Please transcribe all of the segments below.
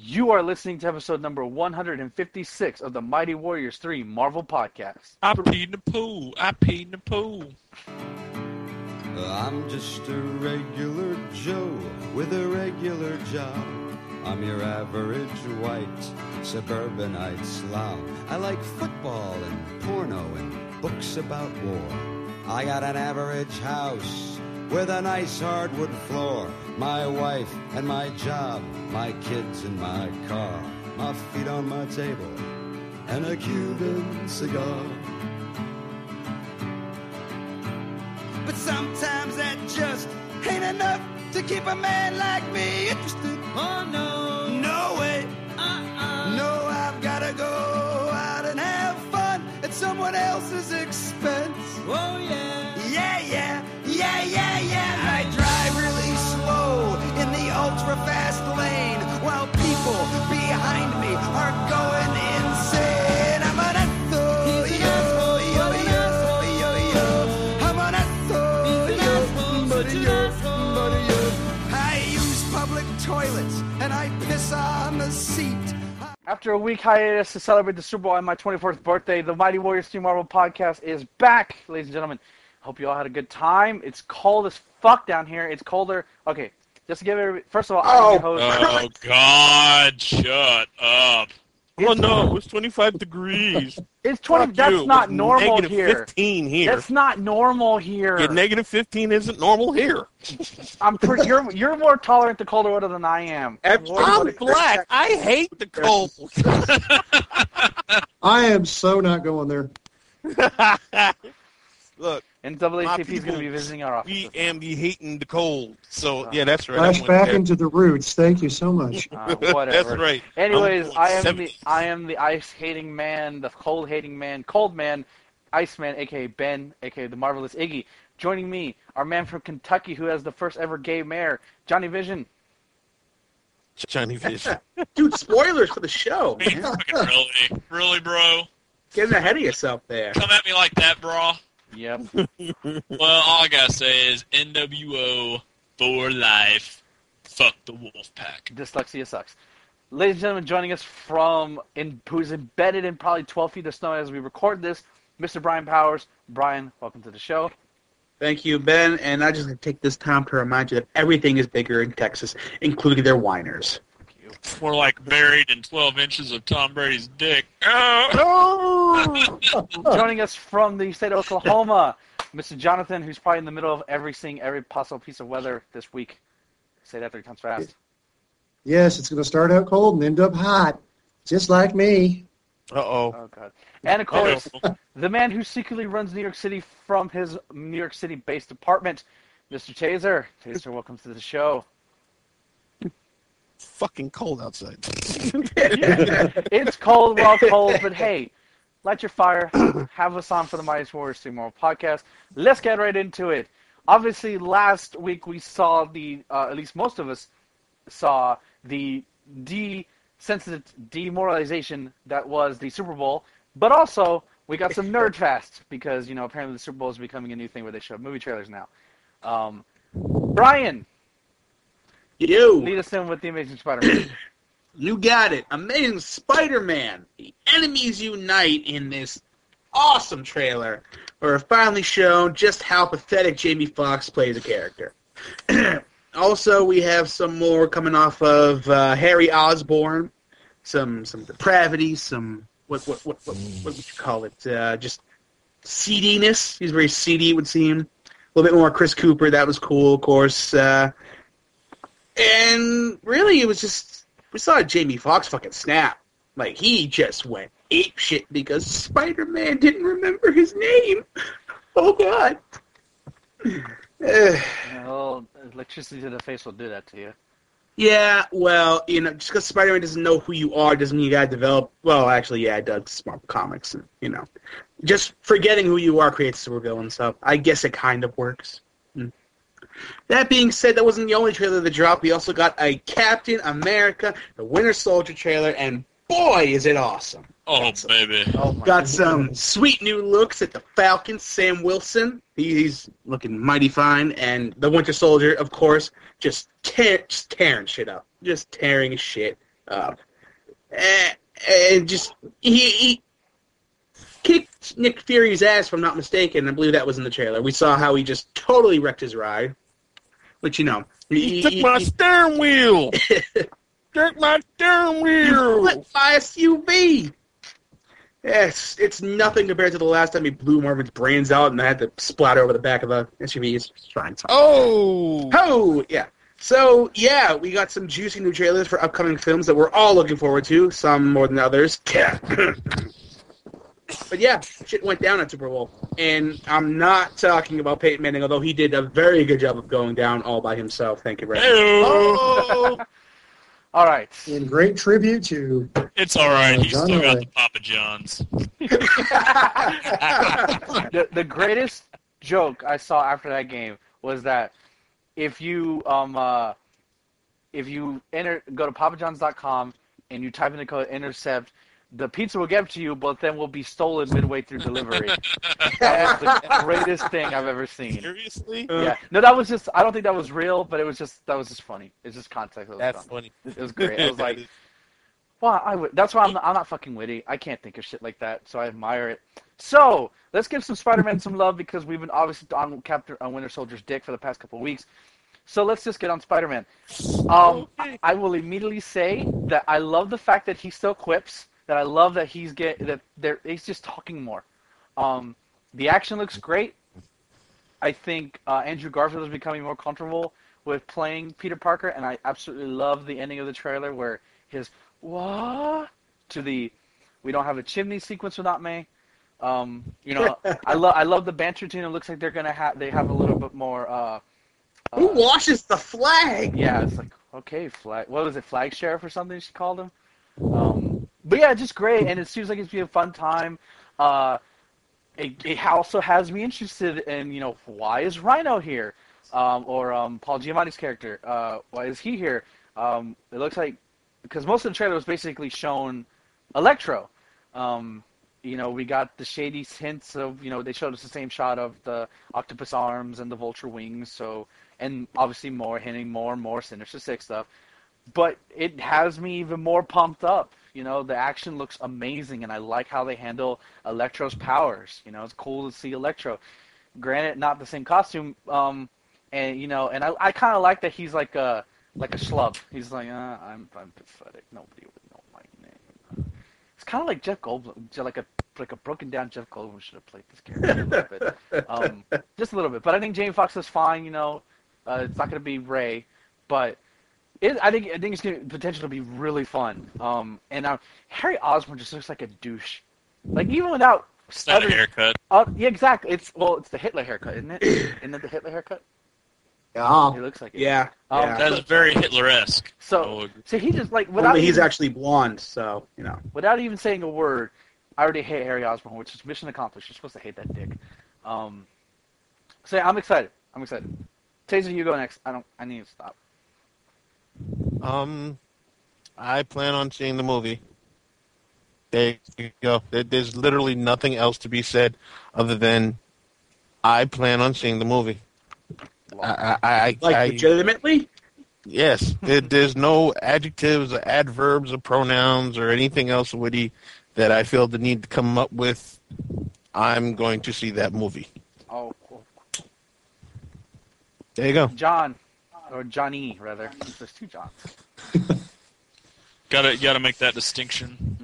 You are listening to episode number 156 of the Mighty Warriors 3 Marvel Podcast. I peed in the pool. I peed in the pool. I'm just a regular Joe with a regular job. I'm your average white suburbanite slob. I like football and porno and books about war. I got an average house with a nice hardwood floor. My wife and my job, my kids and my car, my feet on my table, and a Cuban cigar. But sometimes that just ain't enough to keep a man like me interested. Oh no, no way. No, I've gotta go out and have fun at someone else's expense. Oh yeah. Yeah. I drive really slow in the ultra-fast lane while people behind me are going insane. I'm an asshole, yo. I'm an asshole, yo. I use public toilets and I piss on the seat. After a week hiatus to celebrate the Super Bowl and my 24th birthday, the Mighty Warriors 3 Marvel Podcast is back, ladies and gentlemen. Hope you all had a good time. It's cold as fuck down here. It's colder. Okay, just to give everybody... First of all, I'm your host. Oh, God, shut up. Oh, no, it's 25 degrees. It's 20... That's not normal here. Negative 15 here. That's not normal here. Yeah, negative 15 isn't normal here. I'm pretty... You're more tolerant to colder weather than I am. I'm black. I hate the cold. I am so not going there. Look. And NAACP is going to be visiting our office. We am be hating the cold. So, yeah, that's right. Flash back into the roots. Thank you so much. Whatever. That's right. Anyways, I am the ice-hating man, the cold-hating man, cold man, Iceman, a.k.a. Ben, a.k.a. the Marvelous Iggy. Joining me, our man from Kentucky who has the first ever gay mayor, Johnny Vision. Johnny Vision. Dude, spoilers for the show. Really, bro? Getting ahead of yourself there. Come at me like that, bro. Yep. Well, all I gotta say is NWO for life. Fuck the Wolfpack. Dyslexia sucks. Ladies and gentlemen, joining us who's embedded in probably 12 feet of snow as we record this, Mr. Brian Powers. Brian, welcome to the show. Thank you, Ben. And I just want to take this time to remind you that everything is bigger in Texas, including their whiners. More like buried in 12 inches of Tom Brady's dick. Joining us from the state of Oklahoma, Mr. Jonathan, who's probably in the middle of seeing every possible piece of weather this week. Say that 3 times fast. Yes, it's going to start out cold and end up hot, just like me. Uh-oh. Oh, God. And, of course, the man who secretly runs New York City from his New York City-based apartment, Mr. Taser. Taser, welcome to the show. Fucking cold outside. It's cold, we're all cold, but hey, light your fire, have us on for the Mighty Warriors 3 Marvel Podcast. Let's get right into it. Obviously, last week we saw at least most of us saw the demoralization that was the Super Bowl, but also we got some Nerd Fest because, apparently the Super Bowl is becoming a new thing where they show movie trailers now. Brian. Lead us in with the Amazing Spider-Man. You got it. Amazing Spider-Man. The enemies unite in this awesome trailer where it finally shown just how pathetic Jamie Foxx plays a character. Also, we have some more coming off of Harry Osborn. Some depravity, some what would you call it? Just seediness. He's very seedy, it would seem. A little bit more Chris Cooper. That was cool, of course. And really, it was just, we saw Jamie Foxx fucking snap. Like, he just went apeshit because Spider-Man didn't remember his name. Oh, God. Well, electricity to the face will do that to you. Yeah, well, just because Spider-Man doesn't know who you are doesn't mean you gotta develop, well, actually, yeah, it does, Marvel Comics, and, just forgetting who you are creates supervillain, so I guess it kind of works. That being said, that wasn't the only trailer that dropped. We also got a Captain America, the Winter Soldier trailer, and boy, is it awesome. Oh, baby. Got some sweet new looks at the Falcon, Sam Wilson. He's looking mighty fine. And the Winter Soldier, of course, just tearing shit up. Just tearing shit And just he kicked Nick Fury's ass, if I'm not mistaken. I believe that was in the trailer. We saw how he just totally wrecked his ride, which He took my steering wheel. Took my steering wheel. What my SUV? Yes, it's nothing compared to the last time he blew Marvin's brains out and I had to splatter over the back of the SUV. It's fine. Oh, yeah. So, yeah, we got some juicy new trailers for upcoming films that we're all looking forward to, some more than others. But yeah, shit went down at Super Bowl. And I'm not talking about Peyton Manning, although he did a very good job of going down all by himself. Thank you very much. Hey-o. All right. In great tribute to It's all right. He's John still got Elway. the Papa John's. The greatest joke I saw after that game was that if you go to papajohns.com and you type in the code intercept, the pizza will get to you, but then will be stolen midway through delivery. That's the greatest thing I've ever seen. Seriously? Yeah. No, that was just, I don't think that was real, but that was just funny. It's just context. That was That's funny. funny. It was great. I was like, well, that's why I'm not fucking witty. I can't think of shit like that, so I admire it. So, let's give some Spider-Man some love because we've been obviously on Winter Soldier's dick for the past couple of weeks. So let's just get on Spider-Man. I will immediately say that I love the fact that he still quips. That I love that he's just talking more. The action looks great. I think Andrew Garfield is becoming more comfortable with playing Peter Parker, and I absolutely love the ending of the trailer where his "what" to the "we don't have a chimney" sequence with Aunt May. I love the banter tune. It looks like they're gonna have a little bit more. Who washes the flag? Yeah, it's like, okay, flag. What was it, flag sheriff or something she called him? But yeah, just great, and it seems like it's gonna be a fun time. It also has me interested in, why is Rhino here? Or Paul Giamatti's character, why is he here? It looks like, because most of the trailer was basically shown Electro. We got the shady hints of, they showed us the same shot of the octopus arms and the vulture wings, and obviously hinting more and more Sinister Six stuff. But it has me even more pumped up. The action looks amazing, and I like how they handle Electro's powers. It's cool to see Electro. Granted, not the same costume, and I kind of like that he's like a schlub. He's like, I'm pathetic. Nobody would know my name. It's kind of like Jeff Goldblum, like a broken down Jeff Goldblum should have played this character a little bit, just a little bit. But I think Jamie Foxx is fine. It's not going to be Ray, but. I think it's going to potentially be really fun. And Harry Osborn just looks like a douche. Like, even without... It's not a haircut. Yeah, exactly. It's the Hitler haircut, isn't it? Isn't it the Hitler haircut? yeah. It looks like it. Yeah. That's very Hitler-esque. So he just, like... Only he's actually blonde, so, Without even saying a word, I already hate Harry Osborn, which is mission accomplished. You're supposed to hate that dick. So yeah, I'm excited. Taser, you go next. I need to stop. I plan on seeing the movie. There you go. There's literally nothing else to be said other than I plan on seeing the movie. Legitimately? Yes. There's no adjectives or adverbs or pronouns or anything else witty that I feel the need to come up with. I'm going to see that movie. Oh, cool. There you go. John. Or Johnny, rather. There's two Johns. Gotta make that distinction.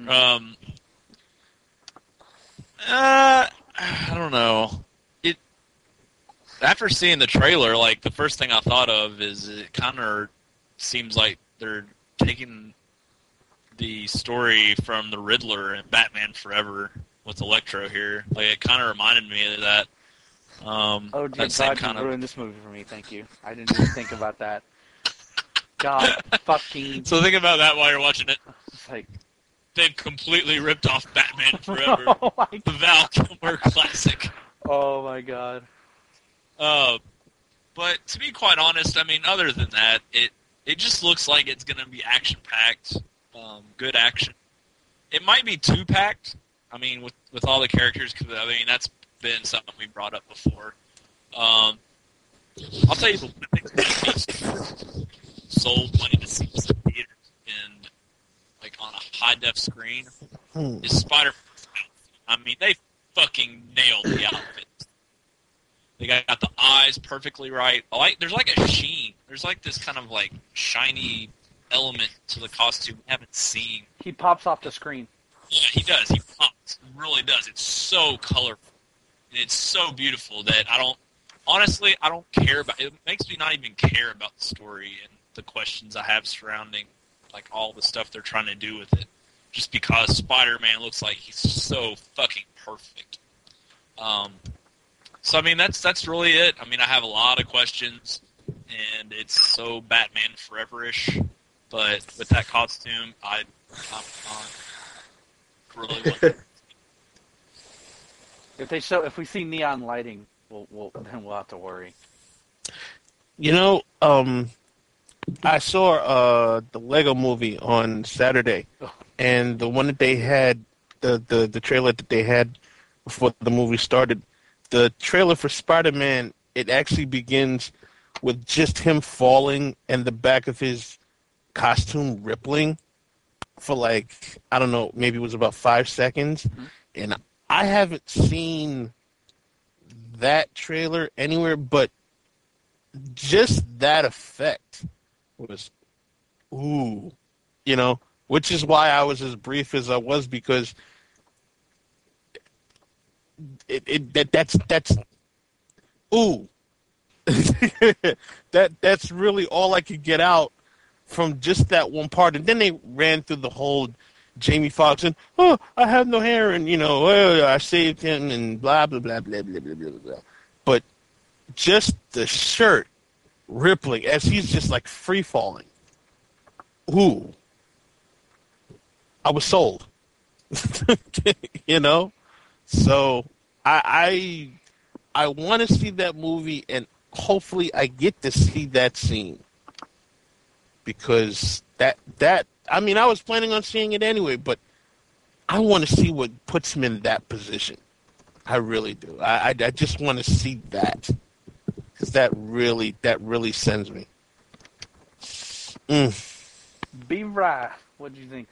I don't know. After seeing the trailer, like, the first thing I thought of is it kind of seems like they're taking the story from the Riddler and Batman Forever with Electro here. Like, it kind of reminded me of that. Oh, dear God, you ruined this movie for me. Thank you. I didn't even think about that. God fucking... So think about that while you're watching it. It's like... They've completely ripped off Batman Forever. Oh, my The Val Kilmer classic. Oh, my God. But to be quite honest, I mean, other than that, it just looks like it's going to be action-packed, good action. It might be too packed, I mean, with all the characters, because, I mean, that's been something we brought up before. I'll tell you the one thing that sold money to see some theaters, and high-def screen is Spider-Man. I mean, they fucking nailed the outfit. They got the eyes perfectly right. There's like a sheen. There's like this kind of like shiny element to the costume we haven't seen. He pops off the screen. Yeah, he does. He pops. He really does. It's so colorful. And it's so beautiful that I don't care about it. Makes me not even care about the story and the questions I have surrounding like all the stuff they're trying to do with it. Just because Spider-Man looks like he's so fucking perfect. So I mean that's really it. I mean I have a lot of questions, and it's so Batman Forever-ish. But with that costume, I'm really want If we see neon lighting, we'll have to worry. You know, I saw the Lego Movie on Saturday, and the one that they had, the trailer that they had before the movie started, the trailer for Spider-Man, it actually begins with just him falling and the back of his costume rippling for like, I don't know, maybe it was about 5 seconds. Mm-hmm. And I haven't seen that trailer anywhere, but just that effect was, ooh, you know, which is why I was as brief as I was, because that's ooh. that's really all I could get out from just that one part. And then they ran through the whole Jamie Foxx and, oh, I have no hair, and, you know, I saved him, and blah, blah, blah, blah, blah, blah, blah, blah. But just the shirt rippling as he's just like free falling. Ooh. I was sold. You know? So I want to see that movie, and hopefully I get to see that scene. Because that I mean, I was planning on seeing it anyway, but I want to see what puts him in that position. I really do. I just want to see that. Because that really sends me. Be right. What do you think?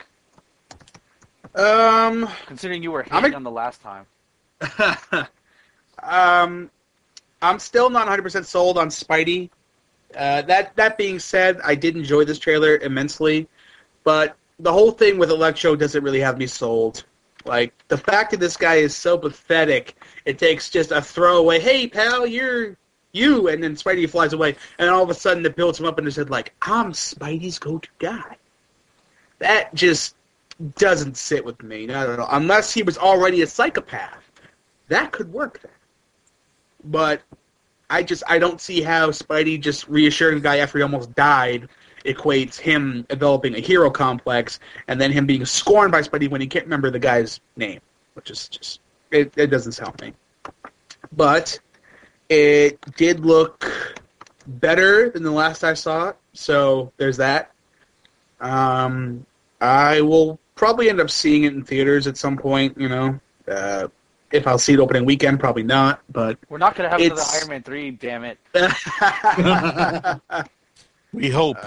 Considering you were hating on the last time. I'm still not 100% sold on Spidey. That being said, I did enjoy this trailer immensely, but the whole thing with Electro doesn't really have me sold. Like, the fact that this guy is so pathetic, it takes just a throwaway, hey, pal, you're you, and then Spidey flies away, and all of a sudden it builds him up in his head like, I'm Spidey's go-to guy. That just doesn't sit with me. Not at all. Unless he was already a psychopath. That could work then. But I don't see how Spidey just reassuring the guy after he almost died equates him developing a hero complex and then him being scorned by Spidey when he can't remember the guy's name, which is just, it doesn't sound me. But it did look better than the last I saw it, so there's that. I will probably end up seeing it in theaters at some point, you know. If I'll see it opening weekend, probably not, but we're not going to have another Iron Man 3, damn it. We hope.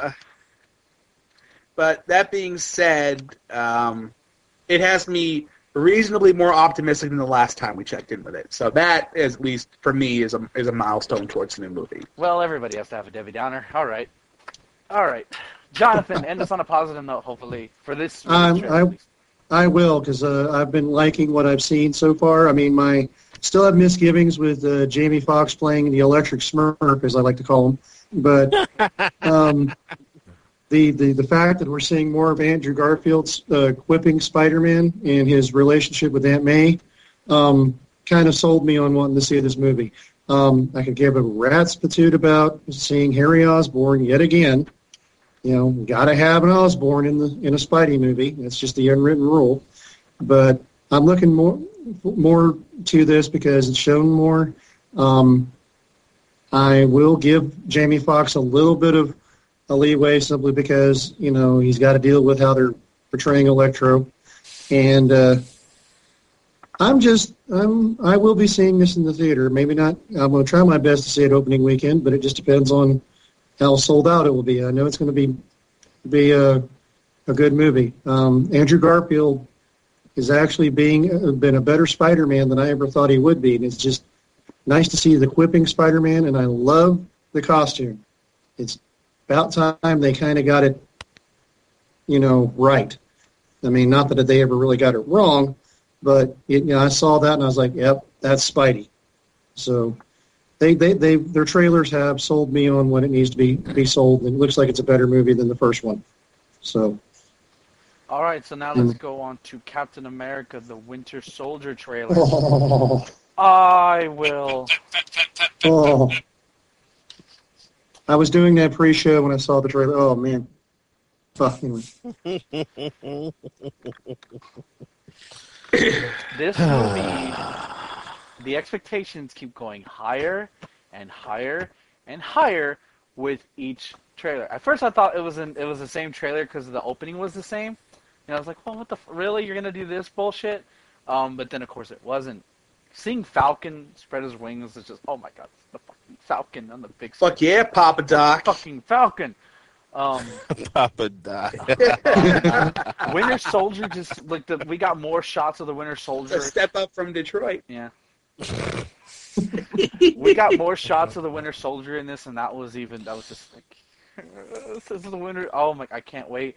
But that being said, it has me reasonably more optimistic than the last time we checked in with it. So that, at least for me, is a milestone towards the new movie. Well, everybody has to have a Debbie Downer. All right. Jonathan, end us on a positive note, hopefully, for this. I will, because I've been liking what I've seen so far. I mean, still have misgivings with Jamie Foxx playing the Electric Smurf, as I like to call him. But the fact that we're seeing more of Andrew Garfield's quipping Spider-Man and his relationship with Aunt May kind of sold me on wanting to see this movie. I could give a rat's patoot about seeing Harry Osborn yet again. You know, got to have an Osborn in a Spidey movie. That's just the unwritten rule. But I'm looking more to this because it's shown more. I will give Jamie Foxx a little bit of a leeway simply because, you know, he's got to deal with how they're portraying Electro. And I will be seeing this in the theater. Maybe not. I'm going to try my best to see it opening weekend, but it just depends on how sold out it will be. I know it's going to be a a good movie. Andrew Garfield is actually been a better Spider-Man than I ever thought he would be, and it's just nice to see the quipping Spider-Man, and I love the costume. It's about time they kind of got it, right. I mean, not that they ever really got it wrong, but I saw that and I was like, yep, that's Spidey. So their trailers have sold me on what it needs to be sold, and it looks like it's a better movie than the first one. So. All right, so now let's go on to Captain America: The Winter Soldier trailer. Oh. I will. Oh. I was doing that pre-show when I saw the trailer. Oh man. Anyway. This movie, the expectations keep going higher and higher and higher with each trailer. At first, I thought it was the same trailer because the opening was the same, and I was like, "Well, what the really? You're gonna do this bullshit?" But then, of course, it wasn't. Seeing Falcon spread his wings is just, oh my god, it's the fucking Falcon on the big screen. Fuck yeah, Papa Doc. Fucking Falcon. Papa Doc. Winter Soldier, just like we got more shots of the Winter Soldier. A step up from Detroit. Yeah. We got more shots of the Winter Soldier in this, and that was just like, this is the Winter. Oh my, I can't wait.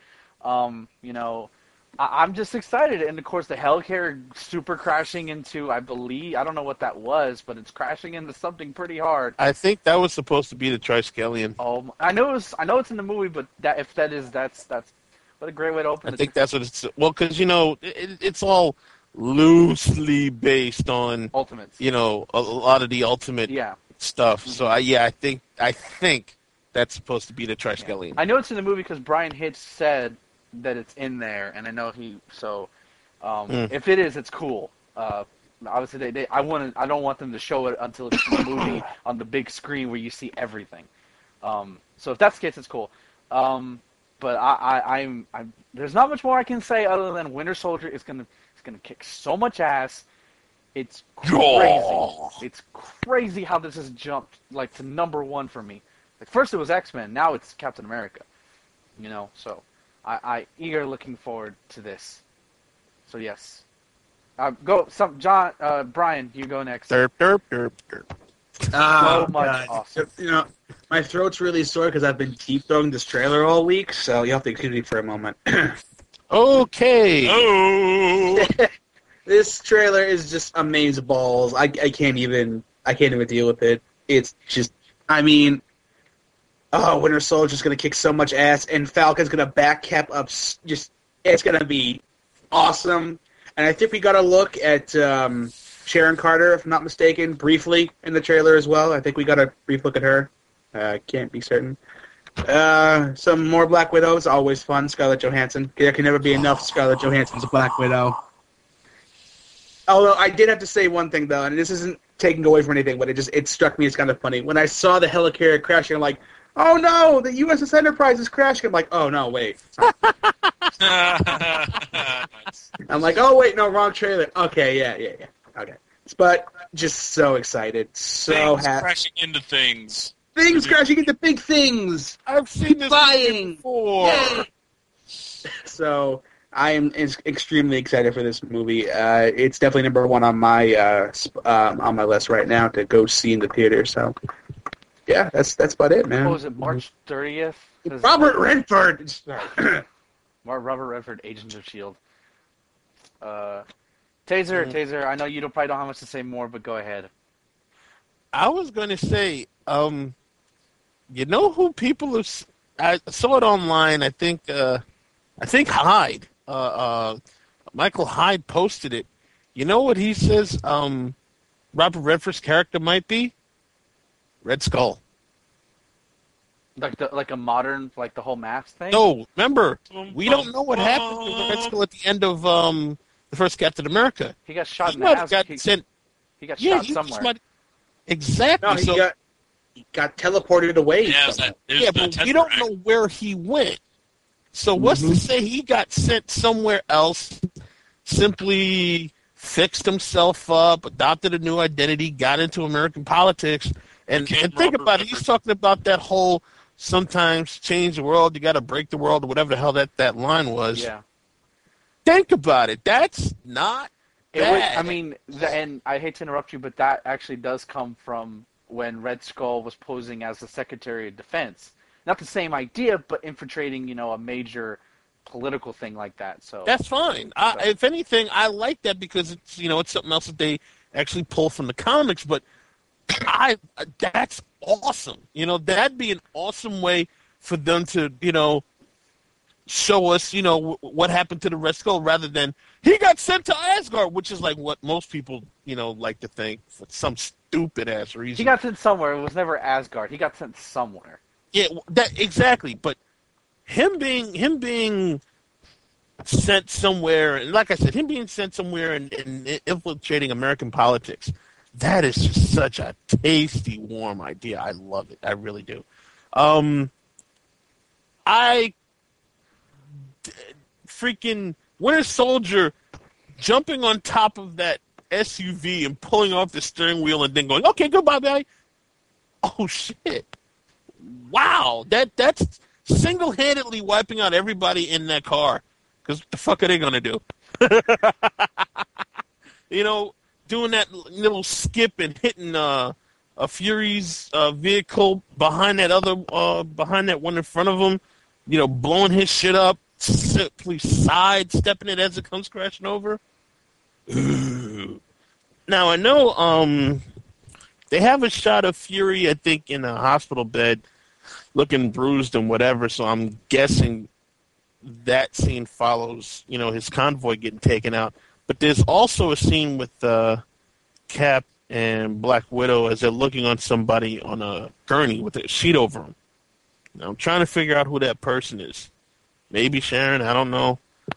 I'm just excited, and of course the Hellcarrier super crashing into, I don't know what that was, but it's crashing into something pretty hard. I think that was supposed to be the Triskelion. Oh, I know it's in the movie, but that's what a great way to open. I think that's what it's. Well, because it's all loosely based on Ultimates. A lot of the Ultimate stuff. So I think that's supposed to be the Triskelion. Yeah. I know it's in the movie because Brian Hitch said that it's in there, and I know if it is, it's cool. Obviously, I don't want them to show it until it's in the movie on the big screen where you see everything. So if that's the case, it's cool. But I'm there's not much more I can say other than Winter Soldier is gonna kick so much ass. It's crazy. It's crazy how this has jumped like to number one for me. Like first it was X-Men, now it's Captain America. So. I eager looking forward to this. So yes, Brian, you go next. Derp, derp, derp, derp. So much awesome. My throat's really sore because I've been deep throwing this trailer all week, so you have to excuse me for a moment. Okay. Oh. This trailer is just amazeballs. I can't even deal with it. It's just, Winter Soldier's going to kick so much ass, and Falcon's going to back cap up. It's going to be awesome. And I think we got a look at Sharon Carter, if I'm not mistaken, briefly in the trailer as well. I think we got a brief look at her. Can't be certain. Some more Black Widows, always fun. Scarlett Johansson. There can never be enough Scarlett Johansson's Black Widow. Although I did have to say one thing, though, and this isn't taking away from anything, but it struck me as kind of funny. When I saw the Helicarrier crashing, I'm like, oh no, the USS Enterprise is crashing. I'm like, oh no, wait. I'm like, oh wait, no, wrong trailer. Okay, yeah. Okay. But just so excited. So happy. Crashing into things. Things crashing into big things. I've seen this Flying. before. Yay. So I am extremely excited for this movie. It's definitely number one on my list right now to go see in the theater. So yeah, that's about it, man. What was it, March 30th? Robert Redford. Robert Redford, Agents of S.H.I.E.L.D. Taser, I know you probably don't have much to say more, but go ahead. I was going to say, who people have... I saw it online, I think Hyde. Michael Hyde posted it. You know what he says Robert Redford's character might be? Red Skull. Like a modern, like the whole mask thing? No, remember, we don't know what happened to Red Skull at the end of the first Captain America. He got shot in He the got ass. sent. He got shot somewhere. Exactly. No, he got teleported away. Yeah, but we don't know where he went. So what's to say he got sent somewhere else, simply fixed himself up, adopted a new identity, got into American politics, and think about it. He's talking about that whole sometimes change the world, you got to break the world, or whatever the hell that line was. Yeah. Think about it. That's not bad. And I hate to interrupt you, but that actually does come from when Red Skull was posing as the Secretary of Defense. Not the same idea, but infiltrating, a major political thing like that. So that's fine. If anything, I like that because it's it's something else that they actually pull from the comics. But that's awesome. That'd be an awesome way for them to show us what happened to the Red Skull rather than he got sent to Asgard, which is like what most people like to think for some stupid ass reason. He got sent somewhere. It was never Asgard. He got sent somewhere. Yeah, that exactly. But him being sent somewhere, and like I said, him being sent somewhere and infiltrating American politics, that is just such a tasty, warm idea. I love it. I really do. Freaking Winter Soldier jumping on top of that SUV and pulling off the steering wheel and then going, okay, goodbye, Valley. Oh, shit. Wow. That's single-handedly wiping out everybody in that car. Because what the fuck are they going to do? Doing that little skip and hitting a Fury's vehicle behind that one in front of him, blowing his shit up, simply sidestepping it as it comes crashing over. Ooh. Now, I know they have a shot of Fury, I think, in a hospital bed, looking bruised and whatever, so I'm guessing that scene follows, his convoy getting taken out. But there's also a scene with Cap and Black Widow as they're looking on somebody on a gurney with a sheet over them. Now, I'm trying to figure out who that person is. Maybe Sharon, I don't know.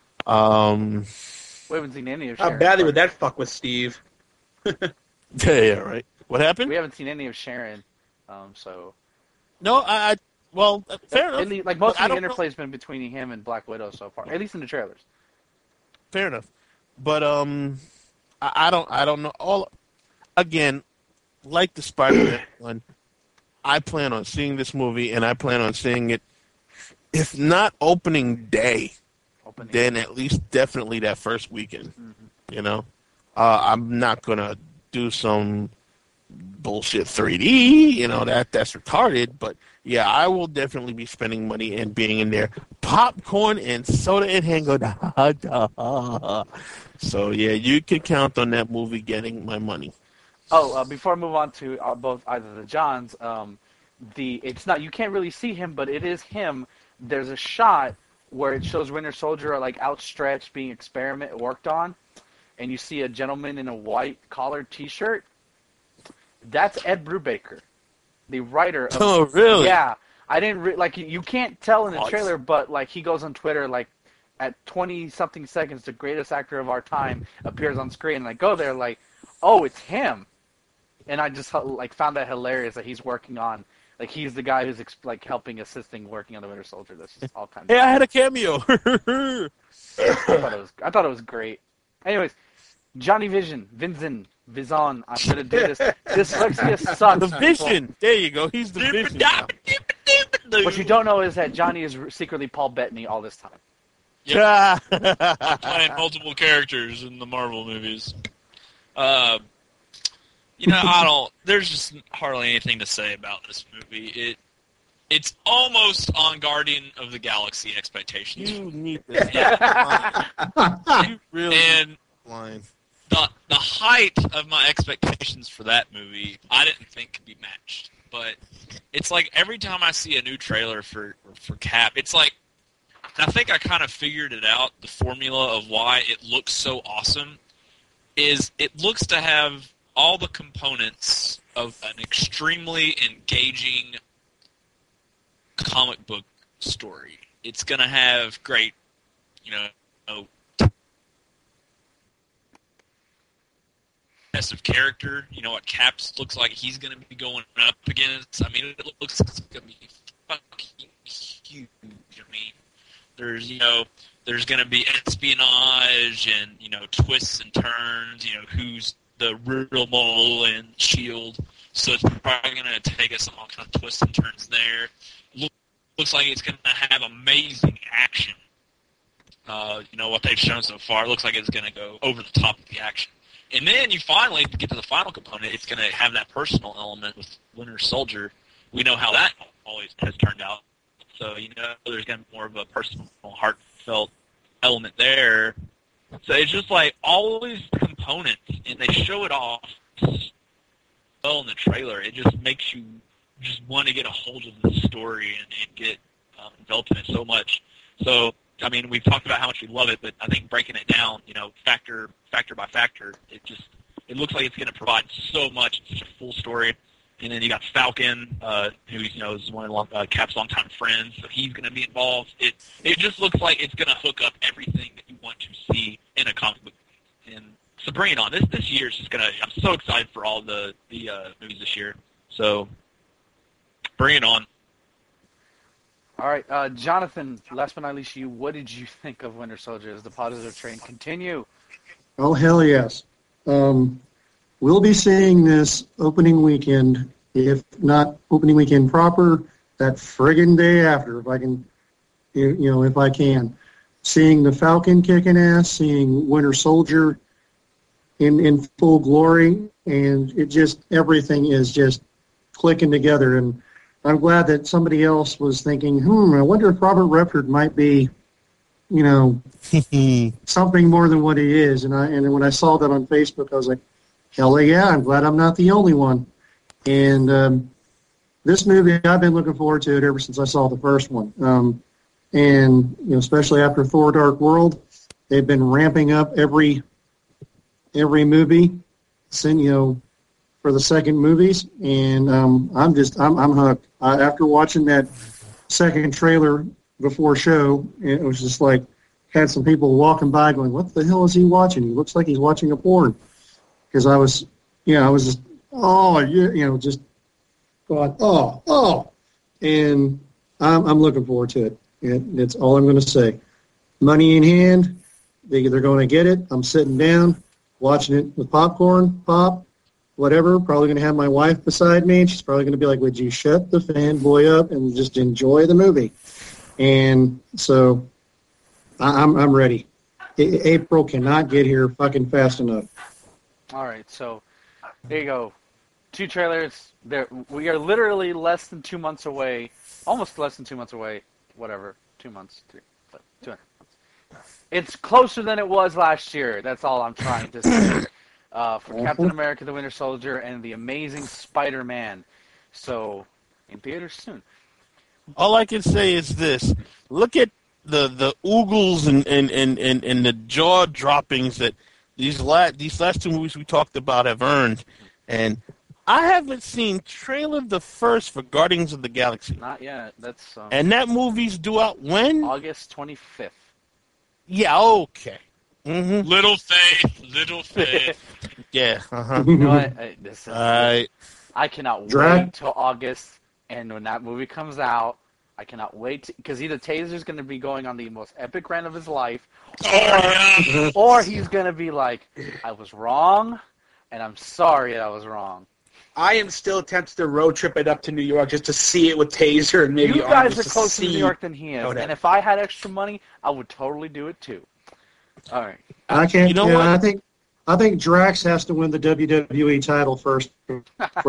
We haven't seen any of Sharon. How badly would that fuck with Steve? Yeah, right. What happened? We haven't seen any of Sharon, so... No, well, fair enough. Most of the interplay's been between him and Black Widow so far, at least in the trailers. Fair enough. But, I don't know. Again, like the Spider-Man one, I plan on seeing this movie, and I plan on seeing it, if not opening day, then at least definitely that first weekend. Mm-hmm. I'm not going to do some bullshit 3D, that's retarded, but yeah, I will definitely be spending money and being in there. Popcorn and soda in hand go, da, da. So yeah, you can count on that movie getting my money. Before I move on to either the Johns, it's not, you can't really see him, but it is him. There's a shot where it shows Winter Soldier outstretched, being worked on, and you see a gentleman in a white collared T-shirt. That's Ed Brubaker, the writer. Oh, really? Yeah, I didn't you can't tell in the trailer, but he goes on Twitter at 20-something seconds, the greatest actor of our time appears on screen, and I go there oh, it's him, and I just found that hilarious that he's working on. He's the guy who's assisting working on the Winter Soldier. This is all kinds. Hey, I had a cameo. I thought it was great. Anyways, Johnny Vision. I'm gonna do this. Dyslexia sucks. The Vision. There you go. He's the Vision now. What you don't know is that Johnny is secretly Paul Bettany all this time. Yep. Playing multiple characters in the Marvel movies. There's just hardly anything to say about this movie. It's almost on Guardian of the Galaxy expectations. You need this. You really line. The height of my expectations for that movie, I didn't think could be matched. But it's every time I see a new trailer for Cap, it's I think I kind of figured it out, the formula of why it looks so awesome, is it looks to have all the components of an extremely engaging comic book story. It's going to have great, of character. What Caps looks like he's going to be going up against. I mean, it looks like it's going to be fucking huge. I mean, there's going to be espionage and, twists and turns, who's the real mole and S.H.I.E.L.D. So it's probably going to take us on all kind of twists and turns there. looks like it's going to have amazing action. What they've shown so far, it looks like it's going to go over the top of the action. And then you finally get to the final component, it's going to have that personal element with Winter Soldier. We know how that always has turned out. So, there's going to be more of a personal, heartfelt element there. So it's just like all these components, and they show it off well in the trailer. It just makes you just want to get a hold of the story and get enveloped in it so much. So, I mean, we've talked about how much we love it, but I think breaking it down, factor by factor, it looks like it's going to provide so much. It's such a full story. And then you got Falcon, who is one of Cap's longtime friends, so he's going to be involved. It just looks like it's going to hook up everything that you want to see in a comic book. And so bring it on. This year is just going to. I'm so excited for all the movies this year. So bring it on. All right, Jonathan. Last but not least, what did you think of Winter Soldier? As the positive train continue? Oh, hell yes. We'll be seeing this opening weekend, if not opening weekend proper, that friggin' day after, if I can, if I can. Seeing the Falcon kicking ass, seeing Winter Soldier in full glory, and everything is just clicking together. And I'm glad that somebody else was thinking, I wonder if Robert Redford might be, something more than what he is. And when I saw that on Facebook, I was like, hell yeah, I'm glad I'm not the only one. And this movie, I've been looking forward to it ever since I saw the first one. And especially after Thor: Dark World, they've been ramping up every movie, for the second movies. And I'm hooked. After watching that second trailer before show, it was just like, had some people walking by going, what the hell is he watching? He looks like he's watching a porn. Because I was just, just going, and I'm looking forward to it. That's all I'm going to say. Money in hand, they're going to get it. I'm sitting down, watching it with popcorn, whatever. Probably going to have my wife beside me, and she's probably going to be like, would you shut the fanboy up and just enjoy the movie? And so I'm ready. April cannot get here fucking fast enough. All right, so there you go. 2 trailers. We are literally less than 2 months away, almost less than 2 months away, whatever, 2 months, 2 months. It's closer than it was last year. That's all I'm trying to say. For Captain America, the Winter Soldier, and the Amazing Spider-Man. So, in theaters soon. All I can say is this. Look at the oogles and the jaw droppings that these last 2 movies we talked about have earned, and I haven't seen trailer the first for Guardians of the Galaxy. Not yet. That's and that movie's due out when? August 25th. Yeah. Okay. Mm-hmm. Little faith. Yeah. You know what? I cannot wait till August, and when that movie comes out, I cannot wait because either Taser's going to be going on the most epic rant of his life, or he's going to be like, I was wrong, and I'm sorry I was wrong. I am still tempted to road trip it up to New York just to see it with Taser and maybe you guys are closer to New York than he is, and if I had extra money, I would totally do it too. All right. I can't. I think Drax has to win the WWE title first for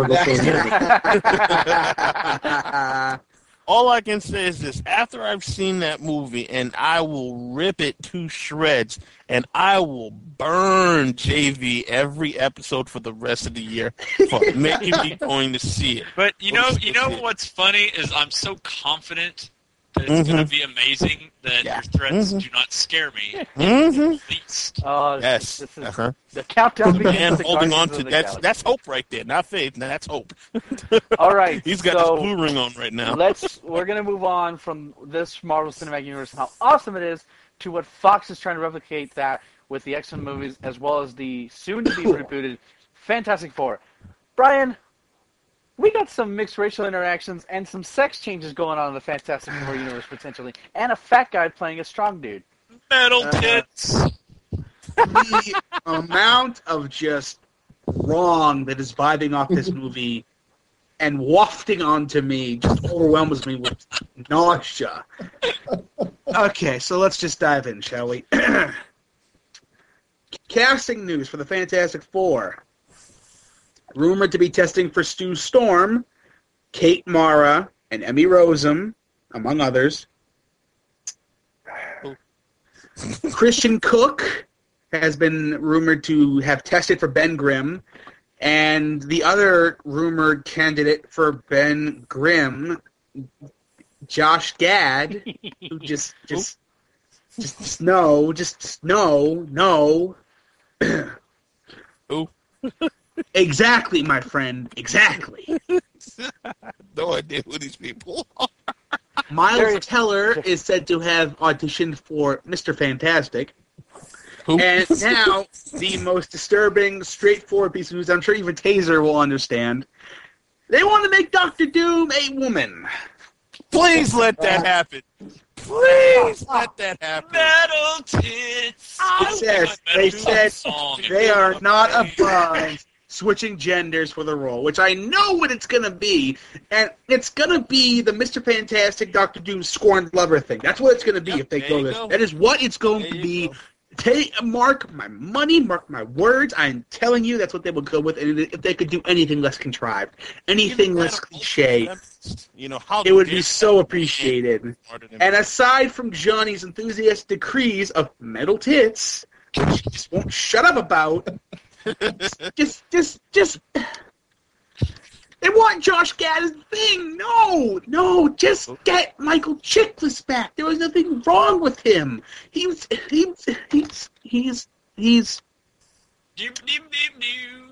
the All I can say is this. After I've seen that movie, and I will rip it to shreds, and I will burn JV every episode for the rest of the year for making me going to see it. But you know what's funny is I'm so confident that it's going to be amazing that your threats do not scare me. At least. Yes. This is the countdown begins. And holding on to that's hope right there, not faith. That's hope. All right. He's got his blue ring on right now. We're gonna move on from this Marvel Cinematic Universe and how awesome it is to what Fox is trying to replicate that with the X-Men movies as well as the soon-to-be rebooted Fantastic Four. Brian, we got some mixed racial interactions and some sex changes going on in the Fantastic Four universe potentially, and a fat guy playing a strong dude. Metal tits. The amount of just wrong that is vibing off this movie and wafting onto me just overwhelms me with nausea. Okay, so let's just dive in, shall we? Casting news for the Fantastic Four. Rumored to be testing for Stu Storm, Kate Mara, and Emmy Rossum, among others. Christian Cook has been rumored to have tested for Ben Grimm, and the other rumored candidate for Ben Grimm, Josh Gad, who just no. Who? Exactly, my friend. Exactly. No idea who these people are. Miles Teller is said to have auditioned for Mr. Fantastic. Who? And now, the most disturbing, straightforward piece of news, I'm sure even Taser will understand. They want to make Dr. Doom a woman. Please let that happen. Please let that happen. Metal tits. They said they are not above switching genders for the role, which I know what it's going to be, and it's going to be the Mr. Fantastic Dr. Doom scorned lover thing. That's what it's going to be if they go this. That is what it's going to be. Mark my money, mark my words. I'm telling you, that's what they will go with. And if they could do anything less contrived, anything less cliche, it would be so appreciated. And aside from Johnny's enthusiastic decrees of metal tits, which he just won't shut up about, just. They want Josh Gad as the thing. No, just get Michael Chiklis back. There was nothing wrong with him. He's. Doom, doom, doom.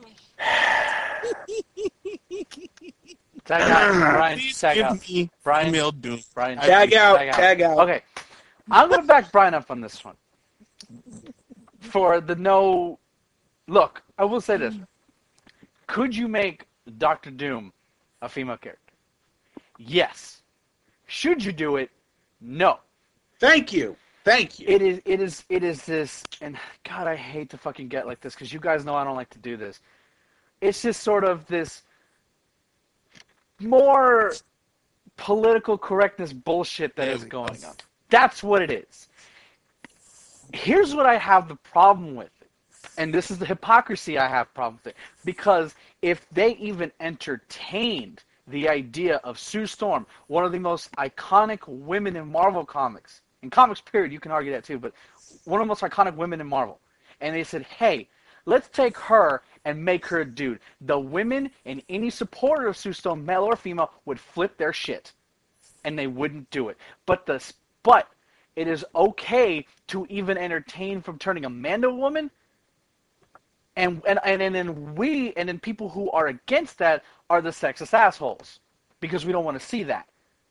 Tag out, Brian. Tag out. Brian. Email Doom. Brian. Tag out. Okay, I'm going to back Brian up on this one. For the no... Look, I will say this. Could you make Dr. Doom a female character? Yes. Should you do it? No. Thank you. It is this, and God, I hate to fucking get like this, because you guys know I don't like to do this. It's just sort of this more political correctness bullshit that is going on. That's what it is. Here's what I have the problem with it, and this is the hypocrisy I have problem with it, because if they even entertained the idea of Sue Storm, one of the most iconic women in Marvel comics, in comics period, you can argue that too, but one of the most iconic women in Marvel, and they said, hey, let's take her and make her a dude. The women and any supporter of Sue Storm, male or female, would flip their shit, and they wouldn't do it. But it is okay to even entertain from turning a man to a woman, and then people who are against that are the sexist assholes, because we don't want to see that.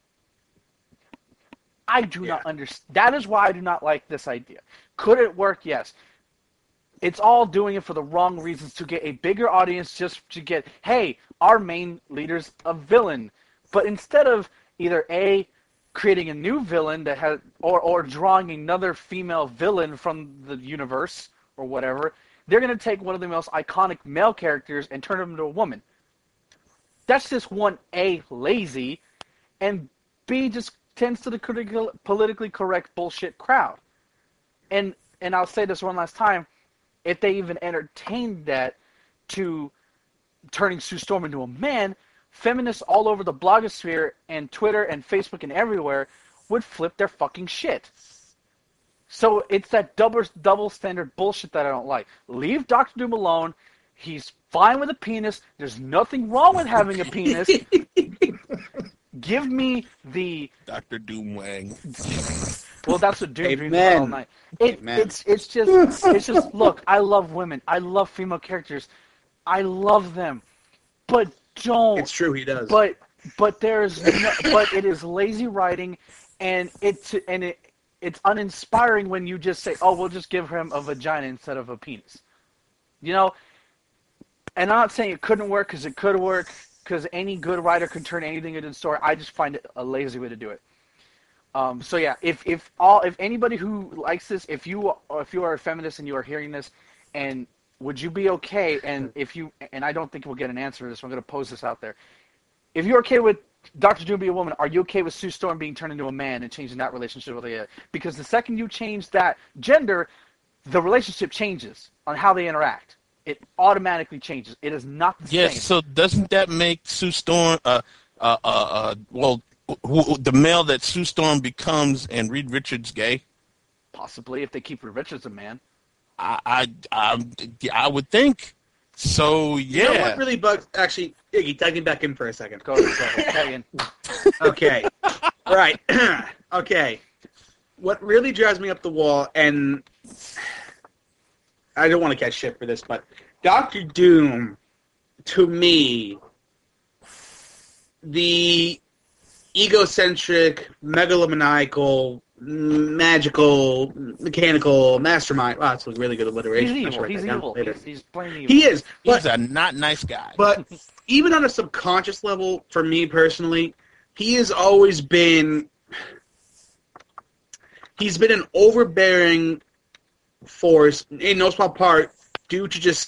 I do not understand. That is why I do not like this idea. Could it work? Yes. It's all doing it for the wrong reasons, to get a bigger audience, just to get, hey, our main leader's a villain. But instead of either A, creating a new villain that has, or drawing another female villain from the universe or whatever, they're going to take one of the most iconic male characters and turn him into a woman. That's just one, A, lazy, and B, just tends to the politically correct bullshit crowd. And I'll say this one last time, if they even entertained that to turning Sue Storm into a man, feminists all over the blogosphere and Twitter and Facebook and everywhere would flip their fucking shit. So it's that double standard bullshit that I don't like. Leave Dr. Doom alone. He's fine with a penis. There's nothing wrong with having a penis. Give me the Dr. Doom Wang. Well, that's what Doom dreams about all night. It's just look, I love women. I love female characters. I love them. But don't. It's true, he does. But it is lazy writing, and it's uninspiring when you just say, "Oh, we'll just give him a vagina instead of a penis." You know? And I'm not saying it couldn't work, because it could work, because any good writer can turn anything into a story. I just find it a lazy way to do it. So yeah, if anybody who likes this, if you are a feminist and you are hearing this, and would you be okay? And I don't think we'll get an answer to this. I'm going to pose this out there. if you're okay with Dr. Doom being a woman, are you okay with Sue Storm being turned into a man and changing that relationship with her? Because the second you change that gender, the relationship changes on how they interact. It automatically changes. It is not the same. Yes, so doesn't that make Sue Storm, the male that Sue Storm becomes and Reed Richards gay? Possibly, if they keep Reed Richards a man. I would think. So, yeah. You know what really bugs... Actually, Iggy, tag me back in for a second. Go ahead, tag in. Okay. Right. Okay. What really drives me up the wall, and I don't want to catch shit for this, but Dr. Doom, to me, the egocentric, megalomaniacal, magical, mechanical mastermind. Wow, that's a really good alliteration. He's evil. He's evil. He's plain evil. He is. But, He's a not nice guy. but even on a subconscious level, for me personally, he has always been... He's been an overbearing force, in no small part, due to just...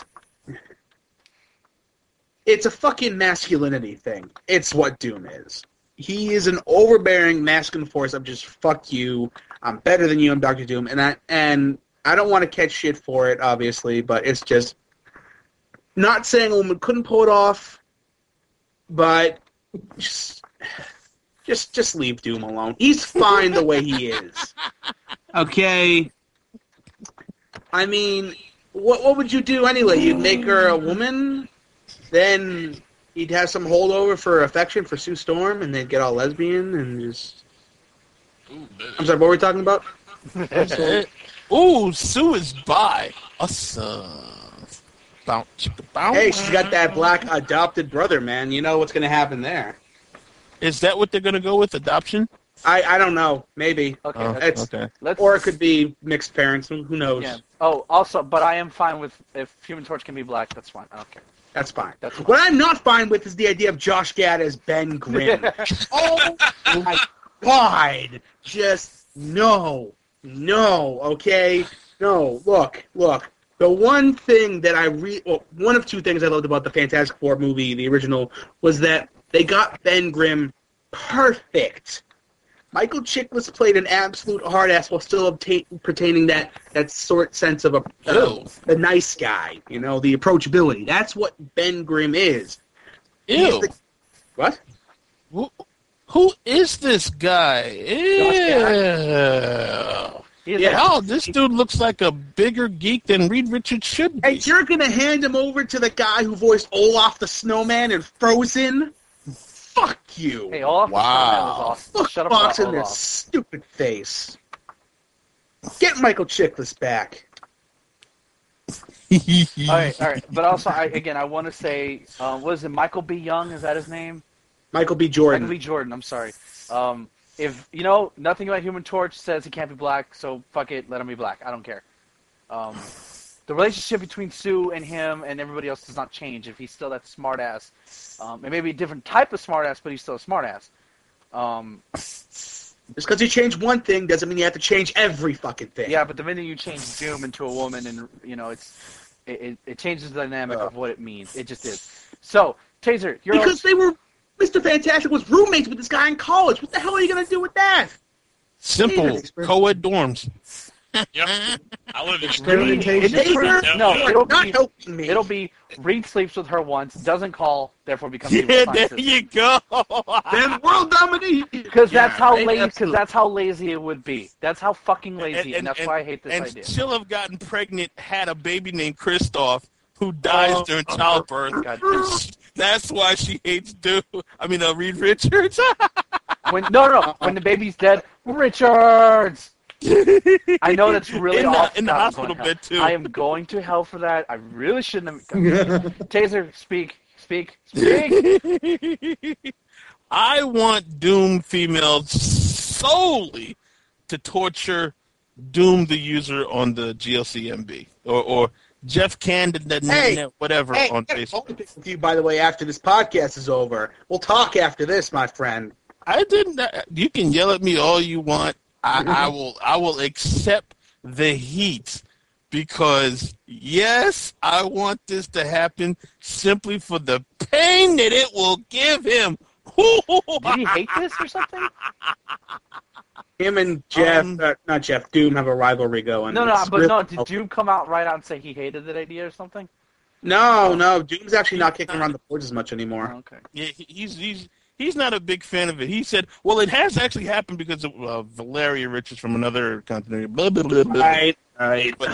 It's a fucking masculinity thing. It's what Doom is. He is an overbearing masculine force of just, fuck you, I'm better than you, I'm Dr. Doom, and I don't want to catch shit for it, obviously, but it's just... Not saying a woman couldn't pull it off, but just leave Doom alone. He's fine the way he is. Okay? I mean, what would you do anyway? You'd make her a woman, then you'd have some holdover for affection for Sue Storm, and they'd get all lesbian and just... I'm sorry, what were we talking about? Ooh, Sue is bi. Awesome. Bounce, chicka, bounce. Hey, she's got that black adopted brother, man. You know what's going to happen there. Is that what they're going to go with, adoption? I don't know. Maybe. Okay, Okay. Or it could be mixed parents. Who knows? Yeah. Oh, also, but I am fine with if Human Torch can be black. That's fine. I don't care. That's fine. That's fine. What I'm not fine with is the idea of Josh Gad as Ben Grimm. Oh my God! Just no, okay, no. Look. The one thing that one of two things I loved about the Fantastic Four movie, the original, was that they got Ben Grimm perfect. Michael Chiklis played an absolute hard ass while still pertaining that sort sense of the nice guy, the approachability. That's what Ben Grimm is. Ew. What? Who is this guy? Ew. Yeah. Oh, this dude looks like a bigger geek than Reed Richards should be. And you're going to hand him over to the guy who voiced Olaf the Snowman in Frozen? Fuck you. Hey, Olaf Wow. was awesome. Look Shut up, Fox in their Olaf. stupid face. Get Michael Chiklis back. All right. But also, I want to say, what is it, Michael B. Young? Is that his name? Michael B. Jordan. Michael B. Jordan, I'm sorry. If, nothing about Human Torch says he can't be black, so fuck it, let him be black. I don't care. The relationship between Sue and him and everybody else does not change if he's still that smart ass. It may be a different type of smart ass, but he's still a smart ass. Just because you change one thing doesn't mean you have to change every fucking thing. Yeah, but the minute you change Doom into a woman, and it changes the dynamic of what it means. It just is. So, Taser, you're because Mr. Fantastic was roommates with this guy in college. What the hell are you going to do with that? Simple. Co-ed dorms. Yep. I live in Experimentation. No, It'll be Reed sleeps with her once, doesn't call, therefore becomes Yeah, evil there scientist. you go. then world domination. Because that's how right? lazy. Because Absolutely. that's how lazy it would be. That's how fucking lazy, and that's why I hate this and idea. she'll have gotten pregnant, had a baby named Christoph, who dies during childbirth. God. That's why she hates Reed Richards. When the baby's dead, Richards. I know that's really awful. in the hospital bed too. I am going to hell for that. I really shouldn't have. Taser, speak. I want Doom females solely to torture Doom the user on the GLCMB or Jeff Candid, whatever on Facebook. With you, by the way, after this podcast is over. We'll talk after this, my friend. I didn't. You can yell at me all you want. I will accept the heat because yes, I want this to happen simply for the pain that it will give him Did he hate this or something? Him and Jeff, not Jeff, Doom have a rivalry going. No, It's but really- no. Did Doom come out right out and say he hated that idea or something? No, Doom's actually not kicking around the boards as much anymore. Oh, okay. Yeah, he's not a big fan of it. He said, well, it has actually happened because of Valeria Richards from another continent. Blah, blah, blah, blah. Right. But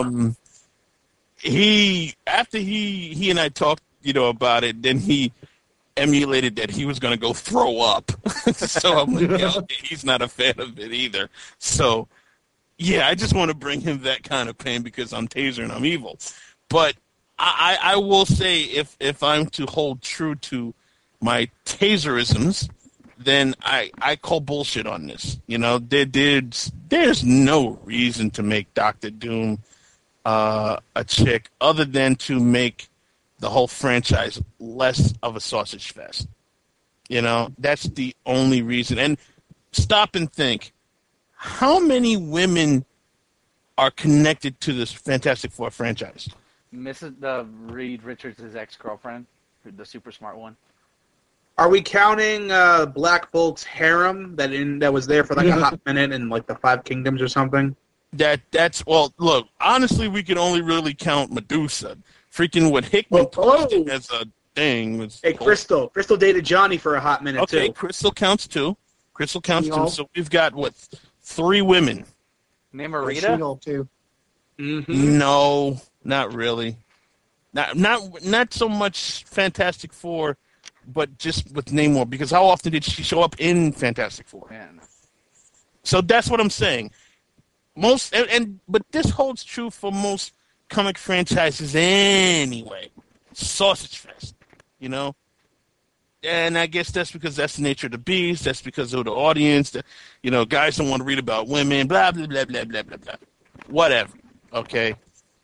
after he and I talked, about it, then he emulated that he was going to go throw up. So I'm like, he's not a fan of it either. So, yeah, I just want to bring him that kind of pain because I'm Taser and I'm evil. But I will say if I'm to hold true to my Taserisms, then I call bullshit on this. There's no reason to make Dr. Doom a chick other than to make the whole franchise less of a sausage fest. That's the only reason. And stop and think, how many women are connected to this Fantastic Four franchise? Mrs. Reed Richards' ex-girlfriend, the super smart one. Are we counting Black Bolt's harem that was there for like a hot minute in like the Five Kingdoms or something? Well, look, honestly, we can only really count Medusa. Freaking what Hickman told us as a thing was. Hey, Crystal dated Johnny for a hot minute okay, too. Crystal counts too. So we've got 3 women. Name Or Rita? She-Hulk, too. Mm-hmm. No, not really. Not so much Fantastic Four, but just with Namor. Because how often did she show up in Fantastic Four? Man. So that's what I'm saying. But this holds true for most comic franchises anyway. Sausage fest, And I guess that's because that's the nature of the beast. That's because of the audience. That, guys don't want to read about women. Blah blah blah blah blah blah blah. Whatever. Okay.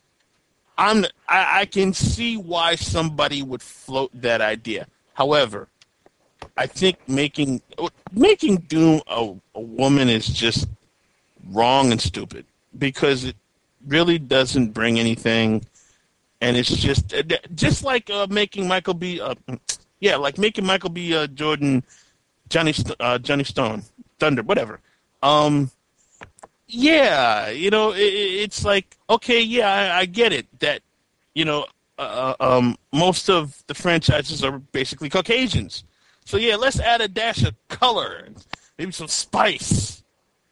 I can see why somebody would float that idea. However, I think making Doom a woman is just wrong and stupid because it really doesn't bring anything, and it's just like making Michael B. Making Michael B. Jordan, Johnny Stone, Thunder, whatever. It's like, okay, yeah, I get it that most of the franchises are basically Caucasians, so yeah, let's add a dash of color, and maybe some spice.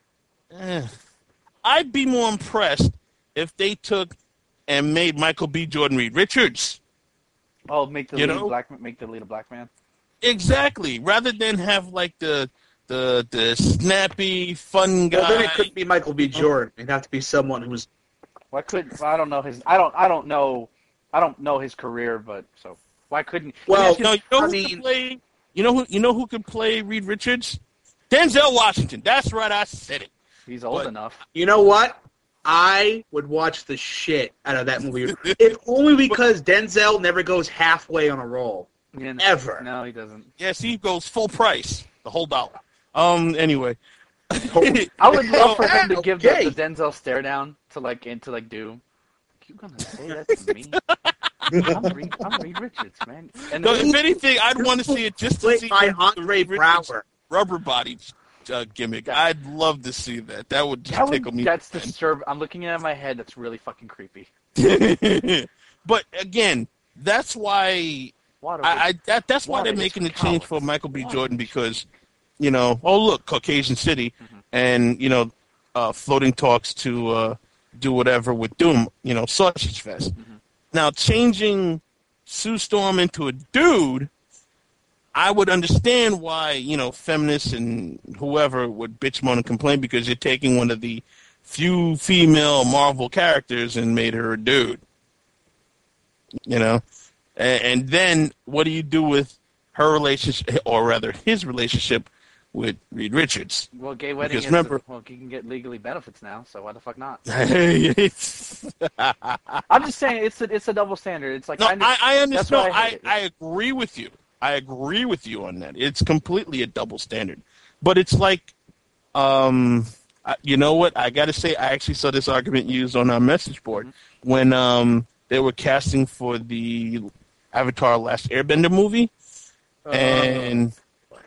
I'd be more impressed if they took and made Michael B. Jordan Reed Richards. Oh, make the lead a black man. Exactly. Rather than have like the snappy fun guy. Well, then it couldn't be Michael B. Jordan. It'd have to be someone who's. Why couldn't I don't know his I don't know his career, but so why couldn't? Well, you know who could play Reed Richards? Denzel Washington. That's right, I said it. He's old enough. You know what? I would watch the shit out of that movie, if only because Denzel never goes halfway on a role. Yeah, Ever. No, he doesn't. Yes, he goes full price, the whole dollar. Anyway. I would love for him to give Okay. the Denzel stare down into Doom. You gonna say that to me? I'm Reed Richards, man. And No, if anything, I'd want to see it just to Played see by the Andre Reed Richards Brower. rubber body gimmick. I'd love to see that. That would just tickle me. That's disturbing. I'm looking at it in my head. That's really fucking creepy. But again, that's why that's why they're making the change for Michael B. Jordan because, oh look, Caucasian City, and floating talks to do whatever with Doom, Sausage Fest. Now changing Sue Storm into a dude, I would understand why, feminists and whoever would bitch, moan, and complain because you're taking one of the few female Marvel characters and made her a dude. And then what do you do with her relationship, or rather his relationship with Reed Richards? Well, gay wedding Because remember, he can get legally benefits now, so why the fuck not? it's, I'm just saying it's a double standard. It's like no, I understand. That's why I hate it. I agree with you. I agree with you on that. It's completely a double standard. But it's like, you know what? I got to say, I actually saw this argument used on our message board when they were casting for the Avatar Last Airbender movie. And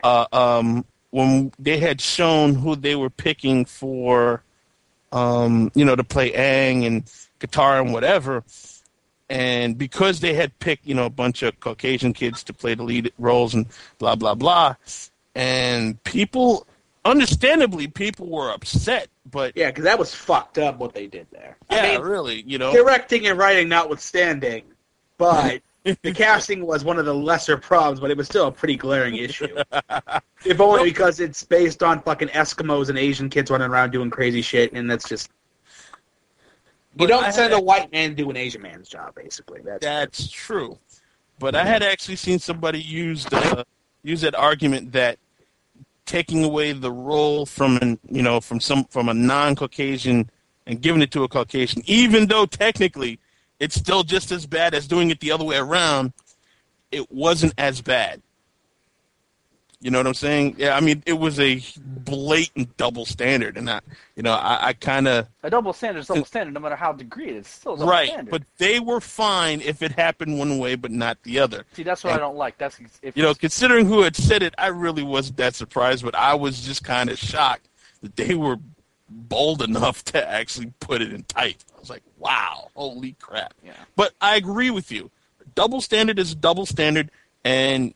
when they had shown who they were picking for, to play Aang and Katara and whatever, and because they had picked, a bunch of Caucasian kids to play the lead roles and blah, blah, blah, and people, understandably, people were upset, but... Yeah, because that was fucked up what they did there. Yeah, really, Directing and writing notwithstanding, but the casting was one of the lesser problems, but it was still a pretty glaring issue. If only because it's based on fucking Eskimos and Asian kids running around doing crazy shit, and that's just... You don't send a white man to do an Asian man's job, basically. That's true. But I had actually seen somebody use that argument that taking away the role from a non-Caucasian and giving it to a Caucasian, even though technically it's still just as bad as doing it the other way around, it wasn't as bad. You know what I'm saying? Yeah, I mean, it was a blatant double standard, and I kind of... A double standard is double standard, no matter how degreed, it's still double right, standard. but they were fine if it happened one way but not the other. See, that's what I don't like. That's considering who had said it, I really wasn't that surprised, but I was just kind of shocked that they were bold enough to actually put it in type. I was like, wow, holy crap. Yeah. But I agree with you. Double standard is double standard, and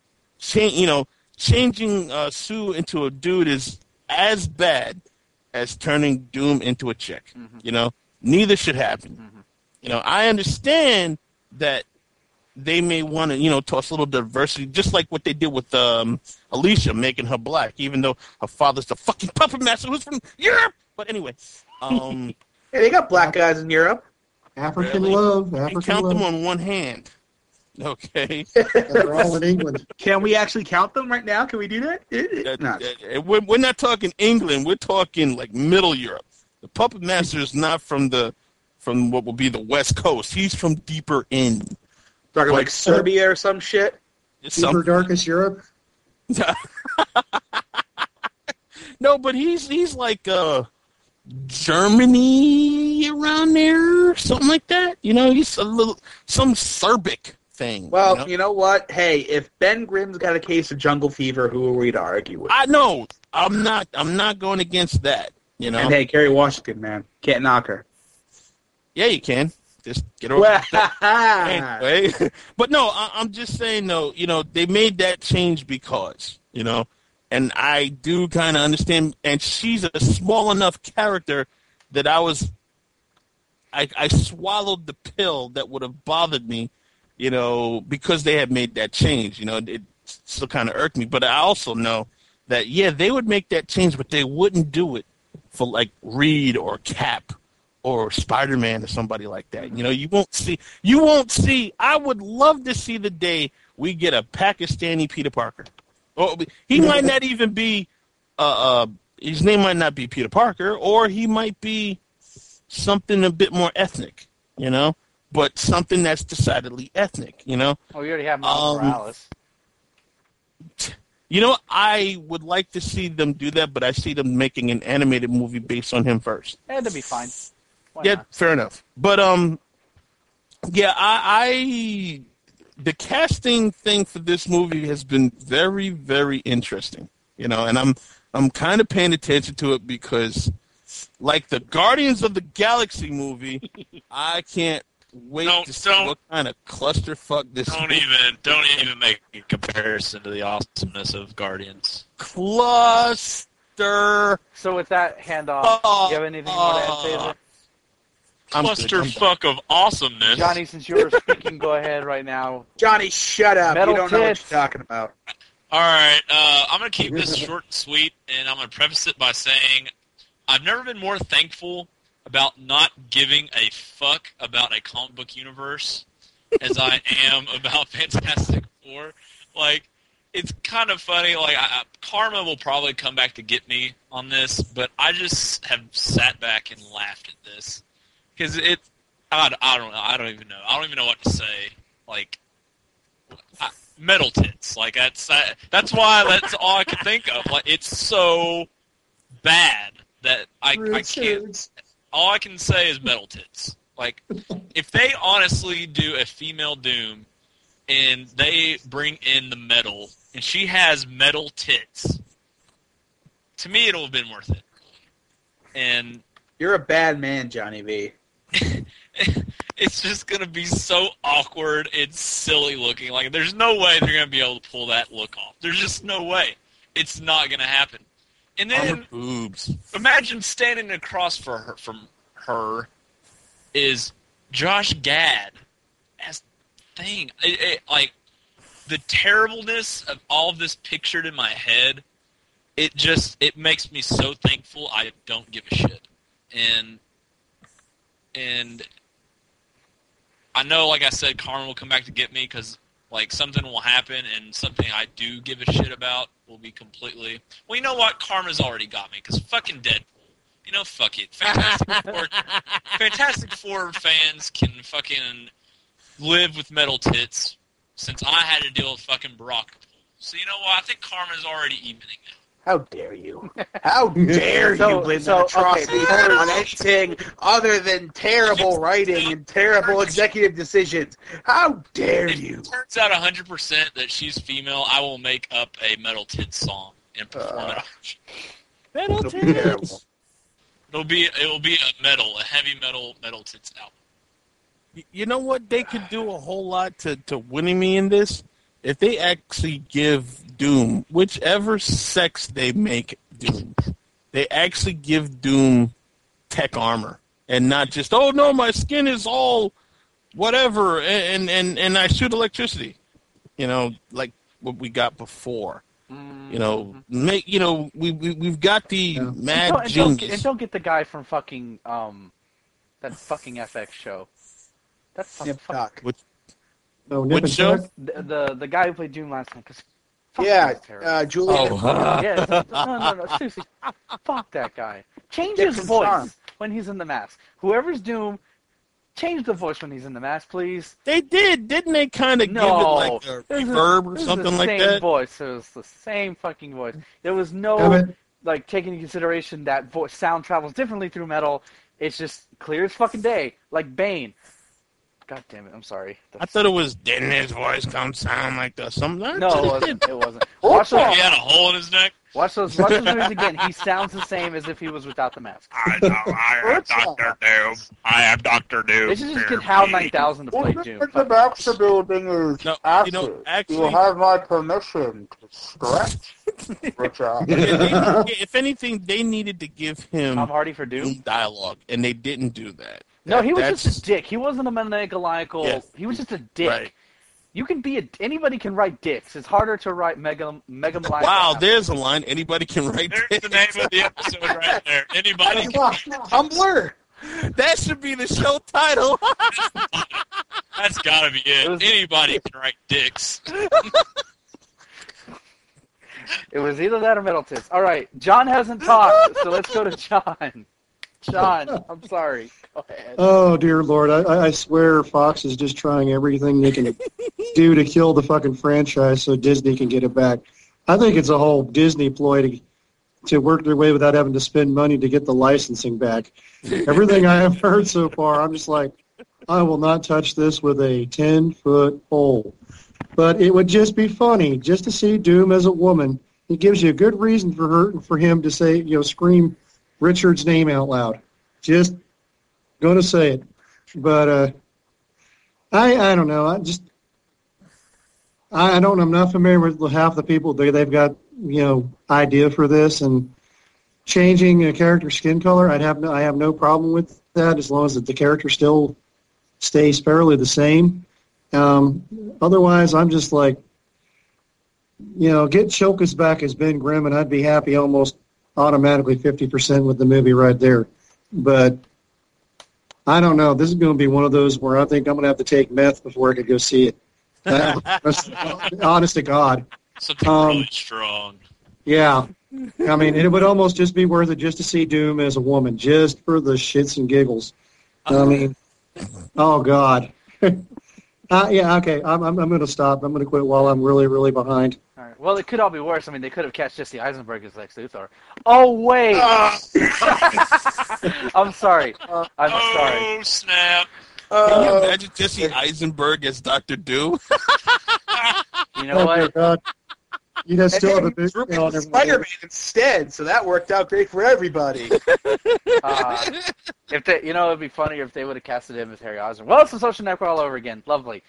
changing Sue into a dude is as bad as turning Doom into a chick. Mm-hmm. Neither should happen. Mm-hmm. I understand that they may want to, toss a little diversity, just like what they did with Alicia, making her black, even though her father's the fucking puppet master who's from Europe. But anyway, hey, they got black guys in Europe. African love. And count them on one hand. Okay. They're all in England. Can we actually count them right now? Can we do that? We're not talking England. We're talking like Middle Europe. The puppet master is not from what will be the West Coast. He's from deeper in. Talking like Serbia or some shit? Deeper, darkest Europe? No, but he's like Germany around there, something like that. He's some Serbic thing. Well, you know what? Hey, if Ben Grimm's got a case of jungle fever, who are we to argue with? I know. I'm not going against that. And hey, Kerry Washington, man, can't knock her. Yeah, you can. Just get over anyway. But no, I'm just saying though. They made that change because and I do kind of understand. And she's a small enough character that I swallowed the pill that would have bothered me. Because they had made that change. It still kind of irked me. But I also know that they would make that change, but they wouldn't do it for like Reed or Cap or Spider-Man or somebody like that. You won't see. I would love to see the day we get a Pakistani Peter Parker. Or he might not even be, his name might not be Peter Parker, or he might be something a bit more ethnic, but something that's decidedly ethnic, Oh, we already have Miles Morales. I would like to see them do that, but I see them making an animated movie based on him first. That'd be fine. Why yeah, not? Fair enough. But I the casting thing for this movie has been very, very interesting. And I'm kind of paying attention to it because, like the Guardians of the Galaxy movie, I can't wait to see what kind of clusterfuck this. Don't even make a comparison to the awesomeness of Guardians. Cluster. So with that handoff, do you have anything more to add, Taser? Clusterfuck of awesomeness. Johnny, since you're speaking, go ahead right now. Johnny, shut up. Metal you don't know what tits. you're talking about. All right, I'm going to keep this short and sweet, and I'm going to preface it by saying I've never been more thankful about not giving a fuck about a comic book universe as I am about Fantastic Four. Like, it's kind of funny. Like, karma will probably come back to get me on this, but I just have sat back and laughed at this. Because I don't know. I don't even know. I don't even know what to say. Like, metal tits. Like that's why that's all I can think of. Like it's so bad that I can't. All I can say is metal tits. Like if they honestly do a female Doom and they bring in the metal, and she has metal tits. To me, it'll have been worth it. And You're a bad man, Johnny V. it's just going to be so awkward and silly looking. Like, there's no way they're going to be able to pull that look off. There's just no way. It's not going to happen. And then boobs. imagine standing across from her is Josh Gad as thing. Like, the terribleness of all of this pictured in my head, it makes me so thankful I don't give a shit. And I know, like I said, Karma will come back to get me because, like, something will happen and something I do give a shit about will be completely... Well, you know what? Karma's already got me because fucking Deadpool. You know, fuck it. Fantastic Four fans can fucking live with metal tits since I had to deal with fucking Barack. So you know what? I think Karma's already evening now. How dare you? How dare you blame that atrocity on anything other than terrible writing and terrible executive decisions? How dare you? If it turns out 100% that she's female, I will make up a metal tits song and perform it. Metal It'll be terrible. tits. It will be a heavy metal tits album. You know what? They could do a whole lot to winning me in this if they actually give Doom, whichever sex they make Doom, they actually give Doom tech armor and not just, oh no, my skin is all whatever and I shoot electricity. You know, like what we got before. You know, we've got the mad genius. And don't get the guy from fucking that fucking FX show. That's Nip Tuck. Oh, Which show? The guy who played Doom last night. Cause Yeah, Julian. yeah, no, seriously, fuck that guy. Change his Different voice charm. when he's in the mask. Whoever's Doom, change the voice when he's in the mask, please. They didn't they? Kind of give it like a reverb or something like that. that. Same voice. It was the same fucking voice. There was no like taking into consideration that voice sound travels differently through metal. It's just clear as fucking day, like Bane. God damn it! I'm sorry. I thought it was. Didn't his voice sound like that? Something? No, it wasn't. It wasn't. Watch He those. had a hole in his neck. Watch those movies again. He sounds the same as if he was without the mask. I know. I am Dr. Doom. I am Dr. Doom. They should just get HAL 9000 to play Doom. The Baxter building is No, acid. you know, actually- You'll have my permission to stretch, Richard. If anything, they needed to give him Tom Hardy for Doom? dialogue, and they didn't do that. No, he was That's- just a dick. He wasn't a maniacal. Yes. He was just a dick. Right. You can be anybody can write dicks. It's harder to write mega Wow, there's a line. Anybody can write There's the name of the episode right there. Anybody? Tumblr. That should be the show title. That's gotta be it. was- Anybody can write dicks. It was either that or Metal Tits. All right, John hasn't talked, so let's go to John. John, I'm sorry. Go ahead. Oh, dear Lord. I swear Fox is just trying everything they can do to kill the fucking franchise so Disney can get it back. I think it's a whole Disney ploy to work their way without having to spend money to get the licensing back. Everything I have heard so far, I'm just like, I will not touch this with a 10-foot pole. But it would just be funny just to see Doom as a woman. It gives you a good reason for him to say, scream Richard's name out loud. Just going to say it. But I don't know. I'm not familiar with half the people. They've got, idea for this, and changing a character's skin color, I have no problem with that as long as the character still stays fairly the same. Otherwise, I'm just like, get Chilkus back as Ben Grimm, and I'd be happy almost automatically 50% with the movie right there. But I don't know. This is going to be one of those where I think I'm going to have to take meth before I could go see it. Honest to God. Something really strong. Yeah. I mean, it would almost just be worth it just to see Doom as a woman, just for the shits and giggles. I mean, oh, God. Yeah, okay. I'm going to stop. I'm going to quit while I'm really, really behind. All right. Well, it could all be worse. I mean, they could have cast Jesse Eisenberg as Lex Luthor. Oh, wait. I'm sorry. I'm sorry. Oh, snap. Can you imagine Jesse Eisenberg as Dr. Doom? You know Oh my what? God. You guys still have a big Droop on into Spider-Man instead, so that worked out great for everybody. If they, it'd be funnier if they would have casted him as Harry Osborn. Well, it's the Social Network all over again. Lovely.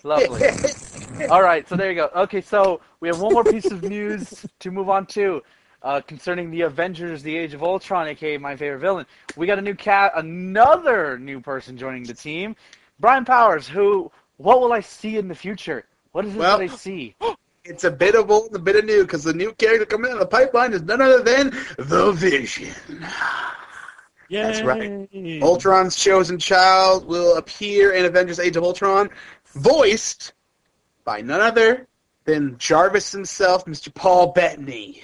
All right, so there you go. Okay, so we have one more piece of news to move on to concerning the Avengers: The Age of Ultron, aka my favorite villain. We got a new another new person joining the team, Brian Powers. What will I see in the future? What is it that I see? It's a bit of old and a bit of new, because the new character coming in the pipeline is none other than the Vision. Yay. That's right. Ultron's chosen child will appear in Avengers: Age of Ultron, voiced by none other than Jarvis himself, Mr. Paul Bettany.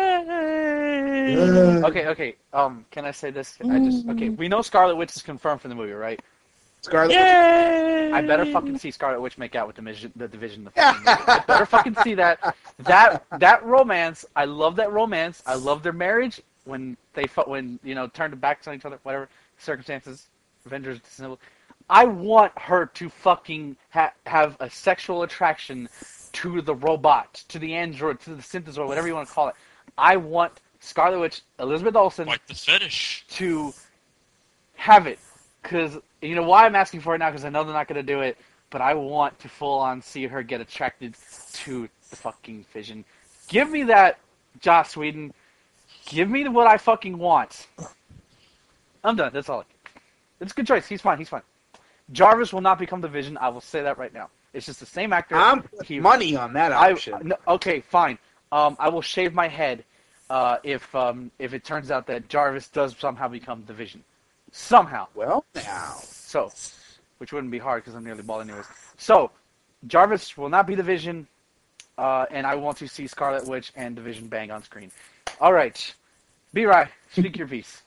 Yay. Okay. Can I say this? We know Scarlet Witch is confirmed for the movie, right? Scarlet Yay. I better fucking see Scarlet Witch make out with the Division. I better fucking see that. That romance. I love that romance. I love their marriage when they turned their backs on each other, whatever circumstances. Avengers disassembled. I want her to fucking have a sexual attraction to the robot, to the android, to the synthezoid, whatever you want to call it. I want Scarlet Witch, Elizabeth Olsen, Like the fetish. to have it. Because, you know why I'm asking for it now? Because I know they're not going to do it. But I want to full on see her get attracted to the fucking Vision. Give me that, Joss Whedon. Give me what I fucking want. I'm done. That's all. It's a good choice. He's fine. Jarvis will not become the Vision. I will say that right now. It's just the same actor. I'm putting money on that option. Okay, fine. I will shave my head if it turns out that Jarvis does somehow become the Vision. Somehow. Well, now. So, which wouldn't be hard because I'm nearly bald anyways. So, Jarvis will not be the Vision, and I want to see Scarlet Witch and the Vision bang on screen. All right. B-Ry, speak your piece.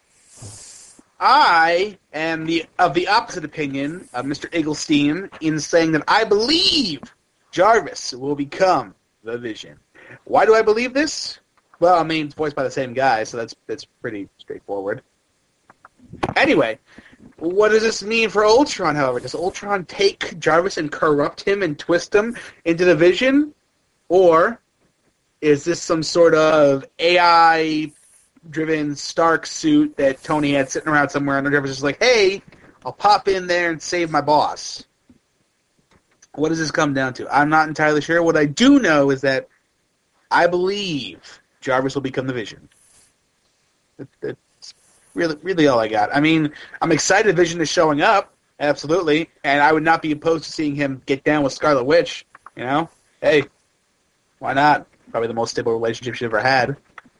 I am of the opposite opinion of Mr. Eggleston in saying that I believe Jarvis will become the Vision. Why do I believe this? Well, I mean, it's voiced by the same guy, so that's pretty straightforward. Anyway, what does this mean for Ultron, however? Does Ultron take Jarvis and corrupt him and twist him into the Vision? Or is this some sort of AI-driven Stark suit that Tony had sitting around somewhere, and Jarvis is just like, hey, I'll pop in there and save my boss? What does this come down to? I'm not entirely sure. What I do know is that I believe Jarvis will become the Vision. That's really all I got. I mean, I'm excited Vision is showing up, absolutely, and I would not be opposed to seeing him get down with Scarlet Witch, you know? Hey, why not? Probably the most stable relationship she's ever had.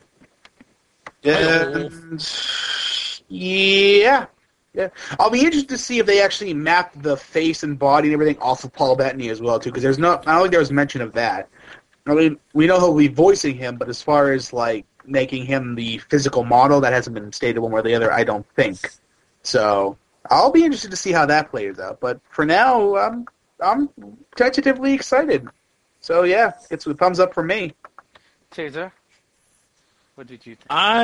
And, yeah. I'll be interested to see if they actually map the face and body and everything off of Paul Bettany as well, too, because I don't think there was mention of that. I mean, we know he'll be voicing him, but as far as, like, making him the physical model, that hasn't been stated one way or the other, I don't think. So, I'll be interested to see how that plays out. But for now, I'm tentatively excited. So, yeah, it's a thumbs up for me. Taser, what did you think?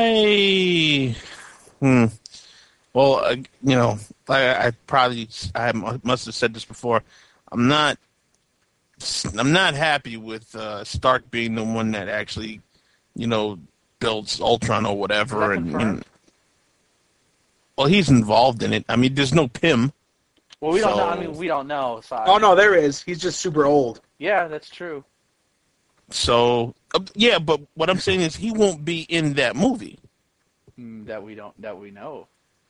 Well, I must have said this before. I'm not happy with Stark being the one that actually, builds Ultron or whatever. And well, he's involved in it. I mean, there's no Pym. Well, we don't know. I mean, we don't know. So Oh, no, there is. He's just super old. Yeah, that's true. So, yeah, but what I'm saying is he won't be in that movie. That we know.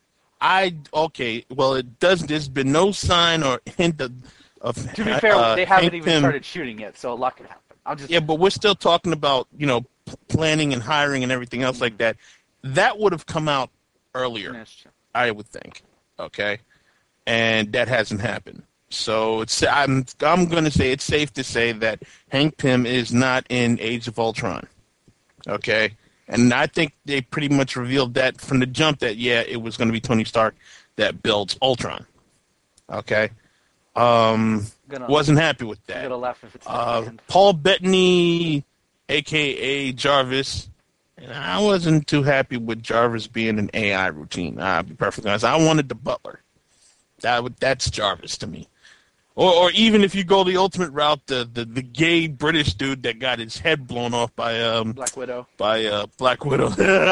Well, there's been no sign or hint of to be fair, they haven't Hank even Pym. started shooting yet, so a lot could happen. Yeah, but we're still talking about, planning and hiring and everything else like that. That would have come out earlier, That's true. I would think. Okay? And that hasn't happened. So I'm going to say it's safe to say that Hank Pym is not in Age of Ultron. Okay? And I think they pretty much revealed that from the jump that, yeah, it was going to be Tony Stark that builds Ultron. Okay? Wasn't happy with that. I'm gonna laugh if it's not the end. Paul Bettany, a.k.a. Jarvis, and I wasn't too happy with Jarvis being an AI routine. I'll be perfectly honest. I wanted the butler. That's Jarvis to me. Or even if you go the ultimate route, the gay British dude that got his head blown off by Black Widow. Black Widow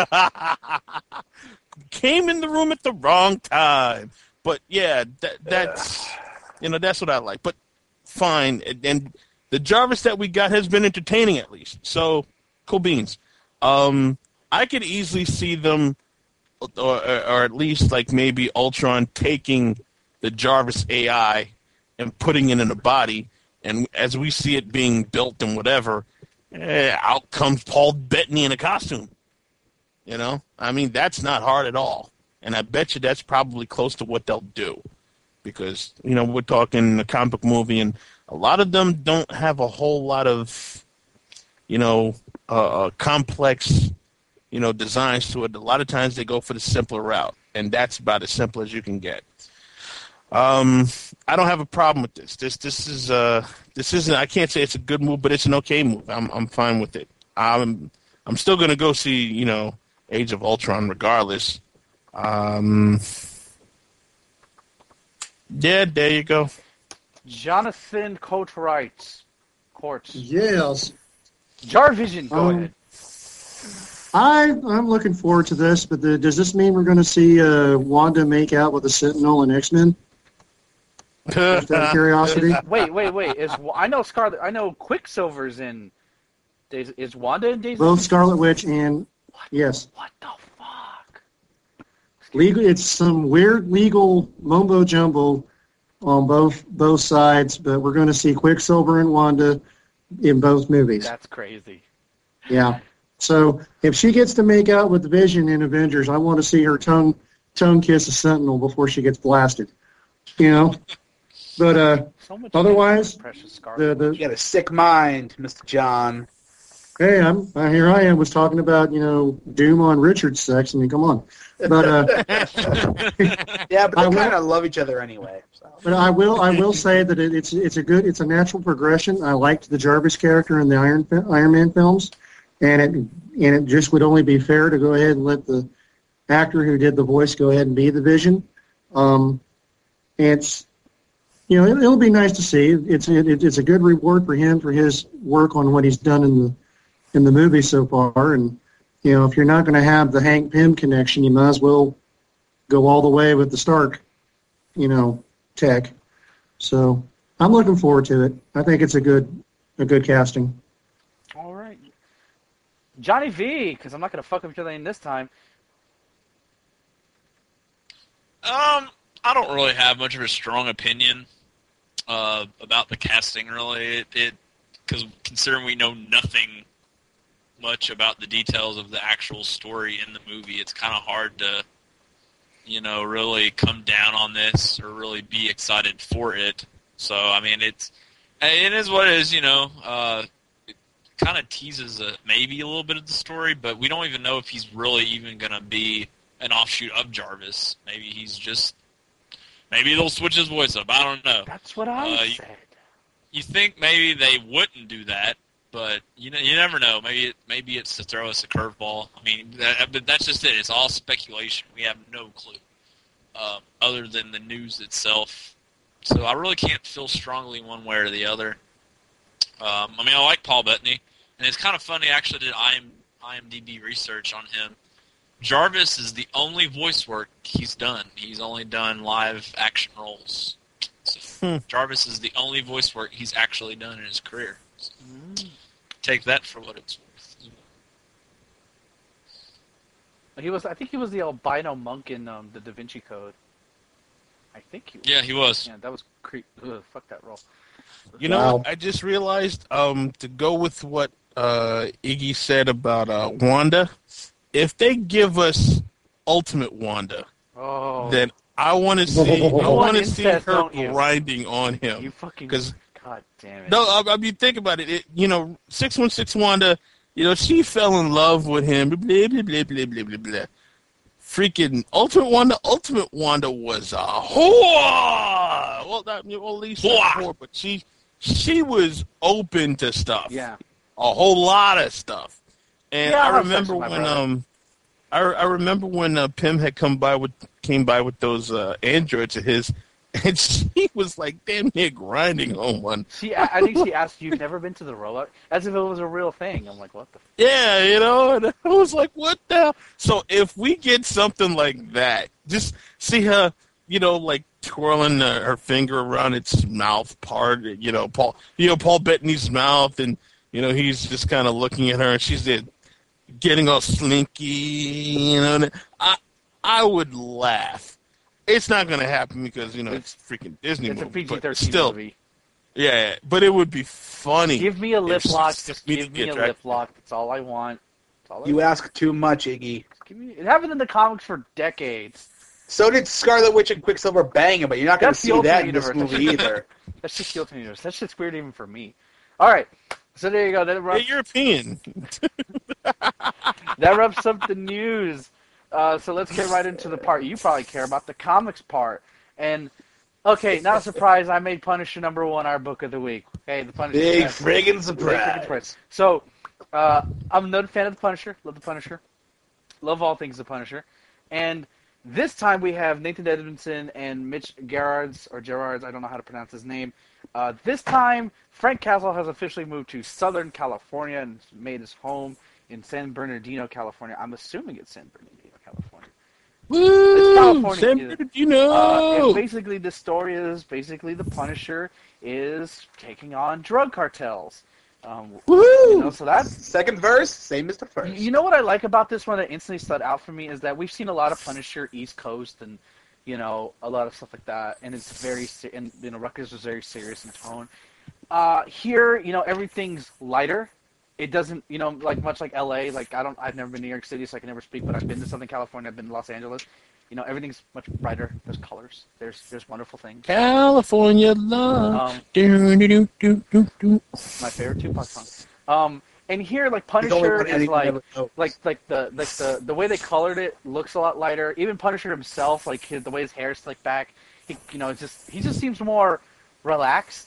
came in the room at the wrong time. But yeah, that's that's what I like. But fine, and the Jarvis that we got has been entertaining at least. So cool beans. I could easily see them, or at least like maybe Ultron taking the Jarvis AI and putting it in a body, and as we see it being built and whatever, out comes Paul Bettany in a costume. I mean, that's not hard at all. And I bet you that's probably close to what they'll do. Because, we're talking a comic book movie, and a lot of them don't have a whole lot of, complex, designs to it. A lot of times they go for the simpler route, and that's about as simple as you can get. I don't have a problem with this. This isn't. I can't say it's a good move, but it's an okay move. I'm fine with it. I'm still gonna go see Age of Ultron regardless. Yeah, there you go. Jonathan Coates writes. Yes. Jarvision, go ahead. I'm looking forward to this, but does this mean we're going to see Wanda make out with a Sentinel and X-Men? Just out of curiosity. Wait. I know Scarlet. I know Quicksilver's in. Is Wanda in Days? Both Scarlet Witch and yes. What the fuck? Legal. It's some weird legal mumbo jumbo on both sides, but we're going to see Quicksilver and Wanda in both movies. That's crazy. Yeah. So if she gets to make out with the Vision in Avengers, I want to see her tongue kiss a Sentinel before she gets blasted. But otherwise, precious Scarlet. You got a sick mind, Mr. John. Hey, here I am was talking about Doom on Richard's sex. I mean, come on. But yeah, but they kind of love each other anyway. So. But I will say that it's a natural progression. I liked the Jarvis character in the Iron Man films, and it just would only be fair to go ahead and let the actor who did the voice go ahead and be the Vision. It's it'll be nice to see. It's a good reward for him for his work on what he's done in the movie so far. And if you're not going to have the Hank Pym connection, you might as well go all the way with the Stark, tech. So I'm looking forward to it. I think it's a good casting. All right, Johnny V, because I'm not going to fuck up your name this time. I don't really have much of a strong opinion about the casting, really. Because considering we know nothing much about the details of the actual story in the movie, it's kind of hard to, really come down on this or really be excited for it. So, I mean, it is what it is, it kind of teases maybe a little bit of the story, but we don't even know if he's really even going to be an offshoot of Jarvis. Maybe they'll switch his voice up. I don't know. That's what I said. You think maybe they wouldn't do that, but you never know. Maybe it's to throw us a curveball. I mean, but that's just it. It's all speculation. We have no clue other than the news itself. So I really can't feel strongly one way or the other. I like Paul Bettany, and it's kind of funny. I actually did IMDb research on him. Jarvis is the only voice work he's done. He's only done live action roles. So Jarvis is the only voice work he's actually done in his career. So take that for what it's worth. I think he was the albino monk in the Da Vinci Code. I think he was. Yeah, he was. Yeah, that was fuck that role. You know what? I just realized to go with what Iggy said about Wanda. If they give us Ultimate Wanda, then I want to see her grinding on him. You fucking God damn it! No, I mean think about it. 616 Wanda. She fell in love with him. Blah blah blah blah blah blah blah. Freaking Ultimate Wanda was a whore. Well, at least not a whore, but she was open to stuff. Yeah, a whole lot of stuff. And yeah, I remember when Pym had came by with those androids of his, and she was like damn near grinding on one. I think she asked, "You've never been to the robot?" As if it was a real thing. I'm like, what the? Yeah, and I was like, what the hell? So if we get something like that, just see her, like twirling her finger around its mouth part, Paul Bettany's mouth, and, he's just kind of looking at her, and she's there getting all slinky, and I would laugh. It's not going to happen because, it's freaking Disney It's movie. a PG-13 still, movie. Yeah, but it would be funny. Give me a lip lock. Just me give to me get a lip lock. That's all I want. You ask too much, Iggy. It happened in the comics for decades. So did Scarlet Witch and Quicksilver banging, but you're not going to That's the see that Ultimate in this Universe. movie either. That's just the Ultimate Universe. That shit's weird even for me. All right. So there you go. That They're European. wraps up the news. So let's get right into the part you probably care about, the comics part. And, okay, not a surprise, I made Punisher #1 our book of the week. Okay, the Punisher. Big friggin' Big surprise. surprise. So, I'm a noted fan of the Punisher. Love the Punisher. Love all things the Punisher. And this time we have Nathan Edmondson and Mitch Gerards, I don't know how to pronounce his name. This time, Frank Castle has officially moved to Southern California and made his home in San Bernardino, California. I'm assuming it's San Bernardino, California. Woo! It's California. San Bernardino! And basically, the story is the Punisher is taking on drug cartels. Woo! So that's Second verse, same as the first. You know what I like about this one that instantly stood out for me is that we've seen a lot of Punisher East Coast and, a lot of stuff like that, and it's very, Rutgers was very serious in tone. Here, everything's lighter. It doesn't, much like LA, I've never been to New York City, so I can never speak, but I've been to Southern California, I've been to Los Angeles. Everything's much brighter. There's colors. There's wonderful things. California love. My favorite Tupac song. And here, Punisher is the way they colored it looks a lot lighter. Even Punisher himself, the way his hair is slicked back, he just seems more relaxed.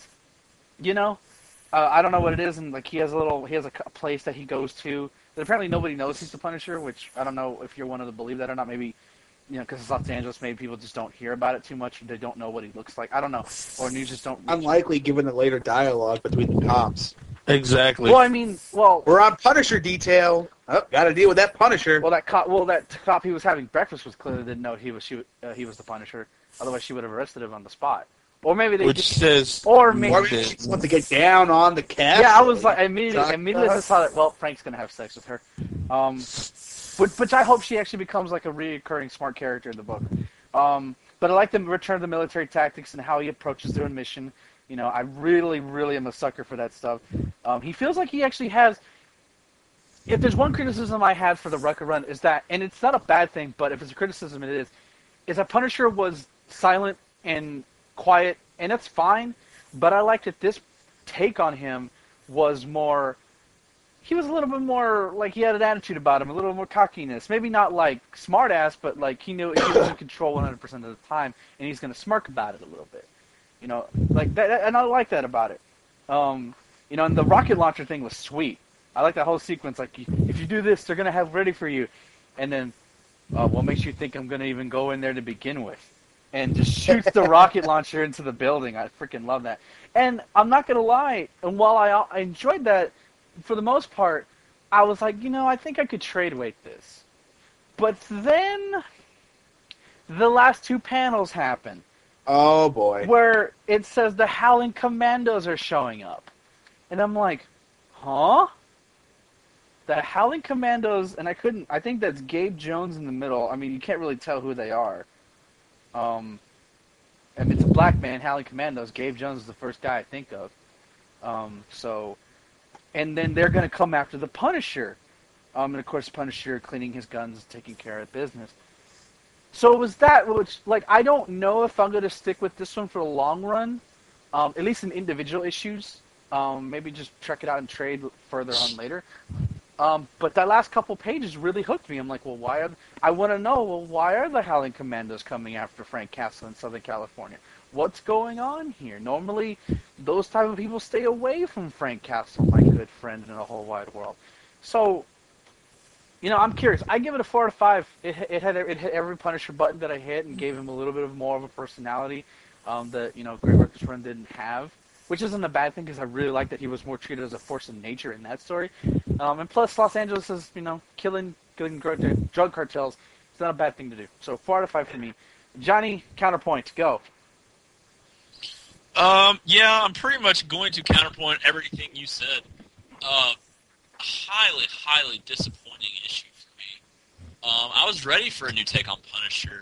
I don't know what it is, and he has a place that he goes to that apparently nobody knows he's the Punisher, which I don't know if you're one of them to believe that or not. Maybe. Because it's Los Angeles, maybe people just don't hear about it too much. They don't know what he looks like. I don't know. Or news just don't... Unlikely, given the later dialogue between the cops. Exactly. Well, we're on Punisher detail. Oh, got to deal with that Punisher. That cop he was having breakfast with clearly didn't know he was the Punisher. Otherwise, she would have arrested him on the spot. Or maybe they or maybe she just wants to get down on the cat. Yeah, I was like, immediately I saw that. Well, Frank's gonna have sex with her. Which I hope she actually becomes a reoccurring smart character in the book. But I like the return of the military tactics and how he approaches their mission. I really, really am a sucker for that stuff. He feels like he actually has... If there's one criticism I had for the Rucker run is that, and it's not a bad thing, but if it's a criticism it is that Punisher was silent and quiet, and that's fine, but I liked that this take on him was more... He was a little bit more, he had an attitude about him, a little more cockiness. Maybe not smart ass, but he knew he was in control 100% of the time, and he's going to smirk about it a little bit. That, and I like that about it. And the rocket launcher thing was sweet. I like that whole sequence, if you do this, they're going to have ready for you. And then, what makes you think I'm going to even go in there to begin with? And just shoots the rocket launcher into the building. I freaking love that. And I'm not going to lie, and while I enjoyed that, for the most part, I was like, I think I could trade weight this. But then the last two panels happen. Oh, boy. Where it says the Howling Commandos are showing up. And I'm like, huh? The Howling Commandos, and I think that's Gabe Jones in the middle. I mean, you can't really tell who they are. It's a black man, Howling Commandos. Gabe Jones is the first guy I think of. And then they're going to come after the Punisher. And of course, Punisher cleaning his guns, taking care of business. So it was that, which, I don't know if I'm going to stick with this one for the long run. At least in individual issues. Maybe just check it out and trade further on later. But that last couple pages really hooked me. I'm like, I want to know, why are the Howling Commandos coming after Frank Castle in Southern California? What's going on here? Normally, those type of people stay away from Frank Castle, my good friend in the whole wide world. So, I'm curious. I give it a 4 out of 5. It hit every Punisher button that I hit and gave him a little bit of more of a personality. that Grant Rucka's run didn't have, which isn't a bad thing because I really like that he was more treated as a force of nature in that story. And plus, Los Angeles is killing drug cartels. It's not a bad thing to do. So 4 out of 5 for me. Johnny, counterpoint, go. Yeah, I'm pretty much going to counterpoint everything you said. Highly disappointing issue for me. I was ready for a new take on Punisher.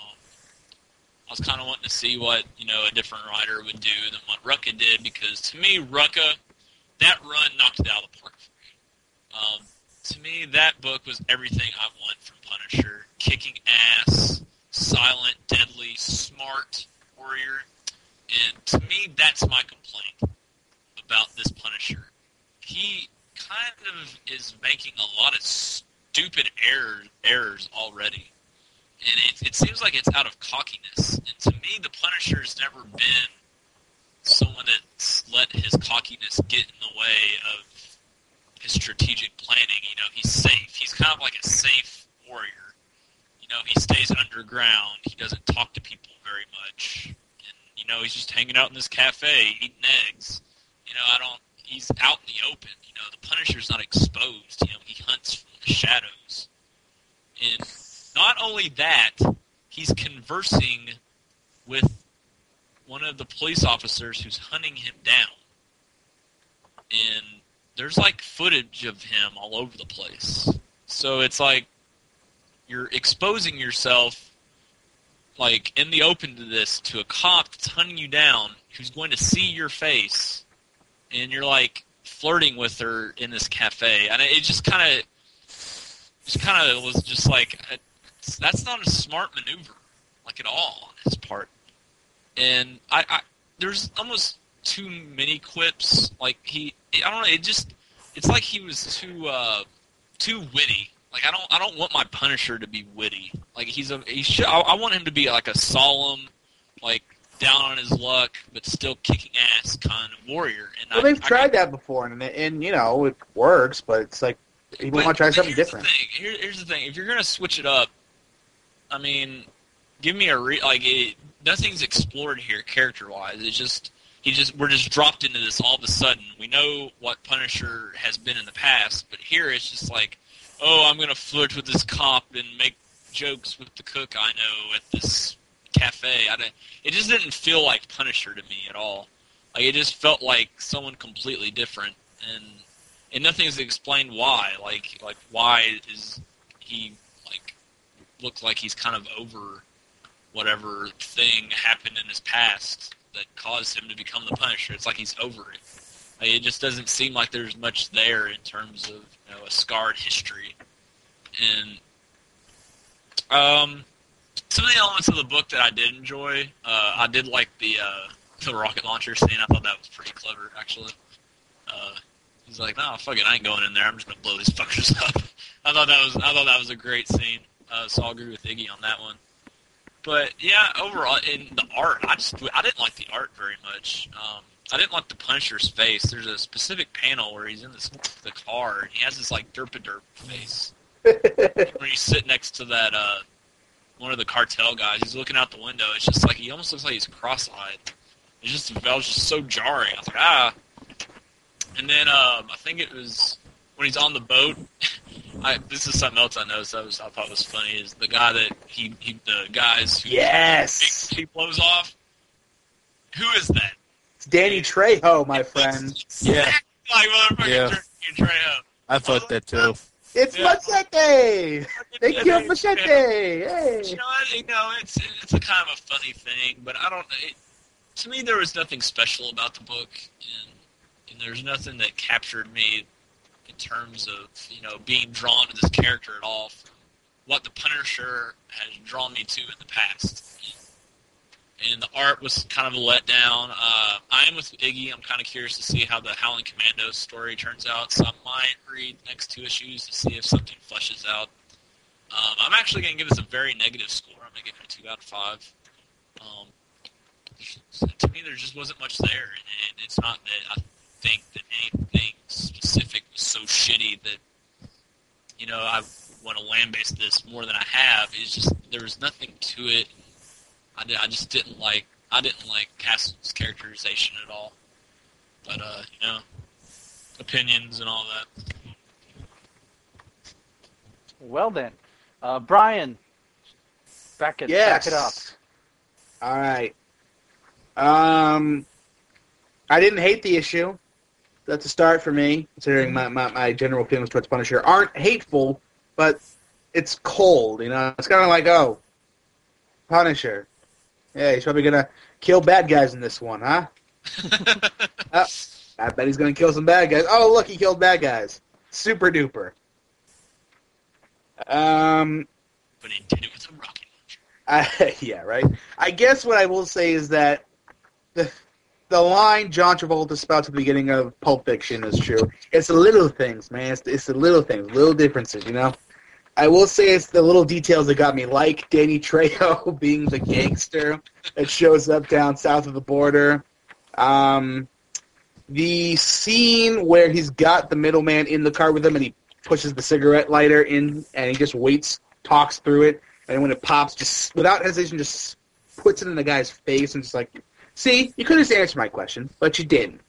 I was kind of wanting to see what, a different writer would do than what Rucka did, because to me, Rucka, that run knocked it out of the park for me. To me, that book was everything I want from Punisher. Kicking ass, silent, deadly, smart warrior. And to me, that's my complaint about this Punisher. He kind of is making a lot of stupid errors already. And it seems like it's out of cockiness. And to me, the Punisher's never been someone that's let his cockiness get in the way of his strategic planning. He's safe. He's kind of like a safe warrior. He stays underground. He doesn't talk to people very much. And, he's just hanging out in this cafe, eating eggs. He's out in the open. The Punisher's not exposed. He hunts from the shadows. And not only that, he's conversing with one of the police officers who's hunting him down. And there's, footage of him all over the place. So it's like you're exposing yourself, in the open to this, to a cop that's hunting you down, who's going to see your face, and you're, flirting with her in this cafe. And it just kind of was just that's not a smart maneuver, at all on his part. And there's almost too many quips. I don't know. It's like he was too witty. I don't want my Punisher to be witty. I want him to be a solemn, down on his luck, but still kicking ass kind of warrior. And they've tried that before, and it works, but it's you want to try something different. Here's the thing. If you're going to switch it up, give me nothing's explored here character-wise. We're just dropped into this all of a sudden. We know what Punisher has been in the past, but here it's just I'm going to flirt with this cop and make jokes with the cook I know at this cafe. It just didn't feel like Punisher to me at all. It just felt like someone completely different, and nothing is explained why. Why is he looks like he's kind of over whatever thing happened in his past that caused him to become the Punisher. It's like he's over it. It just doesn't seem like there's much there in terms of a scarred history. And some of the elements of the book that I did enjoy, I did like the rocket launcher scene. I thought that was pretty clever, actually. He's like, no, fuck it, I ain't going in there. I'm just gonna blow these fuckers up. I thought that was a great scene. So I'll agree with Iggy on that one. But yeah, overall, in the art, I didn't like the art very much. I didn't like the Punisher's face. There's a specific panel where he's in the car and he has this derp face. When he's sitting next to that one of the cartel guys, he's looking out the window. It's just he almost looks like he's cross-eyed. It was just so jarring. I was like, And then I think it was when he's on the boat. This is something else I noticed. I thought was funny is the guy that the guys who he blows off. Who is that? It's Danny Trejo, my friend. Yeah, motherfucking Trejo. I thought that too. It's Machete. They killed Machete. Hey. It's a kind of a funny thing, but I don't. To me, there was nothing special about the book, and there's nothing that captured me in terms of being drawn to this character at all from what the Punisher has drawn me to in the past. And the art was kind of a letdown. I am with Iggy. I'm kind of curious to see how the Howling Commandos story turns out, so I might read the next 2 issues to see if something fleshes out. I'm actually going to give this a very negative score. I'm going to give it a 2 out of 5. To me, there just wasn't much there, and it's not that I think that anything specific was so shitty that I want to lambaste this more than I have. It's just there was nothing to it. I just didn't like I didn't like Castle's characterization at all. But opinions and all that. Well then, Brian, back it up. All right. I didn't hate the issue. That's a start for me, considering my general feelings towards Punisher aren't hateful, but it's cold, It's kind of like, oh, Punisher. Yeah, he's probably going to kill bad guys in this one, huh? I bet he's going to kill some bad guys. Oh, look, he killed bad guys. Super duper. But he did it with a rocket launcher. Yeah, right? I guess what I will say is that the line John Travolta spouts at the beginning of Pulp Fiction is true. It's the little things, man. It's the little things, little differences, I will say it's the little details that got me, like Danny Trejo being the gangster that shows up down south of the border. The scene where he's got the middleman in the car with him and he pushes the cigarette lighter in and he just waits, talks through it, and when it pops, just without hesitation, just puts it in the guy's face and just like, see, you could have just answered my question, but you didn't.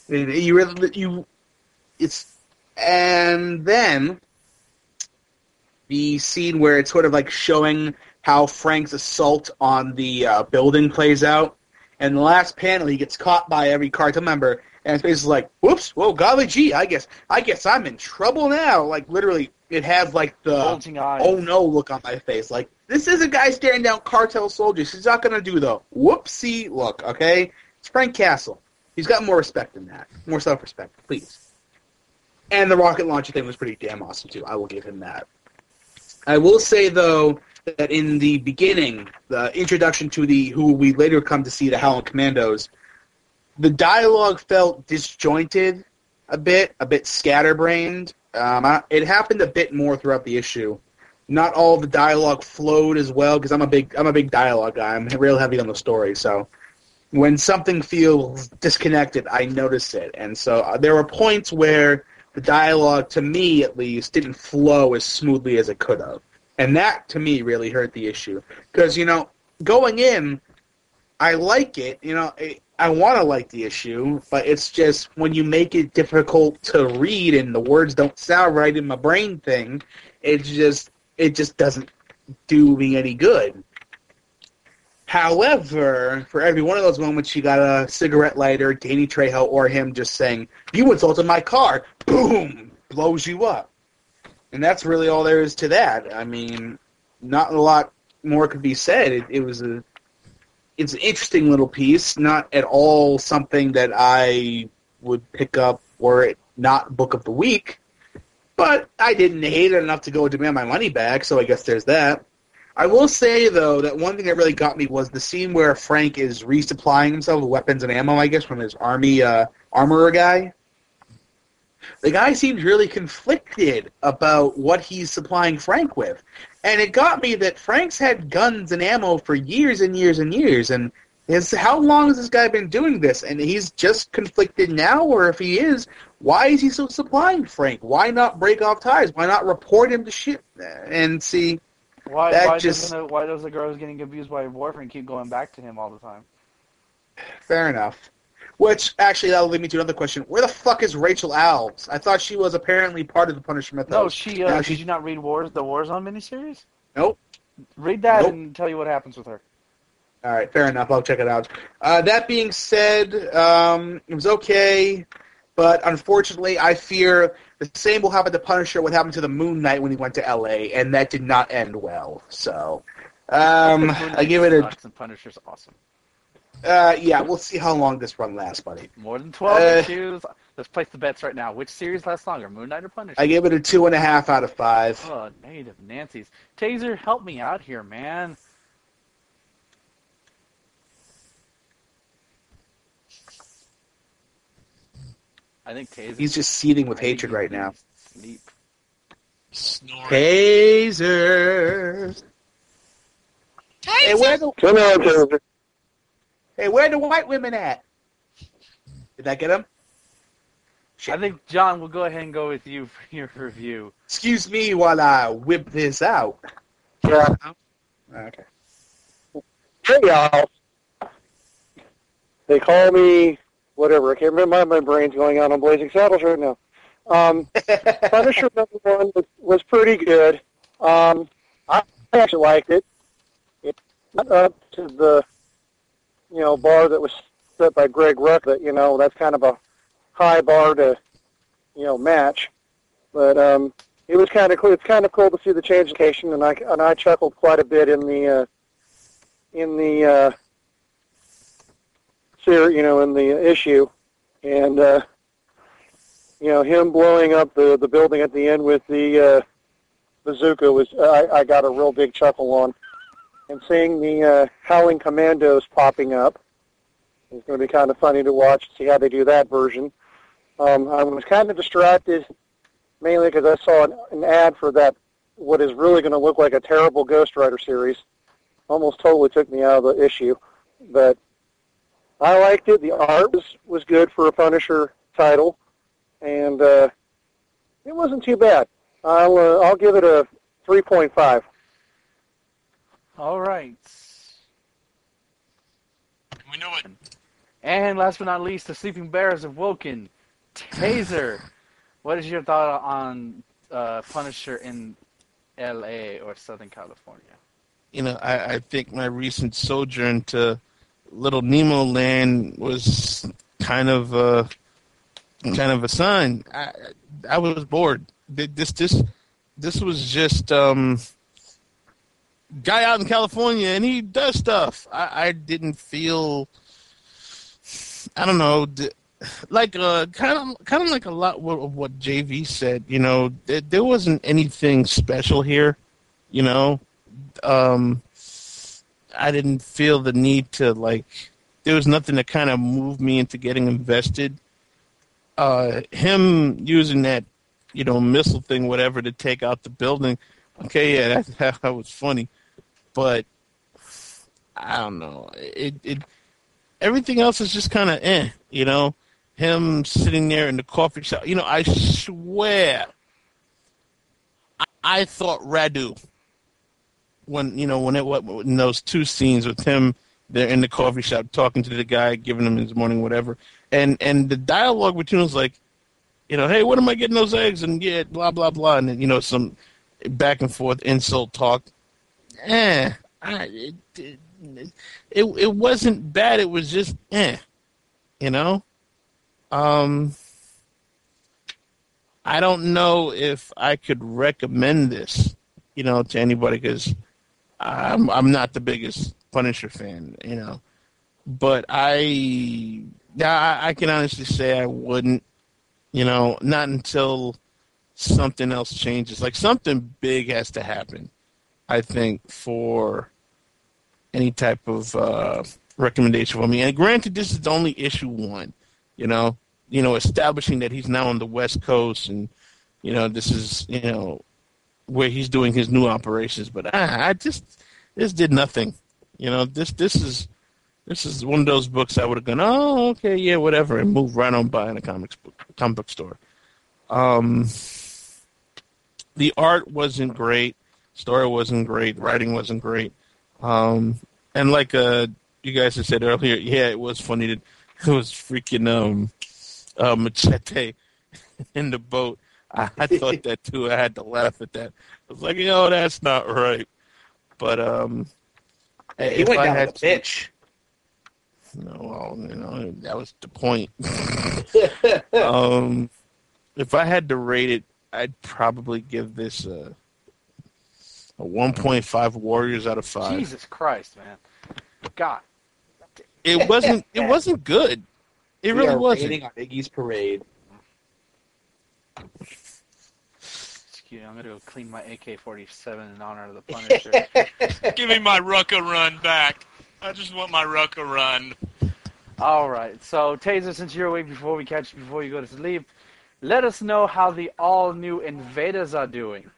And then the scene where it's sort of like showing how Frank's assault on the building plays out. And the last panel, he gets caught by every cartel member, and his face is like, whoops, whoa, golly gee, I guess I'm in trouble now. Like, literally, it has, like, the bulging eyes. Oh no look on my face. Like, this is a guy staring down cartel soldiers. He's not going to do the whoopsie look, okay? It's Frank Castle. He's got more respect than that. More self-respect, please. And the rocket launcher thing was pretty damn awesome, too. I will give him that. I will say, though, that in the beginning, the introduction to who we later come to see, the Howling Commandos, the dialogue felt disjointed a bit scatterbrained. It happened a bit more throughout the issue. Not all the dialogue flowed as well, because I'm a big dialogue guy. I'm real heavy on the story, so when something feels disconnected, I notice it. And so there were points where the dialogue, to me at least, didn't flow as smoothly as it could have. And that, to me, really hurt the issue. Because, going in, I like it. I want to like the issue, but it's just when you make it difficult to read and the words don't sound right in my brain thing, it just doesn't do me any good. However, for every one of those moments, you got a cigarette lighter, Danny Trejo, or him just saying, "You insulted my car," boom, blows you up. And that's really all there is to that. I mean, not a lot more could be said. It's an interesting little piece, not at all something that I would pick up were it not Book of the Week, but I didn't hate it enough to go demand my money back, so I guess there's that. I will say, though, that one thing that really got me was the scene where Frank is resupplying himself with weapons and ammo, I guess, from his army armorer guy. The guy seemed really conflicted about what he's supplying Frank with. And it got me that Frank's had guns and ammo for years and years and years. And how long has this guy been doing this? And he's just conflicted now? Or if he is, why is he still supplying Frank? Why not break off ties? Why not report him to shit? And see, why does the girl who's getting abused by her boyfriend keep going back to him all the time? Fair enough. Which, actually, that'll lead me to another question. Where the fuck is Rachel Alves? I thought she was apparently part of the Punisher mythos. No, did you not read the Warzone miniseries? Nope. Read that and tell you what happens with her. All right, fair enough. I'll check it out. That being said, it was okay, but unfortunately, I fear the same will happen to Punisher what happened to the Moon Knight when he went to L.A., and that did not end well. So, I give it a... And Punisher's awesome. Yeah, we'll see how long this run lasts, buddy. More than 12 issues. Let's place the bets right now. Which series lasts longer, Moon Knight or Punisher? I give it a 2.5 out of 5. Oh, native Nancy's. Taser, help me out here, man. I think Taser... He's just seething with hatred right now. Sleep. Snoring. Tasers! Hey, where the white women at? Did that get him? Shit. I think, John, we'll go ahead and go with you for your review. Excuse me while I whip this out. Yeah. Okay. Hey, y'all. They call me whatever. I can't remember. My brain's going out on Blazing Saddles right now. Punisher #1 was pretty good. I actually liked it. It's not up to the bar that was set by Greg Ruck. That that's kind of a high bar to match. But it was kind of cool. It's kind of cool to see the change in location, and I chuckled quite a bit in the issue, and him blowing up the building at the end with the bazooka was I got a real big chuckle on, and seeing the Howling Commandos popping up is going to be kind of funny to watch, see how they do that version. I was kind of distracted, mainly because I saw an ad for that, what is really going to look like a terrible Ghost Rider series. Almost totally took me out of the issue. But I liked it. The art was good for a Punisher title, and it wasn't too bad. I'll give it a 3.5. All right. We know it. And last but not least, the Sleeping Bears have woken. Taser, what is your thought on Punisher in L.A. or Southern California? I think my recent sojourn to Little Nemo Land was kind of a sign. I was bored. This was just guy out in California and he does stuff. I didn't feel, I don't know, like kind of like a lot of what JV said. There wasn't anything special here. I didn't feel the need to, there was nothing to kind of move me into getting invested. Him using that, missile thing, whatever, to take out the building, okay, yeah, that was funny. But, I don't know. Everything else is just kind of him sitting there in the coffee shop. I swear, I thought Radu, in those two scenes with him there in the coffee shop talking to the guy, giving him his morning whatever, and the dialogue between was like, hey, what am I getting those eggs? And yeah, blah blah blah, and then some back and forth insult talk. It wasn't bad. It was just I don't know if I could recommend this, to anybody, because I'm not the biggest Punisher fan, but I can honestly say I wouldn't, not until something else changes. Like, something big has to happen, I think, for any type of recommendation for me. And granted, this is only issue 1, establishing that he's now on the West Coast, and this is where he's doing his new operations. But this did nothing. This is one of those books I would have gone, oh, okay, yeah, whatever, and moved right on by in a comic book store. The art wasn't great, story wasn't great, writing wasn't great, and like you guys have said earlier, yeah, it was funny that it was freaking Machete in the boat. I thought that too. I had to laugh at that. I was like, that's not right. But he went down with a bitch. No, well, that was the point. If I had to rate it, I'd probably give this a 1.5 Warriors out of 5. Jesus Christ, man! God, it wasn't good. It really wasn't. Rating on Iggy's Parade. Excuse me, I'm gonna go clean my AK-47 in honor of the Punisher. Give me my Rucka Run back. I just want my Rucka Run. All right, so Taser, since you're awake before you go to sleep, let us know how the all-new Invaders are doing.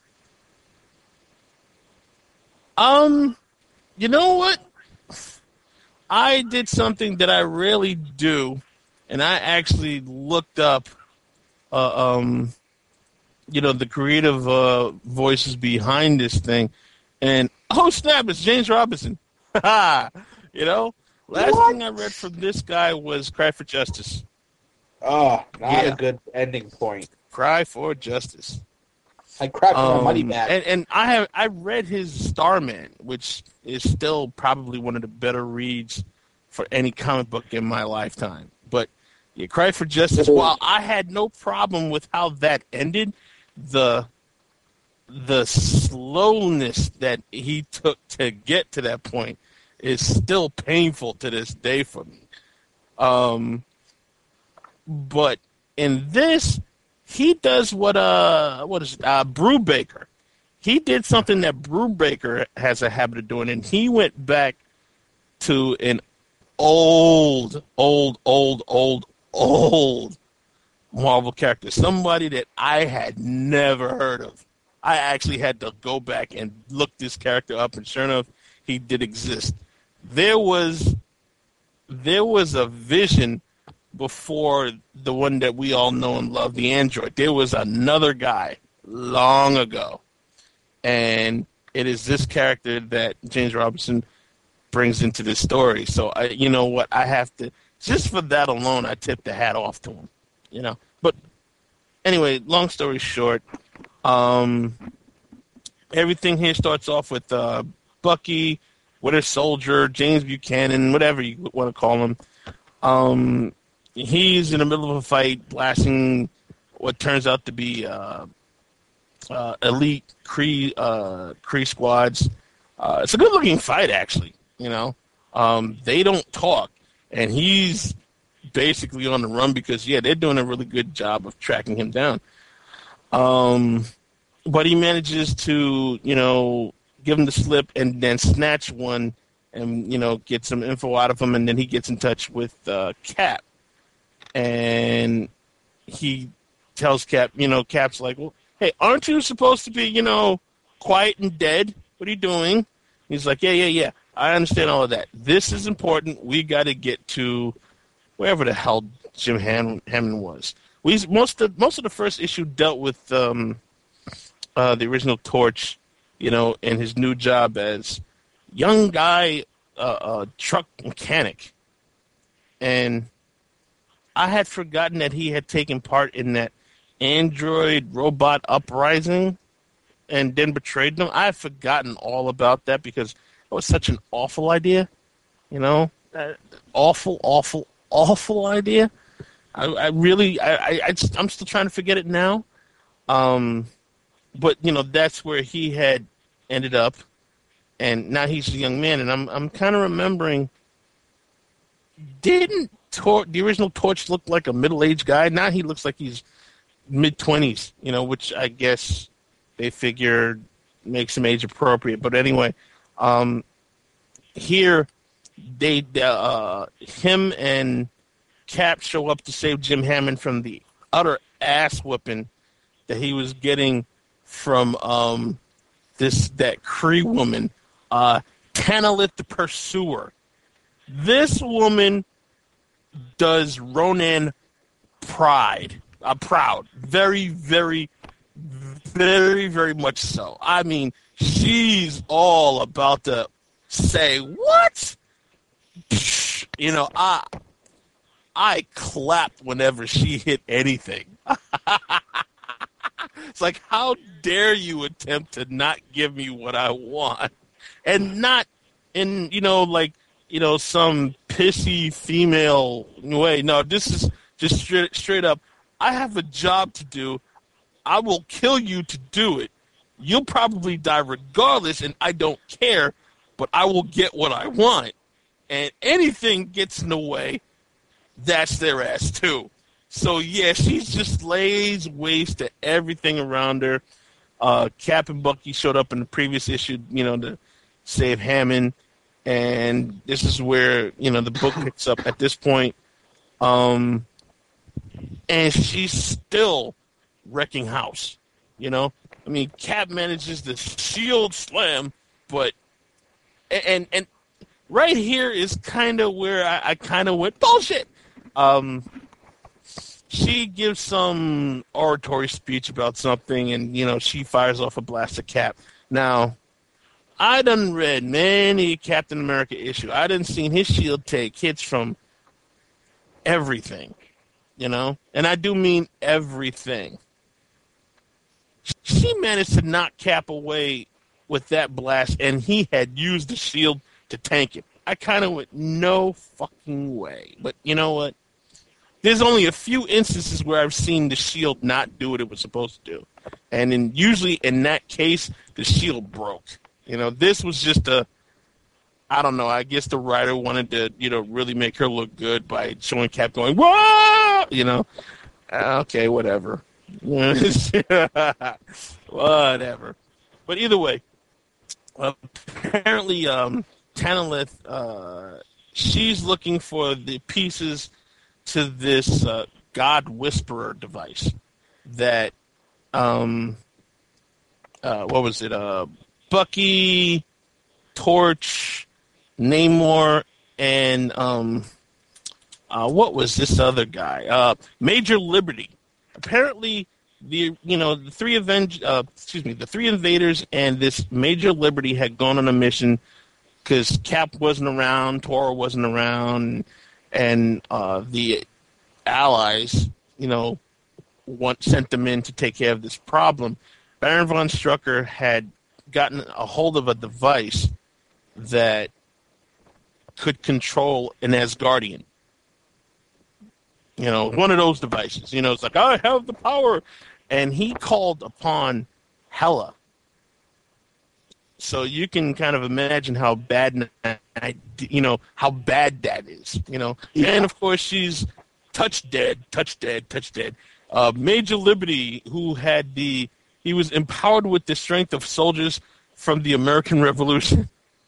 You know what? I did something that I rarely do, and I actually looked up, the creative voices behind this thing, and oh snap, it's James Robinson. Last thing I read from this guy was Cry for Justice. Oh, not Yeah. a good ending point. Cry for Justice. I cried for my money back. And I read his Starman, which is still probably one of the better reads for any comic book in my lifetime. But yeah, Cry for Justice, while I had no problem with how that ended, the slowness that he took to get to that point is still painful to this day for me. But in this, he does what is it? Brubaker. He did something that Brubaker has a habit of doing, and he went back to an old Marvel character, somebody that I had never heard of. I actually had to go back and look this character up, and sure enough, he did exist. There was a Vision before the one that we all know and love, the Android. There was another guy long ago, and it is this character that James Robinson brings into this story. So, you know what, I have to, just for that alone, I tip the hat off to him, you know. But anyway, long story short, everything here starts off with Bucky, Winter Soldier, James Buchanan, whatever you want to call him. He's in the middle of a fight, blasting what turns out to be elite Kree squads. It's a good-looking fight, actually. You know, they don't talk, and he's basically on the run because, yeah, they're doing a really good job of tracking him down. But he manages to, you know, give him the slip and then snatch one and, you know, get some info out of him, and then he gets in touch with Cap. And he tells Cap, you know, Cap's like, well, hey, aren't you supposed to be, you know, quiet and dead? What are you doing? He's like, yeah. I understand all of that. This is important. We got to get to wherever the hell Jim Hammond was. Most of the first issue dealt with the original Torch, you know, and his new job as young guy truck mechanic. And I had forgotten that he had taken part in that android robot uprising and then betrayed them. I had forgotten all about that because it was such an awful idea, you know, awful idea. I'm still trying to forget it now. But you know, that's where he had ended up, and now he's a young man, and I'm kind of remembering. Didn't the original Torch look like a middle-aged guy? Now he looks like he's mid-20s, you know, which I guess they figure makes him age appropriate. But anyway, here him and Cap show up to save Jim Hammond from the utter ass whipping that he was getting from that Kree woman, Tanalith the Pursuer. This woman does Ronan proud. Very, very, very, very much so. I mean, she's all about to say, what? You know, I clapped whenever she hit anything. It's like, how dare you attempt to not give me what I want? And not in, you know, like, you know, some pissy female way. No, this is just straight up. I have a job to do. I will kill you to do it. You'll probably die regardless, and I don't care, but I will get what I want. And anything gets in the way, that's their ass too. So yeah, she just lays waste to everything around her. Cap and Bucky showed up in the previous issue, you know, to save Hammond, and this is where, you know, the book picks up at this point. And she's still wrecking house, you know. I mean, Cap manages the shield slam, but and right here is kind of where I kind of went bullshit. She gives some oratory speech about something, and, you know, she fires off a blast at Cap. Now, I done read many Captain America issue. I done seen his shield take hits from everything, you know? And I do mean everything. She managed to knock Cap away with that blast, and he had used the shield to tank it. I kind of went, no fucking way. But you know what? There's only a few instances where I've seen the shield not do what it was supposed to do. And usually in that case, the shield broke. You know, this was just I don't know, I guess the writer wanted to, you know, really make her look good by showing Cap going, whoa! You know, okay, whatever. Whatever. But either way, apparently Tanalith, she's looking for the pieces to this God Whisperer device that, what was it, Bucky, Torch, Namor, and what was this other guy? Major Liberty. Apparently, the three invaders and this Major Liberty had gone on a mission because Cap wasn't around, Toro wasn't around, and the Allies, you know, sent them in to take care of this problem. Baron von Strucker had gotten a hold of a device that could control an Asgardian. You know, one of those devices. You know, it's like, I have the power. And he called upon Hela. So you can kind of imagine how bad, how bad that is. You know, yeah. And of course she's touch dead. Major Liberty, who had he was empowered with the strength of soldiers from the American Revolution.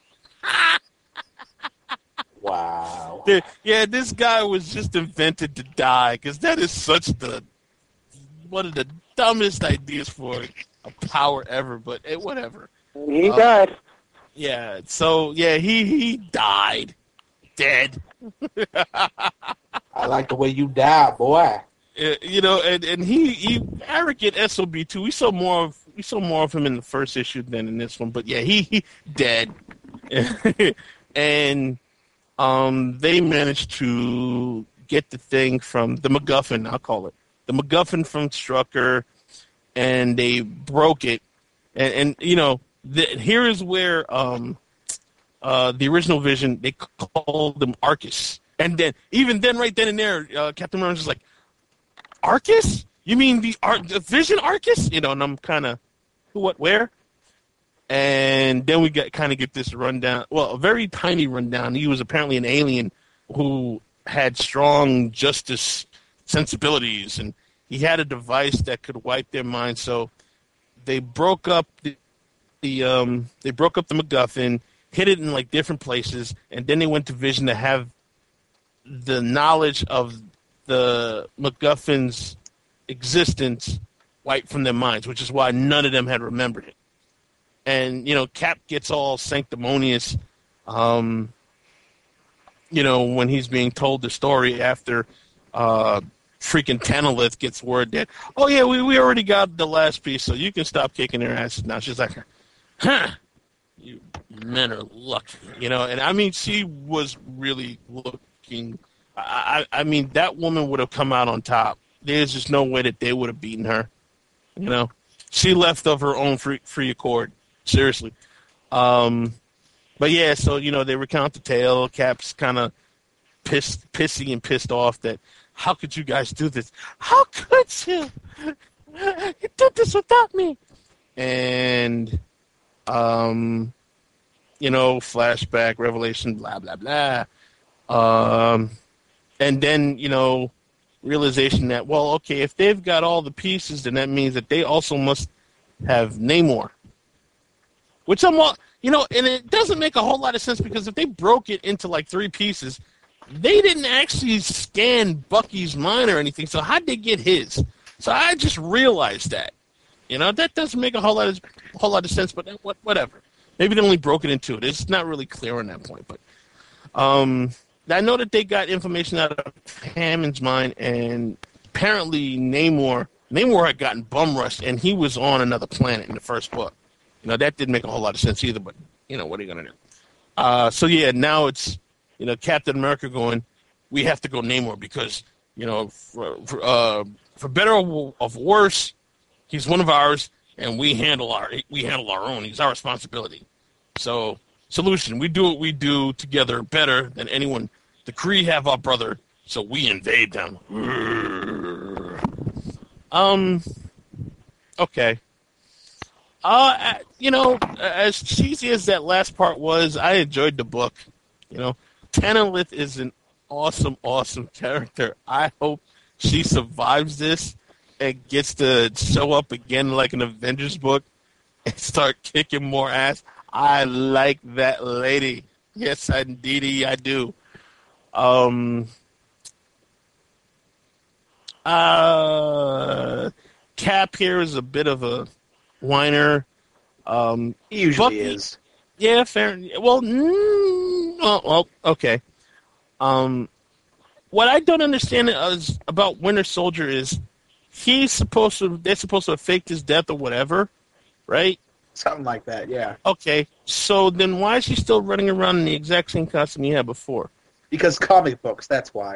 Wow. Yeah, this guy was just invented to die, because that is one of the dumbest ideas for a power ever, but whatever. He died. Yeah, so, yeah, he died. Dead. I like the way you died, boy. You know, and he arrogant SOB too. We saw more of him in the first issue than in this one, but yeah, he dead. And they managed to get the thing from the MacGuffin, I'll call it. The MacGuffin from Strucker, and they broke it. And you know, here is where the original Vision, they called him Arcus. And then, even then, right then and there, Captain America was like, Arcus? You mean the Vision Arcus? You know, and I'm kind of, who, what, where? And then we get this rundown. Well, a very tiny rundown. He was apparently an alien who had strong justice sensibilities, and he had a device that could wipe their minds. So they broke up the MacGuffin, hid it in like different places, and then they went to Vision to have the knowledge of the MacGuffin's existence wiped from their minds, which is why none of them had remembered it. And, you know, Cap gets all sanctimonious, you know, when he's being told the story after freaking Tanalith gets word that, oh, yeah, we already got the last piece, so you can stop kicking their asses now. She's like, huh, you men are lucky, you know. And, I mean, she was really looking, I mean, that woman would have come out on top. There's just no way that they would have beaten her, you know. She left of her own free accord. Seriously. But yeah, so, you know, they recount the tale. Cap's kind of pissy and pissed off that, how could you guys do this? How could you? You did this without me. And, you know, flashback, revelation, blah, blah, blah. And then, you know, realization that, well, okay, if they've got all the pieces, then that means that they also must have Namor. Which you know, and it doesn't make a whole lot of sense, because if they broke it into like 3 pieces, they didn't actually scan Bucky's mind or anything. So how'd they get his? So I just realized that. You know, that doesn't make a whole lot of sense, but whatever. Maybe they only broke it into it. It's not really clear on that point. But I know that they got information out of Hammond's mind, and apparently Namor had gotten bum rushed, and he was on another planet in the first book. You know, that didn't make a whole lot of sense either, but, what are you going to do? So yeah, now it's, Captain America going, we have to go Namor because, for better or worse, he's one of ours, and we handle our own. He's our responsibility. So, solution: we do what we do together better than anyone. The Kree have our brother, so we invade them. Okay. As cheesy as that last part was, I enjoyed the book. Tanalith is an awesome, awesome character. I hope she survives this and gets to show up again like an Avengers book and start kicking more ass. I like that lady. Yes, indeedy, I do. Cap here is a bit of a whiner. He usually Bucky is. Yeah, fair. Well, okay. What I don't understand is about Winter Soldier is they're supposed to have faked his death or whatever, right? Something like that, yeah. Okay, so then why is he still running around in the exact same costume he had before? Because comic books, that's why.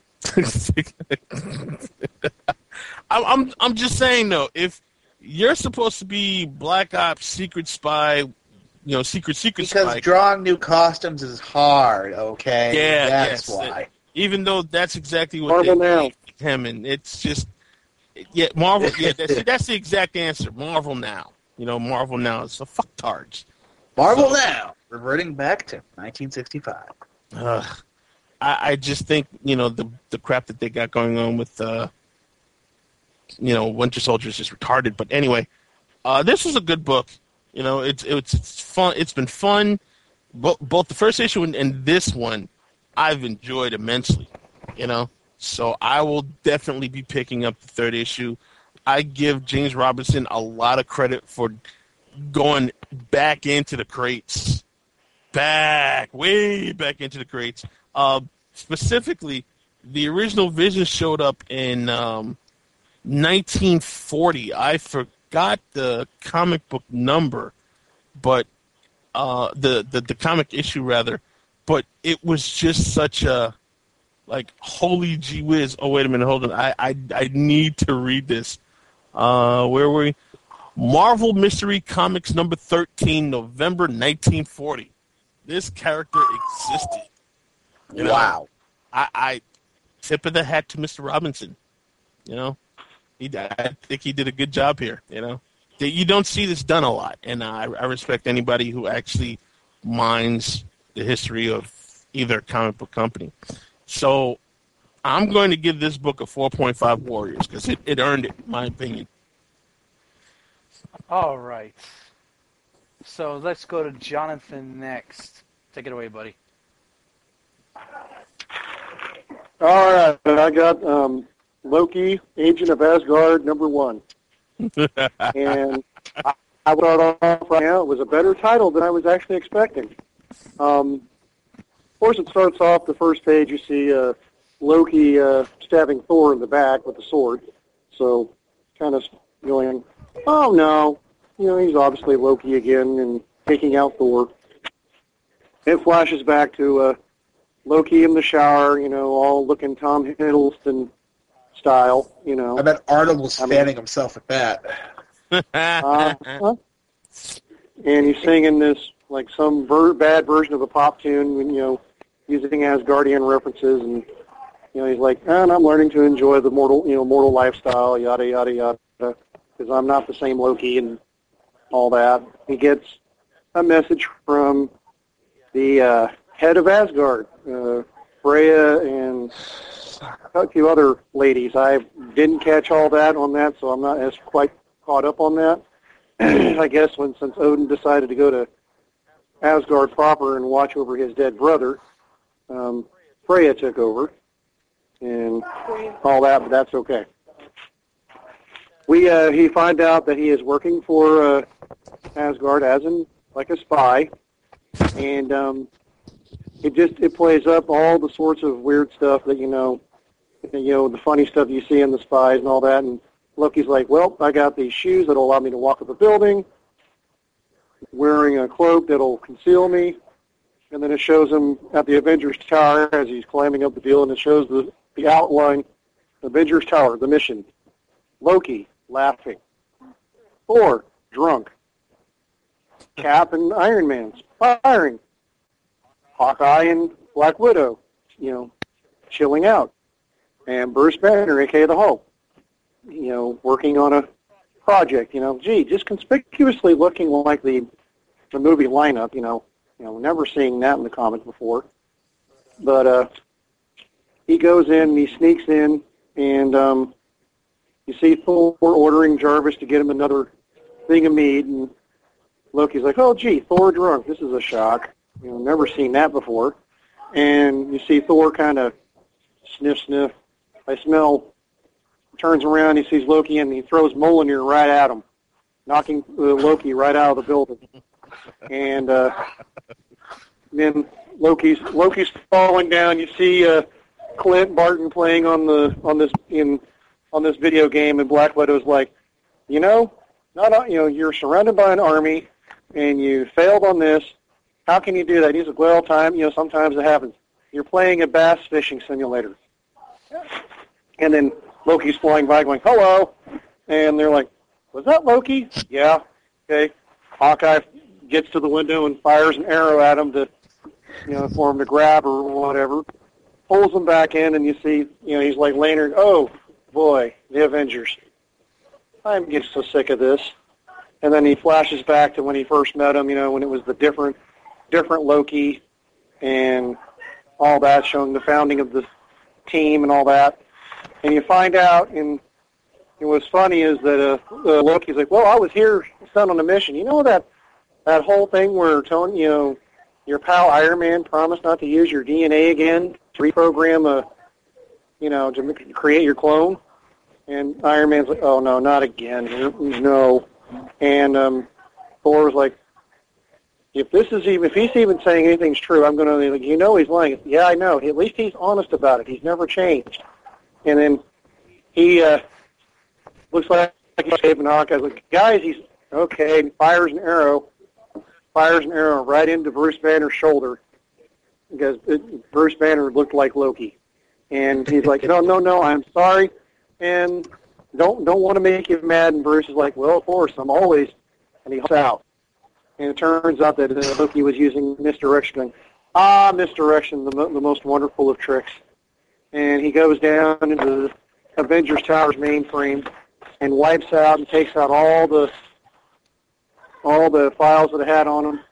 I'm just saying though, if you're supposed to be Black Ops secret spy, secret because spy. drawing new costumes is hard, okay? Yeah, that's yes. why. Even though that's exactly what Marvel they now. did with him, and it's just Marvel. Yeah, that's the exact answer. Marvel now. Marvel now. So fucktards. Marvel now, reverting back to 1965. I just think the crap that they got going on with Winter Soldier is just retarded. But anyway, this was a good book. It's fun. It's been fun. Both the first issue and this one, I've enjoyed immensely. So I will definitely be picking up the third issue. I give James Robinson a lot of credit for going back into the crates. Way back into the crates. Specifically, the original Vision showed up in 1940. I forgot the comic book number, but the comic issue rather. But it was just such a holy gee whiz. Oh wait a minute, hold on. I need to read this. Where were we? Marvel Mystery Comics number 13, November 1940. This character existed. Wow. I tip of the hat to Mr. Robinson. I think he did a good job here. You don't see this done a lot, and I respect anybody who actually minds the history of either comic book company. So I'm going to give this book a 4.5 Warriors because it earned it, in my opinion. All right. So let's go to Jonathan next. Take it away, buddy. All right, I got Loki, Agent of Asgard, number 1. And I would start off right now. It was a better title than I was actually expecting. Of course, it starts off, the first page, you see Loki stabbing Thor in the back with a sword. So kind of going, oh, no. He's obviously Loki again and taking out Thor. It flashes back to Loki in the shower, all looking Tom Hiddleston style, I bet Arnold was fanning himself at that. And he's singing this, some bad version of a pop tune, using Asgardian references, and, he's like, and I'm learning to enjoy the mortal lifestyle, yada, yada, yada, because I'm not the same Loki and all that. He gets a message from the head of Asgard, Freya, and a few other ladies. I didn't catch all that on that, so I'm not as quite caught up on that. I guess since Odin decided to go to Asgard proper and watch over his dead brother, Freya took over and all that, but that's okay. He finds out that he is working for Asgard as a spy, and it plays up all the sorts of weird stuff that the funny stuff you see in the spies and all that. And Loki's like, well, I got these shoes that'll allow me to walk up a building. wearing a cloak that'll conceal me. And then it shows him at the Avengers Tower as he's climbing up the deal, and it shows the outline, Avengers Tower, the mission. Loki, laughing. Thor, drunk. Cap and Iron Man, firing. Hawkeye and Black Widow, chilling out. And Bruce Banner, a.k.a. the Hulk, working on a project, just conspicuously looking like the movie lineup, never seeing that in the comics before. But he goes in, he sneaks in, and you see Thor ordering Jarvis to get him another thing of mead, and Loki's like, oh, gee, Thor drunk. This is a shock. Never seen that before. And you see Thor kind of sniff. I smell, turns around, he sees Loki, and he throws Mjolnir right at him, knocking Loki right out of the building. And then Loki's falling down. You see Clint Barton playing on this video game, and Black Widow's like, you're surrounded by an army, and you failed on this. How can you do that? He's like, well, sometimes it happens. You're playing a bass fishing simulator. And then Loki's flying by going, hello. And they're like, was that Loki? Yeah. Okay. Hawkeye gets to the window and fires an arrow at him for him to grab or whatever. Pulls him back in, and you see, he's like laying there, oh, boy, the Avengers. I'm getting so sick of this. And then he flashes back to when he first met him, when it was the different Loki and all that, showing the founding of the team and all that. And you find out, and what's funny is that Loki's like, well, I was here sent on a mission. That whole thing where Tony, your pal Iron Man promised not to use your DNA again to reprogram to create your clone? And Iron Man's like, oh, no, not again. No. And Thor was like, if he's even saying anything's true, I'm going to, he's lying. Yeah, I know. At least he's honest about it. He's never changed. And then he looks like he's saving Hawkeye. Like, guys, he's okay. And fires an arrow right into Bruce Banner's shoulder because Bruce Banner looked like Loki. And he's like, no, I'm sorry, and don't want to make you mad. And Bruce is like, well, of course, I'm always, and he hops out. And it turns out that Loki was using misdirection. Misdirection, the most wonderful of tricks. And he goes down into the Avengers Tower's mainframe and wipes out and takes out all the files that it had on him.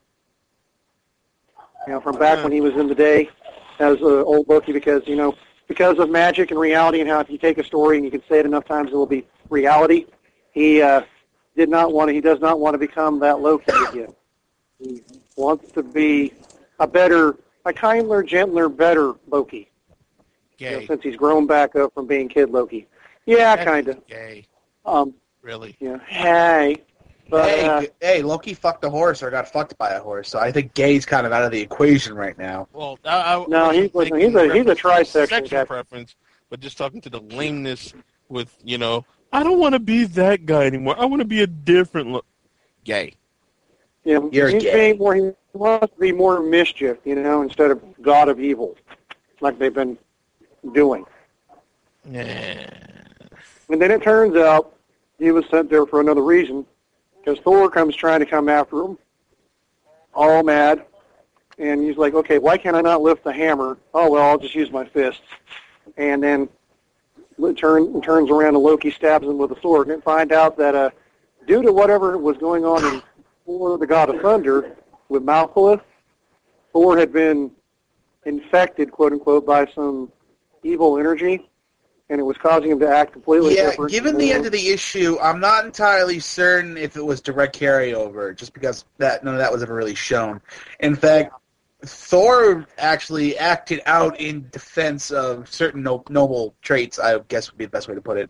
From back when he was in the day as old Loki, because of magic and reality and how if you take a story and you can say it enough times it will be reality. He does not want to become that Loki again. He wants to be a kinder, gentler, better Loki. Since he's grown back up from being kid Loki. Yeah, kind of. Gay. Really? Yeah. Hey. But, hey, Loki fucked a horse or got fucked by a horse, so I think gay's kind of out of the equation right now. Well, he's a trisection sexual preference, but just talking to the lameness with, I don't want to be that guy anymore. I want to be a different gay. Yeah, he's gay. He wants to be more mischief, instead of God of evil, like they've been doing. Yeah. And then it turns out he was sent there for another reason, because Thor comes trying to come after him, all mad, and he's like, okay, why can't I not lift the hammer? Oh, well, I'll just use my fists. And then turns around and Loki stabs him with a sword, and find out that due to whatever was going on in Thor, the God of Thunder, with Malkuth, Thor had been infected, quote-unquote, by some evil energy, and it was causing him to act completely different. Yeah, given the end of the issue, I'm not entirely certain if it was direct carryover, just because none of that was ever really shown. In fact, Thor actually acted out in defense of certain noble traits, I guess would be the best way to put it.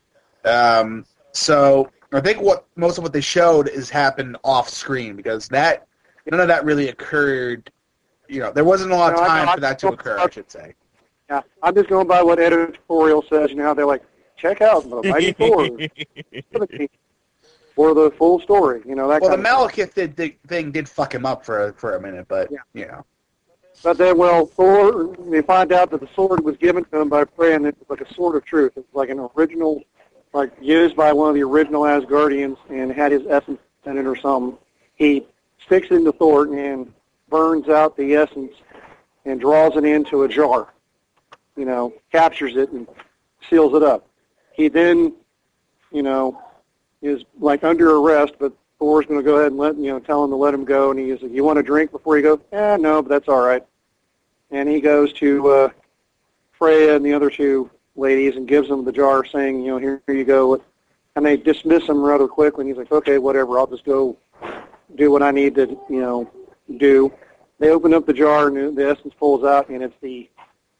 So I think most of what they showed is happened off screen, because none of that really occurred. There wasn't a lot of time for that to occur, I should say. Yeah, I'm just going by what editorial says. They're like, check out the Mighty Thor. for the full story. You know, that Well, the kind of Malekith thing did fuck him up for a minute, but, you know. But then, well, Thor, they find out that the sword was given to him by Freya, and it's like a sword of truth. It's like an original, like used by one of the original Asgardians, and had his essence in it or something. He sticks it into Thor and burns out the essence and draws it into a jar. You know, captures it and seals it up. He then, you know, is like under arrest, but Thor's going to go ahead and tell him to let him go. And he's like, "You want a drink before you go?" No, but that's all right. And he goes to Freya and the other two ladies and gives them the jar, saying, "Here you go." And they dismiss him rather quickly. And he's like, "Okay, whatever. I'll just go do what I need to, do." They open up the jar, and the essence pulls out, and it's the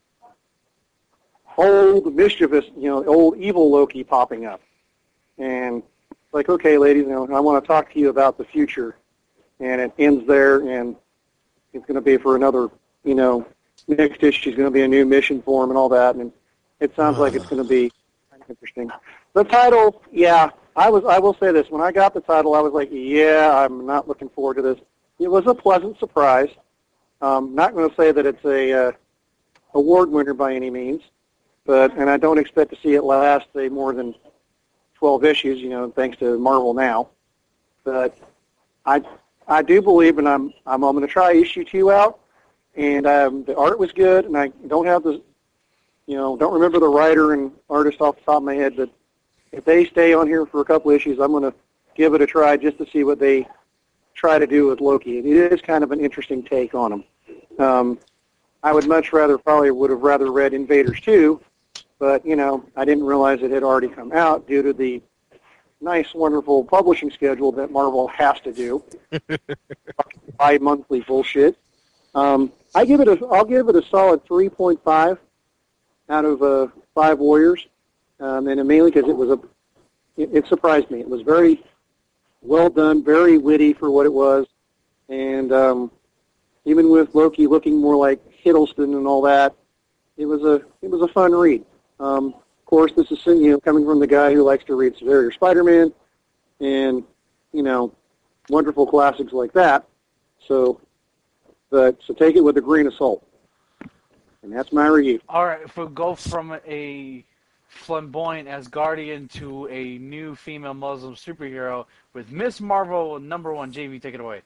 old mischievous, old evil Loki popping up. And it's like, "Okay, ladies, I want to talk to you about the future." And it ends there, and it's going to be for another, next issue is going to be a new mission for him and all that. And it sounds like it's going to be kind of interesting. The title, I will say this. When I got the title, I was like, I'm not looking forward to this. It was a pleasant surprise. Not going to say that it's a award winner by any means, and I don't expect to see it last more than 12 issues, thanks to Marvel now. But I do believe, and I'm going to try issue 2 out, and the art was good, and I don't have the, don't remember the writer and artist off the top of my head, but if they stay on here for a couple issues, I'm going to give it a try just to see what they try to do with Loki. It is kind of an interesting take on him. I would would have rather read Invaders 2, but, I didn't realize it had already come out due to the nice, wonderful publishing schedule that Marvel has to do. Bi-monthly bullshit. I'll give it a solid 3.5 out of 5 Warriors, and mainly because it surprised me. It was very well done, very witty for what it was, and even with Loki looking more like Hiddleston and all that, it was a fun read. Of course, this is coming from the guy who likes to read Superior Spider-Man, and wonderful classics like that. So take it with a grain of salt, and that's my review. All right, if we go from a flamboyant Asgardian to a new female Muslim superhero with Miss Marvel #1, JV, take it away.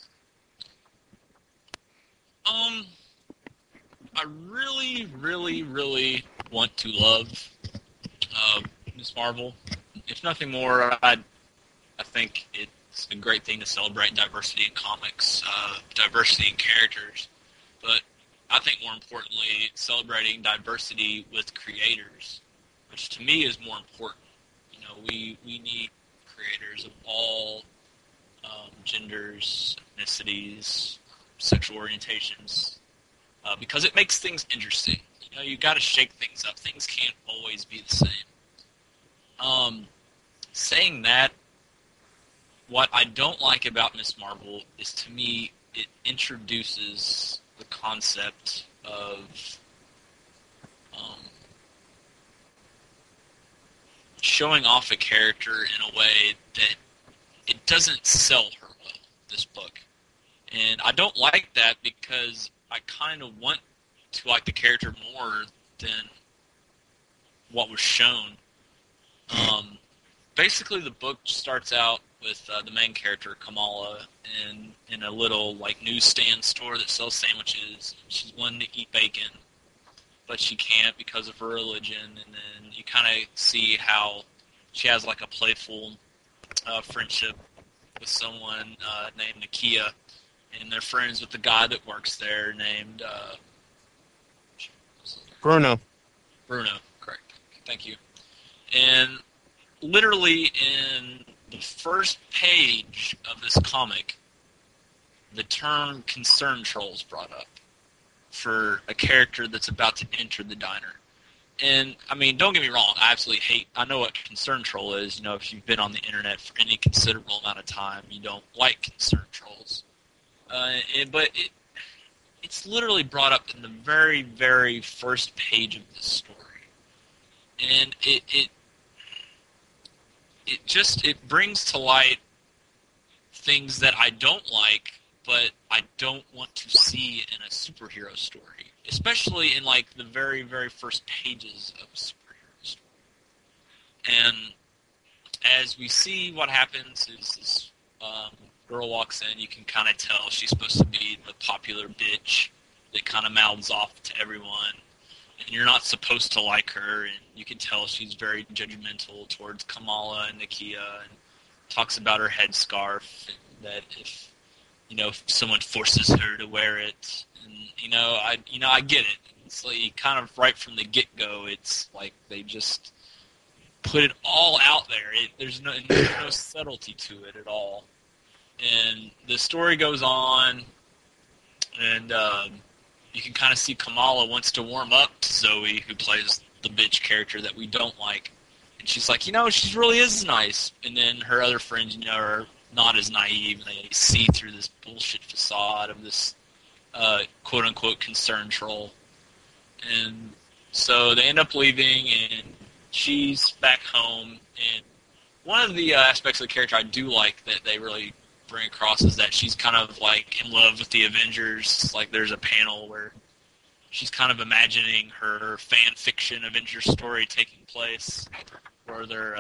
I really, really, really want to love Miss Marvel. If nothing more, I think it's a great thing to celebrate diversity in comics, diversity in characters, but I think more importantly, celebrating diversity with creators, which to me is more important. We need creators of all genders, ethnicities, sexual orientations, because it makes things interesting. You got to shake things up. Things can't always be the same. Saying that, what I don't like about Miss Marvel is, to me, it introduces the concept of showing off a character in a way that it doesn't sell her well, this book. And I don't like that because I kind of want to like the character more than what was shown. Basically, the book starts out with the main character, Kamala, in a little newsstand store that sells sandwiches. She's wanting to eat bacon, but she can't because of her religion. And then you kind of see how she has a playful friendship with someone named Nakia, and they're friends with the guy that works there named Bruno. Bruno, correct. Thank you. And literally in the first page of this comic, the term concern troll is brought up for a character that's about to enter the diner. And, don't get me wrong, I know what concern troll is. If you've been on the internet for any considerable amount of time, you don't like concern trolls. But it's literally brought up in the very, very first it brings to light things that I don't like, but I don't want to see in a superhero story, especially in like the very, very first pages of a superhero story. And as we see, what happens is this girl walks in. You can kind of tell she's supposed to be the popular bitch that kind of mouths off to everyone, and you're not supposed to like her. And you can tell she's very judgmental towards Kamala and Nakia, and talks about her headscarf, and that if someone forces her to wear it, and I get it. It's like kind of right from the get-go. It's like they just put it all out there. There's no subtlety to it at all. And the story goes on, and you can kind of see Kamala wants to warm up to Zoe, who plays the bitch character that we don't like. And she's like, she really is nice. And then her other friends, are not as naive, and they see through this bullshit facade of this quote-unquote concern troll. And so they end up leaving, and she's back home. And one of the aspects of the character I do like that they really bring across is that she's kind of like in love with the Avengers. Like there's a panel where she's kind of imagining her fan fiction Avengers story taking place, where they're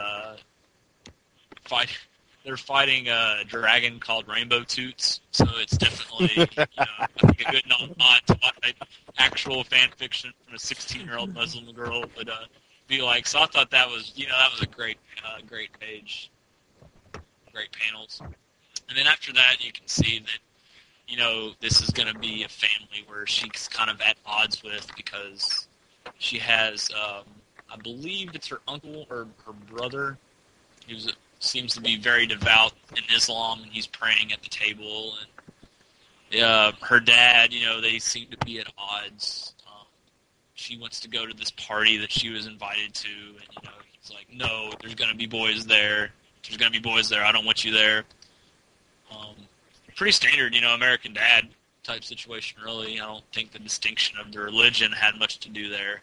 fighting a dragon called Rainbow Toots. So it's definitely I think a good nod to what actual fan fiction from a 16-year-old Muslim girl would be like. So I thought that was a great page, great panels. And then after that, you can see that, this is going to be a family where she's kind of at odds with, because she has, I believe it's her uncle or her brother, who seems to be very devout in Islam, and he's praying at the table. And her dad, they seem to be at odds. She wants to go to this party that she was invited to, and, he's like, no, there's going to be boys there. There's going to be boys there. I don't want you there. Pretty standard, American Dad type situation, really. I don't think the distinction of the religion had much to do there.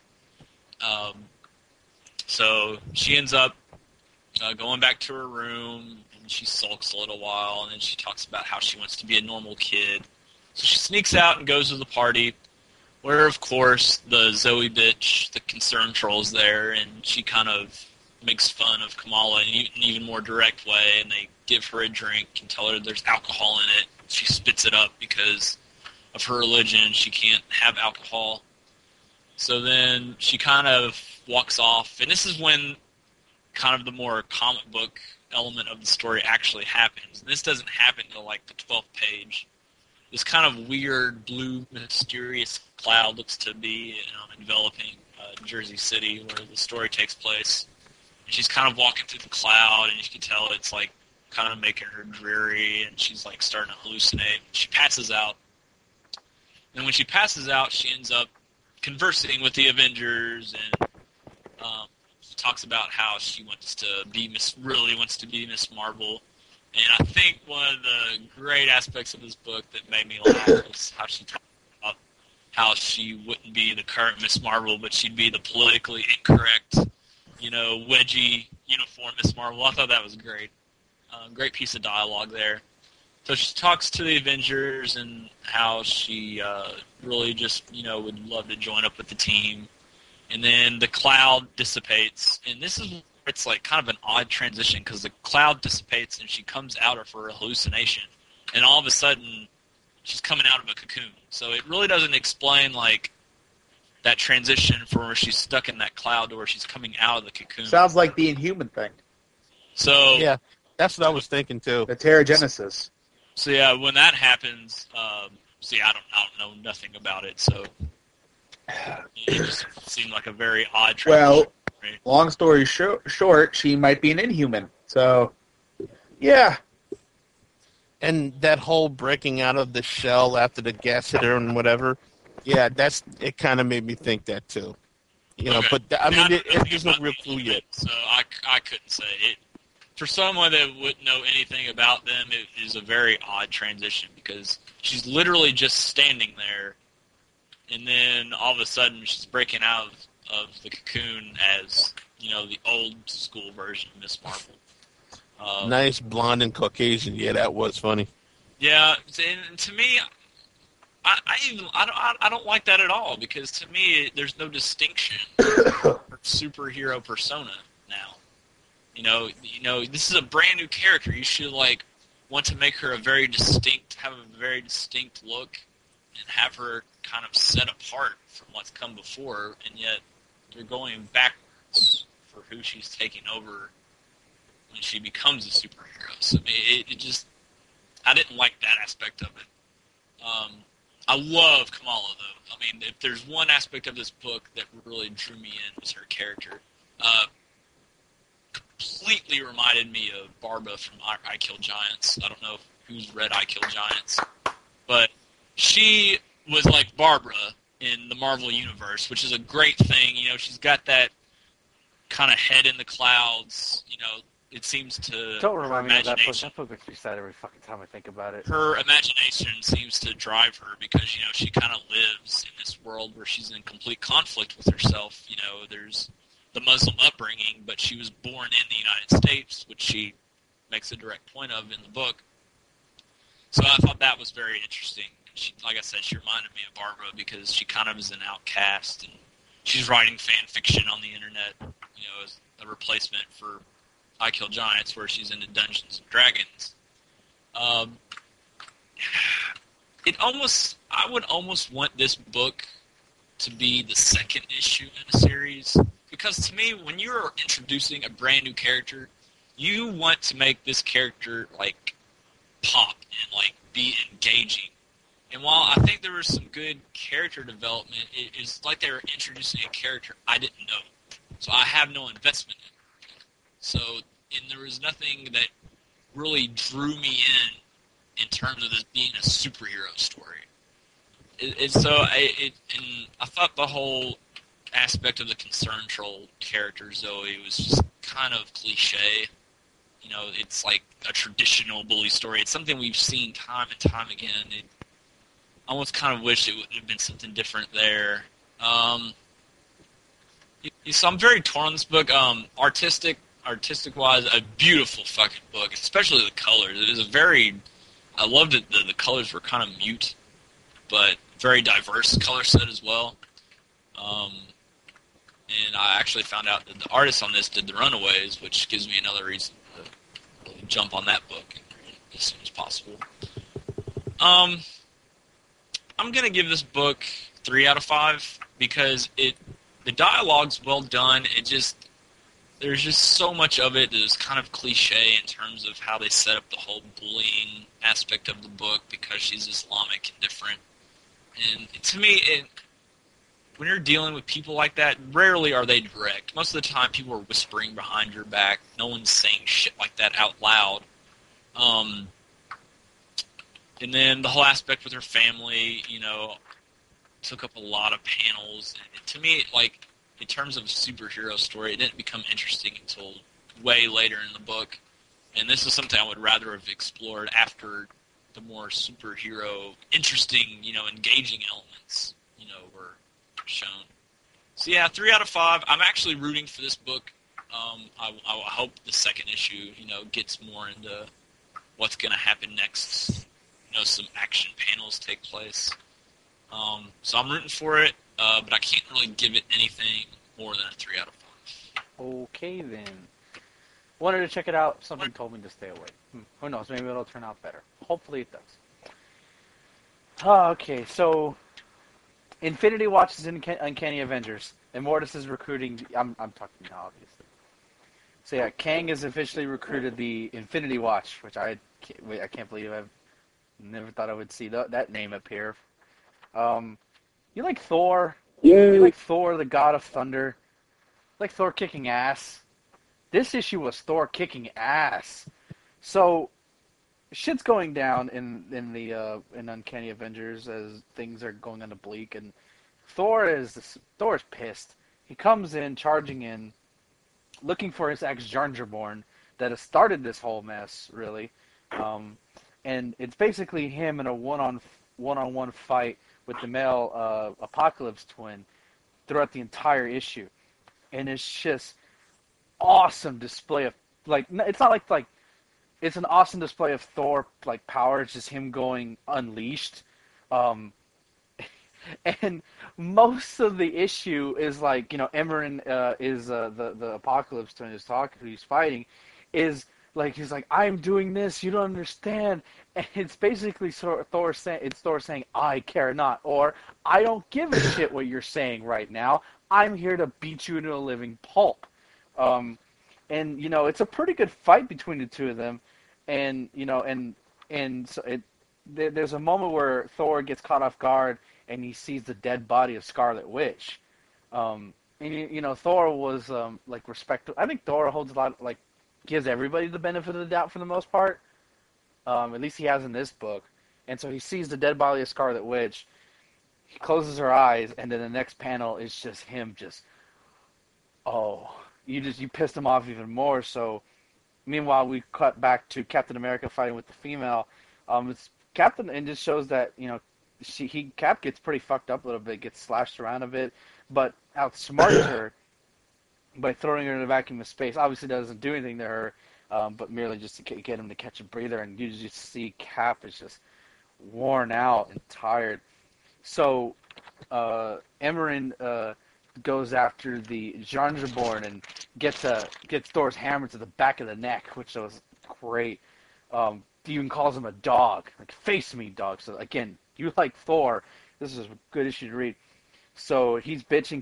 So she ends up going back to her room, and she sulks a little while, and then she talks about how she wants to be a normal kid. So she sneaks out and goes to the party, where, of course, the Zoe bitch, the concern troll's there, and she kind of makes fun of Kamala in an even more direct way, and they give her a drink and tell her there's alcohol in it. She spits it up because of her religion. She can't have alcohol. So then she kind of walks off, and this is when kind of the more comic book element of the story actually happens. And this doesn't happen until like the 12th page. This kind of weird blue mysterious cloud looks to be enveloping Jersey City, where the story takes place. And she's kind of walking through the cloud, and you can tell it's like kind of making her dreary, and she's like starting to hallucinate. She passes out. And when she passes out, she ends up conversing with the Avengers, and talks about how she wants to be Miss Marvel. And I think one of the great aspects of this book that made me laugh was how she talked about how she wouldn't be the current Miss Marvel, but she'd be the politically incorrect, wedgie uniform Miss Marvel. I thought that was great. Great piece of dialogue there. So she talks to the Avengers and how she really just, would love to join up with the team. And then the cloud dissipates. And this is where it's like kind of an odd transition, because the cloud dissipates and she comes out of her hallucination. And all of a sudden, she's coming out of a cocoon. So it really doesn't explain, like, that transition from where she's stuck in that cloud to where she's coming out of the cocoon. Sounds like the Inhuman thing. So yeah, that's what I was thinking too. The Terrigenesis. So yeah, when that happens, I don't know nothing about it. So it just seemed like a very odd transition. Well, long story short, she might be an Inhuman. So yeah. And that whole breaking out of the shell after the gas hit her and whatever, yeah, it kind of made me think that too. Okay. But I mean, there's no real clue yet. So I couldn't say it. For someone that wouldn't know anything about them, it is a very odd transition, because she's literally just standing there, and then all of a sudden she's breaking out of the cocoon as, the old school version of Miss Marvel. Nice blonde and Caucasian. Yeah, that was funny. Yeah, and to me, I don't like that at all, because to me there's no distinction for superhero persona now. You know, this is a brand new character. You should want to make her have a very distinct look, and have her kind of set apart from what's come before, and yet you're going backwards for who she's taking over when she becomes a superhero. So I didn't like that aspect of it. I love Kamala, though. I mean, if there's one aspect of this book that really drew me in, was her character. Completely reminded me of Barbara from I Kill Giants. I don't know who's read I Kill Giants, but she was like Barbara in the Marvel Universe, which is a great thing. You know, she's got that kind of head in the clouds. You know, it seems to Don't remind me of that book. imagination. That book makes me sad every fucking time I think about it. Her imagination seems to drive her, because, you know, she kind of lives in this world where she's in complete conflict with herself. You know, there's the Muslim upbringing, but she was born in the United States, which she makes a direct point of in the book. So I thought that was very interesting. She, like I said, she reminded me of Barbara, because she kind of is an outcast, and she's writing fan fiction on the internet, you know, as a replacement for I Kill Giants, where she's into Dungeons and Dragons. I would almost want this book to be the second issue in a series, because to me, when you're introducing a brand new character, you want to make this character pop and be engaging. And while I think there was some good character development, it's like they were introducing a character I didn't know, so I have no investment in it. So, and there was nothing that really drew me in terms of this being a superhero story. And I thought the whole aspect of the Concern Troll character, Zoe, was just kind of cliche. You know, it's like a traditional bully story. It's something we've seen time and time again. I almost kind of wish it would have been something different there. So I'm very torn on this book. Artistic-wise, a beautiful fucking book, especially the colors. It is I loved it. The colors were kind of mute, but very diverse color set as well. And I actually found out that the artist on this did The Runaways, which gives me another reason to really jump on that book and read it as soon as possible. I'm going to give this book 3 out of 5, because the dialogue's well done. There's just so much of it that is kind of cliche in terms of how they set up the whole bullying aspect of the book, because she's Islamic and different. And to me, when you're dealing with people like that, rarely are they direct. Most of the time, people are whispering behind your back. No one's saying shit like that out loud. And then the whole aspect with her family, you know, took up a lot of panels. And to me, in terms of a superhero story, it didn't become interesting until way later in the book. And this is something I would rather have explored after the more superhero, interesting, you know, engaging elements, you know, were shown. So yeah, 3 out of 5. I'm actually rooting for this book. I hope the second issue, you know, gets more into what's going to happen next. You know, some action panels take place. So I'm rooting for it, but I can't really give it anything more than a 3 out of 5. Okay, then. Wanted to check it out. Something told me to stay away. Who knows? Maybe it'll turn out better. Hopefully it does. Okay, so Infinity Watch is in Uncanny Avengers. Immortus is recruiting... I'm talking now, obviously. So yeah, Kang has officially recruited the Infinity Watch, which I can't believe I've never thought I would see that name appear. You like Thor? Yay. You like Thor, the God of Thunder? You like Thor kicking ass? This issue was Thor kicking ass. So shit's going down in Uncanny Avengers as things are going on to bleak, and Thor's pissed. He comes in, charging in, looking for his ex Jarnjaborn that has started this whole mess, really. And it's basically him in a one-on-one fight with the male Apocalypse twin throughout the entire issue. And it's just awesome display of, it's not like it's an awesome display of Thor like power. It's just him going unleashed. And most of the issue is like, Emmeryn is the Apocalypse Twin is talking, who he's fighting, is like, he's like, I'm doing this, you don't understand. And it's basically Thor saying, I care not, or I don't give a shit what you're saying right now. I'm here to beat you into a living pulp. And it's a pretty good fight between the two of them. And so there's a moment where Thor gets caught off guard and he sees the dead body of Scarlet Witch. And Thor was like respectful. I think Thor holds a lot, like, gives everybody the benefit of the doubt for the most part. At least he has in this book. And so he sees the dead body of Scarlet Witch. He closes her eyes, and then the next panel is just him you pissed him off even more. So meanwhile, we cut back to Captain America fighting with the female. It's Captain, and just shows that, Cap gets pretty fucked up a little bit, gets slashed around a bit, but outsmarts her by throwing her in a vacuum of space. Obviously doesn't do anything to her, but merely just to get him to catch a breather, and you just see Cap is just worn out and tired. So Emmeryn goes after the Jarnjaborn and gets Thor's hammer to the back of the neck, which was great. He even calls him a dog, like, face me, dog. So again, you like Thor, this is a good issue to read. So he's bitching.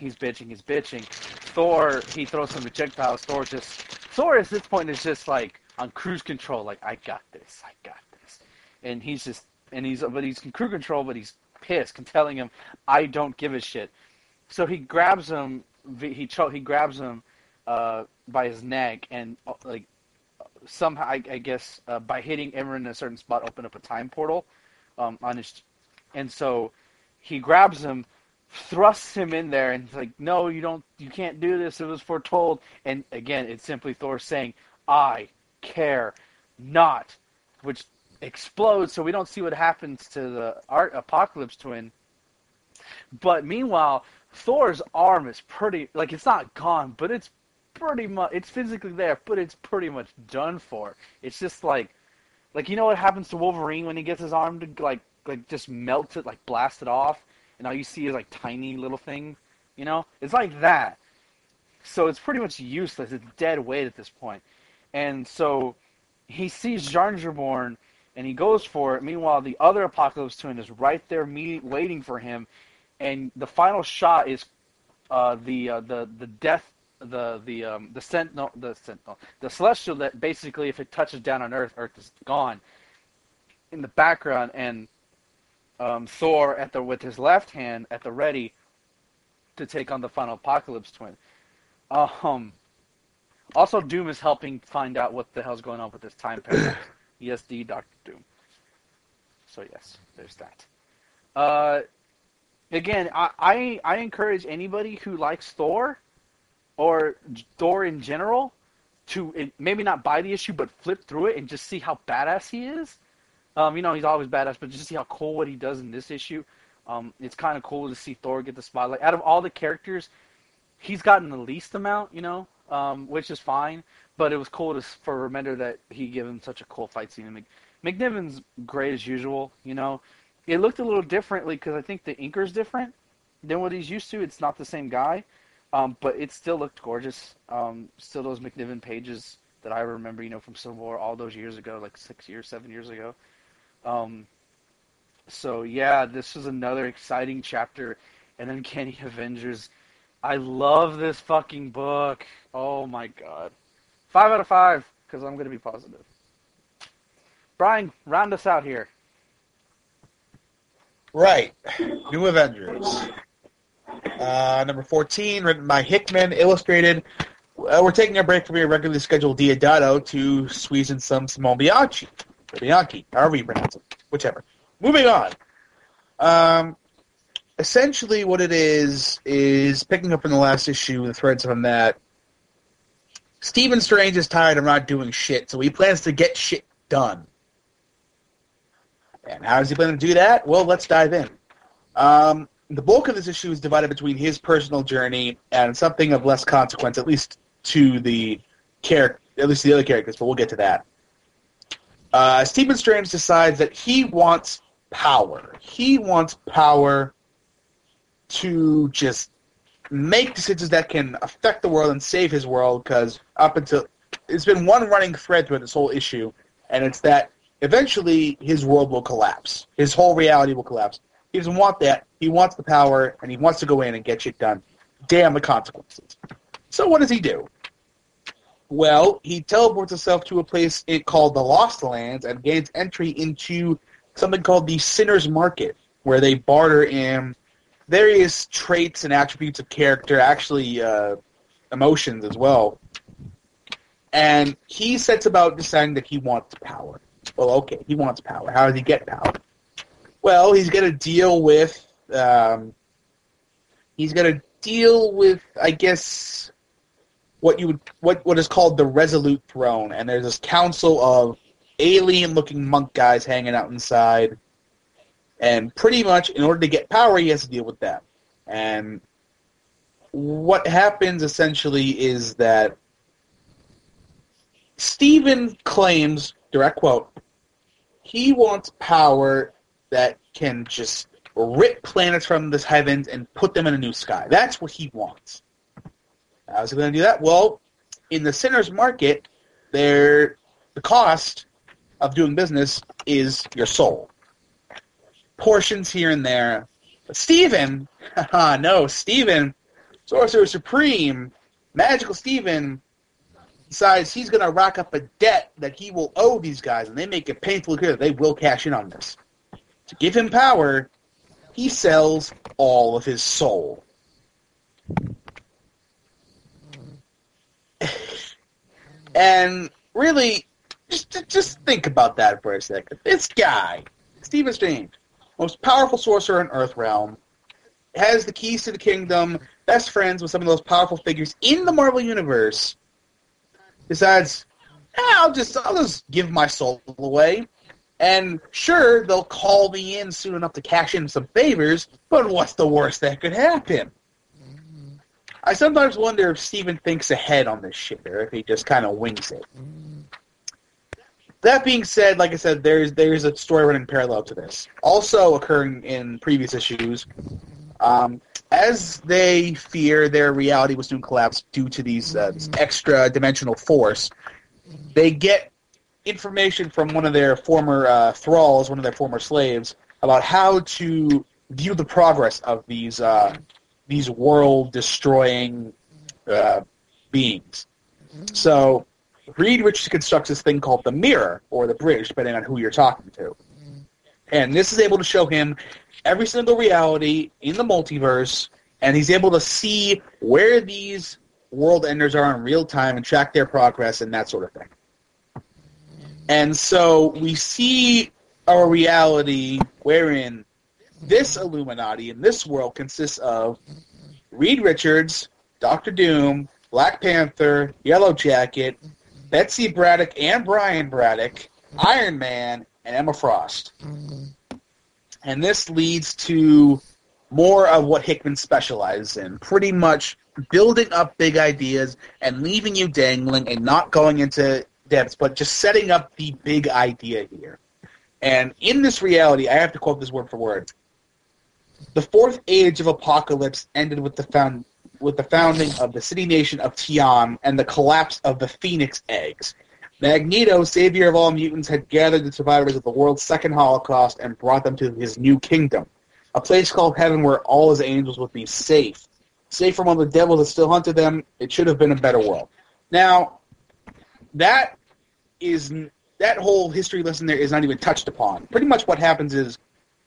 Thor, he throws some projectiles. Thor at this point is just like on cruise control, like, I got this. And he's in cruise control, but he's pissed and telling him, I don't give a shit. So he grabs him, he grabs him by his neck, and like somehow, I guess, by hitting Emmeryn in a certain spot, open up a time portal on his, and so he grabs him, thrusts him in there, and it's like, no, you can't do this, it was foretold. And again, it's simply Thor saying, I care not, which explodes, so we don't see what happens to the Apocalypse Twin. But meanwhile, Thor's arm is pretty, like, it's not gone, but it's pretty much, it's physically there, but it's pretty much done for. It's just like what happens to Wolverine when he gets his arm to like just melt it, like blast it off, and all you see is like tiny little things, It's like that. So it's pretty much useless. It's dead weight at this point. And so he sees Jarnjaborn, and he goes for it. Meanwhile, the other Apocalypse Twin is right there waiting for him. And the final shot is the Celestial that basically, if it touches down on Earth is gone. In the background, and Thor with his left hand at the ready to take on the final Apocalypse Twin. Also, Doom is helping find out what the hell's going on with this time paradox. ESD, Dr. Doom. So yes, there's that. Again, I encourage anybody who likes Thor, or Thor in general, to maybe not buy the issue, but flip through it and just see how badass he is. He's always badass, but just see how cool what he does in this issue. It's kind of cool to see Thor get the spotlight. Out of all the characters, he's gotten the least amount, which is fine. But it was cool for Remender that he gave him such a cool fight scene. McNiven's great as usual, It looked a little differently because I think the inker's different than what he's used to. It's not the same guy, but it still looked gorgeous. Still those McNiven pages that I remember, from Civil War all those years ago, like 7 years ago. So yeah, this was another exciting chapter. And Uncanny Avengers. I love this fucking book. Oh my god. 5 out of 5, because I'm going to be positive. Brian, round us out here. Right. New Avengers. Number 14, written by Hickman, illustrated. We're taking a break from your regularly scheduled Diodato to squeeze in some Simone Bianchi. Or Bianchi, however you pronounce it. Whichever. Moving on. Essentially what it is picking up in the last issue, the threads from that, Stephen Strange is tired of not doing shit, so he plans to get shit done. And how is he planning to do that? Well, let's dive in. The bulk of this issue is divided between his personal journey and something of less consequence, at least to the other characters, but we'll get to that. Stephen Strange decides that he wants power. He wants power to just make decisions that can affect the world and save his world, because up until it's been one running thread through this whole issue, and it's that eventually his world will collapse. His whole reality will collapse. He doesn't want that. He wants the power, and he wants to go in and get shit done. Damn the consequences. So what does he do? Well, he teleports himself to a place called the Lost Lands and gains entry into something called the Sinner's Market, where they barter in various traits and attributes of character, actually emotions as well. And he sets about deciding that he wants power. Well, okay, he wants power. How does he get power? Well, he's going to deal with, I guess, what is called the Resolute Throne. And there's this council of alien-looking monk guys hanging out inside. And pretty much, in order to get power, he has to deal with them. And what happens, essentially, is that Stephen claims, direct quote, he wants power that can just rip planets from the heavens and put them in a new sky. That's what he wants. How's he going to do that? Well, in the Sinner's Market, the cost of doing business is your soul. Portions here and there. But Stephen, Sorcerer Supreme, Magical Stephen, decides he's going to rack up a debt that he will owe these guys, and they make it painfully clear that they will cash in on this. To give him power, he sells all of his soul. And really, just think about that for a second. This guy, Stephen Strange, most powerful sorcerer in Earthrealm, has the keys to the kingdom, best friends with some of those powerful figures in the Marvel Universe, decides, I'll just give my soul away. And sure, they'll call me in soon enough to cash in some favors, but what's the worst that could happen? I sometimes wonder if Steven thinks ahead on this shit, or if he just kind of wings it. That being said, like I said, there's a story running parallel to this. Also occurring in previous issues, as they fear their reality will soon collapse due to these this extra-dimensional force, they get information from one of their former thralls, one of their former slaves, about how to view the progress of these world-destroying beings. So Reed Richards constructs this thing called the Mirror, or the Bridge, depending on who you're talking to. And this is able to show him every single reality in the multiverse, and he's able to see where these world enders are in real time and track their progress and that sort of thing. And so we see a reality wherein this Illuminati in this world consists of Reed Richards, Doctor Doom, Black Panther, Yellow Jacket, Betsy Braddock and Brian Braddock, Iron Man, and Emma Frost. And this leads to more of what Hickman specializes in, pretty much building up big ideas and leaving you dangling and not going into depths, but just setting up the big idea here. And in this reality, I have to quote this word for word. The fourth age of Apocalypse ended with the founding of the city-nation of Tian and the collapse of the Phoenix Eggs. Magneto, savior of all mutants, had gathered the survivors of the world's second Holocaust and brought them to his new kingdom, a place called Heaven where all his angels would be safe. Safe from all the devils that still hunted them, it should have been a better world. Now, that whole history lesson there is not even touched upon. Pretty much what happens is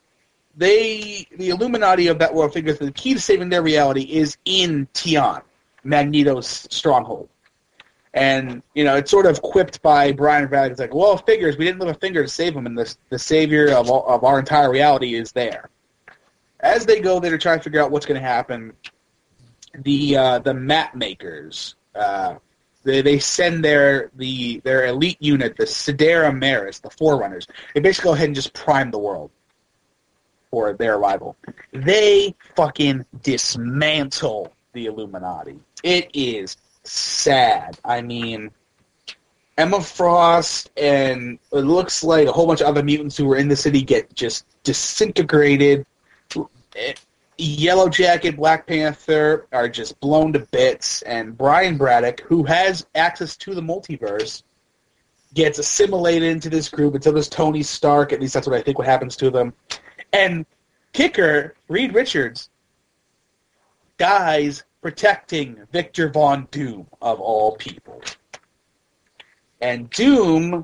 the Illuminati of that world figures that the key to saving their reality is in Tian, Magneto's stronghold. And, it's sort of quipped by Brian Braddock. It's like, well, figures, we didn't live a finger to save him, and the savior of our entire reality is there. As they go there to try to figure out what's going to happen, the map makers, they send their elite unit, the Sidera Maris, the Forerunners. They basically go ahead and just prime the world for their arrival. They fucking dismantle the Illuminati. It is sad. I mean, Emma Frost and it looks like a whole bunch of other mutants who were in the city get just disintegrated. Yellow Jacket, Black Panther are just blown to bits, and Brian Braddock, who has access to the multiverse, gets assimilated into this group until there's Tony Stark. At least that's what I think what happens to them. And kicker, Reed Richards, dies protecting Victor Von Doom, of all people. And Doom,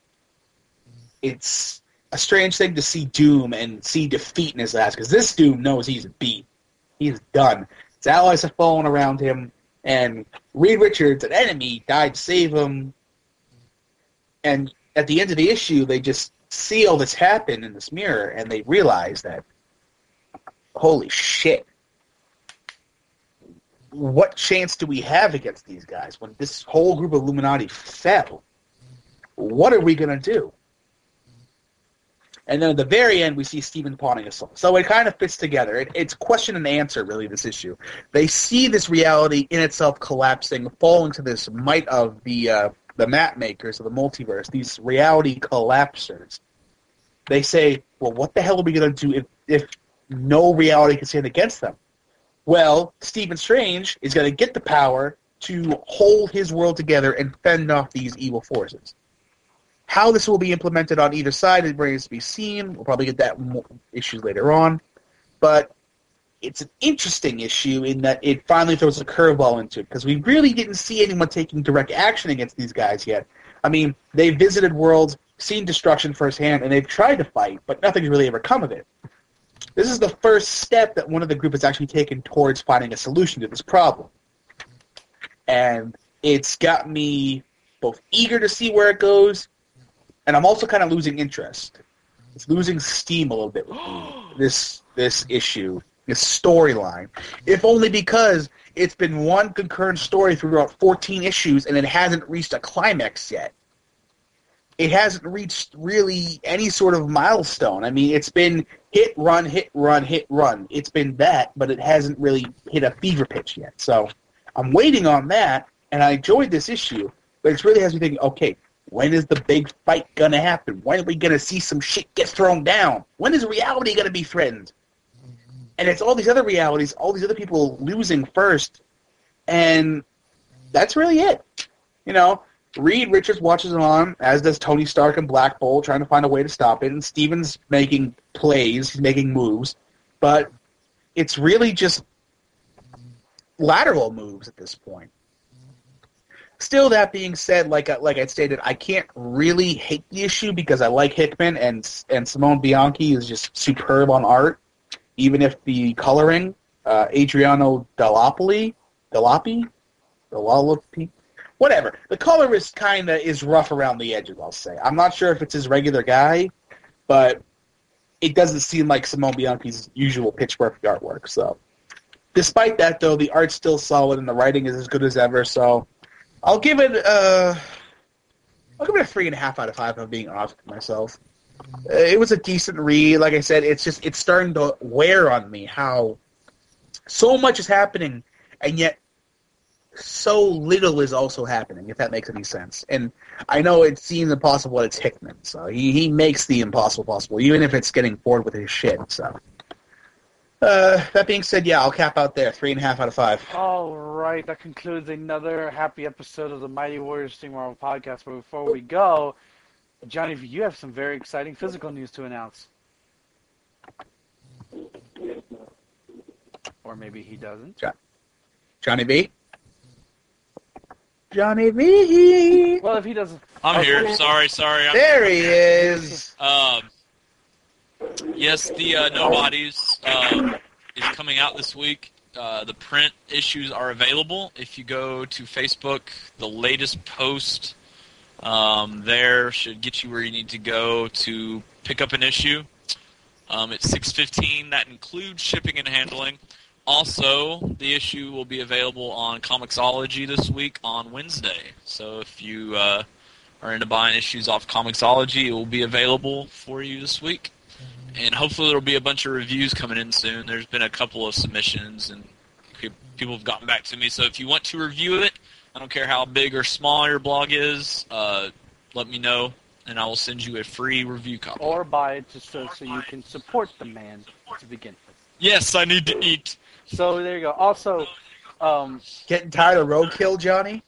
it's a strange thing to see Doom and see defeat in his ass, because this Doom knows he's beat. He's done. His allies have fallen around him, and Reed Richards, an enemy, died to save him. And at the end of the issue, they just see all this happen in this mirror, and they realize that, holy shit, what chance do we have against these guys when this whole group of Illuminati fell? What are we going to do? And then at the very end, we see Stephen pawning a soul. So it kind of fits together. It's question and answer, really, this issue. They see this reality in itself collapsing, falling to this might of the map makers of the multiverse, these reality collapsers. They say, well, what the hell are we going to do if no reality can stand against them? Well, Stephen Strange is going to get the power to hold his world together and fend off these evil forces. How this will be implemented on either side remains to be seen. We'll probably get that issues later on. But it's an interesting issue in that it finally throws a curveball into it, because we really didn't see anyone taking direct action against these guys yet. I mean, they've visited worlds, seen destruction firsthand, and they've tried to fight, but nothing's really ever come of it. This is the first step that one of the group has actually taken towards finding a solution to this problem. And it's got me both eager to see where it goes, and I'm also kind of losing interest. It's losing steam a little bit with this issue, this storyline. If only because it's been one concurrent story throughout 14 issues, and it hasn't reached a climax yet. It hasn't reached really any sort of milestone. I mean, it's been hit, run, hit, run, hit, run. It's been that, but it hasn't really hit a fever pitch yet. So I'm waiting on that, and I enjoyed this issue, but it really has me thinking, okay, when is the big fight going to happen? When are we going to see some shit get thrown down? When is reality going to be threatened? And it's all these other realities, all these other people losing first, and that's really it. You know, Reed Richards watches it on, as does Tony Stark and Black Bolt, trying to find a way to stop it, and Steven's making plays, he's making moves, but it's really just lateral moves at this point. Still, that being said, like I stated, I can't really hate the issue because I like Hickman, and Simone Bianchi is just superb on art, even if the coloring, Adriano Delapi, whatever. The colorist kind of is rough around the edges, I'll say. I'm not sure if it's his regular guy, but it doesn't seem like Simone Bianchi's usual pitch perfect artwork. So, despite that, though, the art's still solid and the writing is as good as ever. So, I'll give it a 3.5 out of 5. If I'm being honest with myself. It was a decent read. Like I said, it's starting to wear on me how so much is happening, and yet so little is also happening, if that makes any sense. And I know it seems impossible, but it's Hickman, so he makes the impossible possible, even if it's getting bored with his shit. So, that being said, yeah, I'll cap out there, 3.5 out of 5. All right, that concludes another happy episode of the Mighty Warriors Team Marvel podcast. But before we go, Johnny, you have some very exciting physical news to announce. Or maybe he doesn't. Johnny B? Johnny B! Well, if he doesn't... I'm here. Sorry. There he is! Yes, the Nobodies is coming out this week. The print issues are available. If you go to Facebook, the latest post there should get you where you need to go to pick up an issue. It's $6.15. That includes shipping and handling. Also, the issue will be available on Comixology this week on Wednesday. So if you are into buying issues off Comixology, it will be available for you this week. And hopefully there will be a bunch of reviews coming in soon. There's been a couple of submissions, and people have gotten back to me. So if you want to review it, I don't care how big or small your blog is. Let me know, and I will send you a free review copy. Or buy it just so you can support the man to begin with. Yes, I need to eat. So there you go. Also, Getting tired of roadkill, Johnny?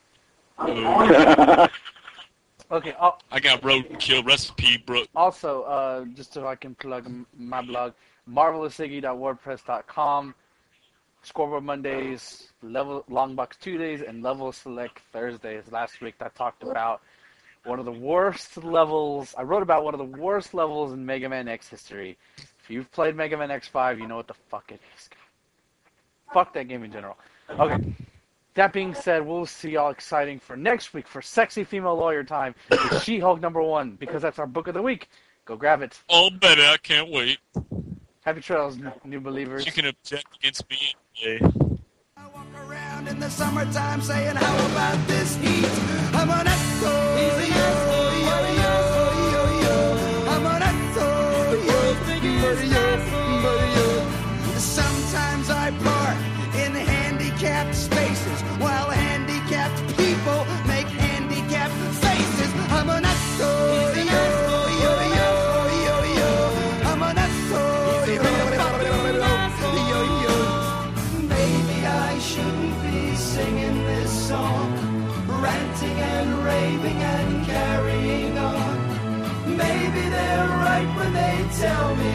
okay. I got roadkill recipe, bro. Also, just so I can plug my blog, marvelousiggy.wordpress.com. Scoreboard Mondays, Long Box Tuesdays, and Level Select Thursdays. Last week I talked about one of the worst levels. I wrote about one of the worst levels in Mega Man X history. If you've played Mega Man X5, you know what the fuck it is. Fuck that game in general. Okay. That being said, we'll see y'all exciting for next week for Sexy Female Lawyer Time with She-Hulk #1, because that's our book of the week. Go grab it. Oh, baby, I can't wait. Happy trails, new believers. You can object against me anyway. I walk around in the summertime saying, how about this heat? I'm an asshole. He's an asshole. Yo, yo, yo, yo. I'm an asshole. Yo, yo. Sometimes I park in handicapped spaces while handicapped people make handicapped faces. I'm an asshole. Yo, yo, yo, yo, yo. I'm an asshole. Yo, yo. Maybe I shouldn't be singing this song, ranting and raving and carrying on. Maybe they're right when they tell me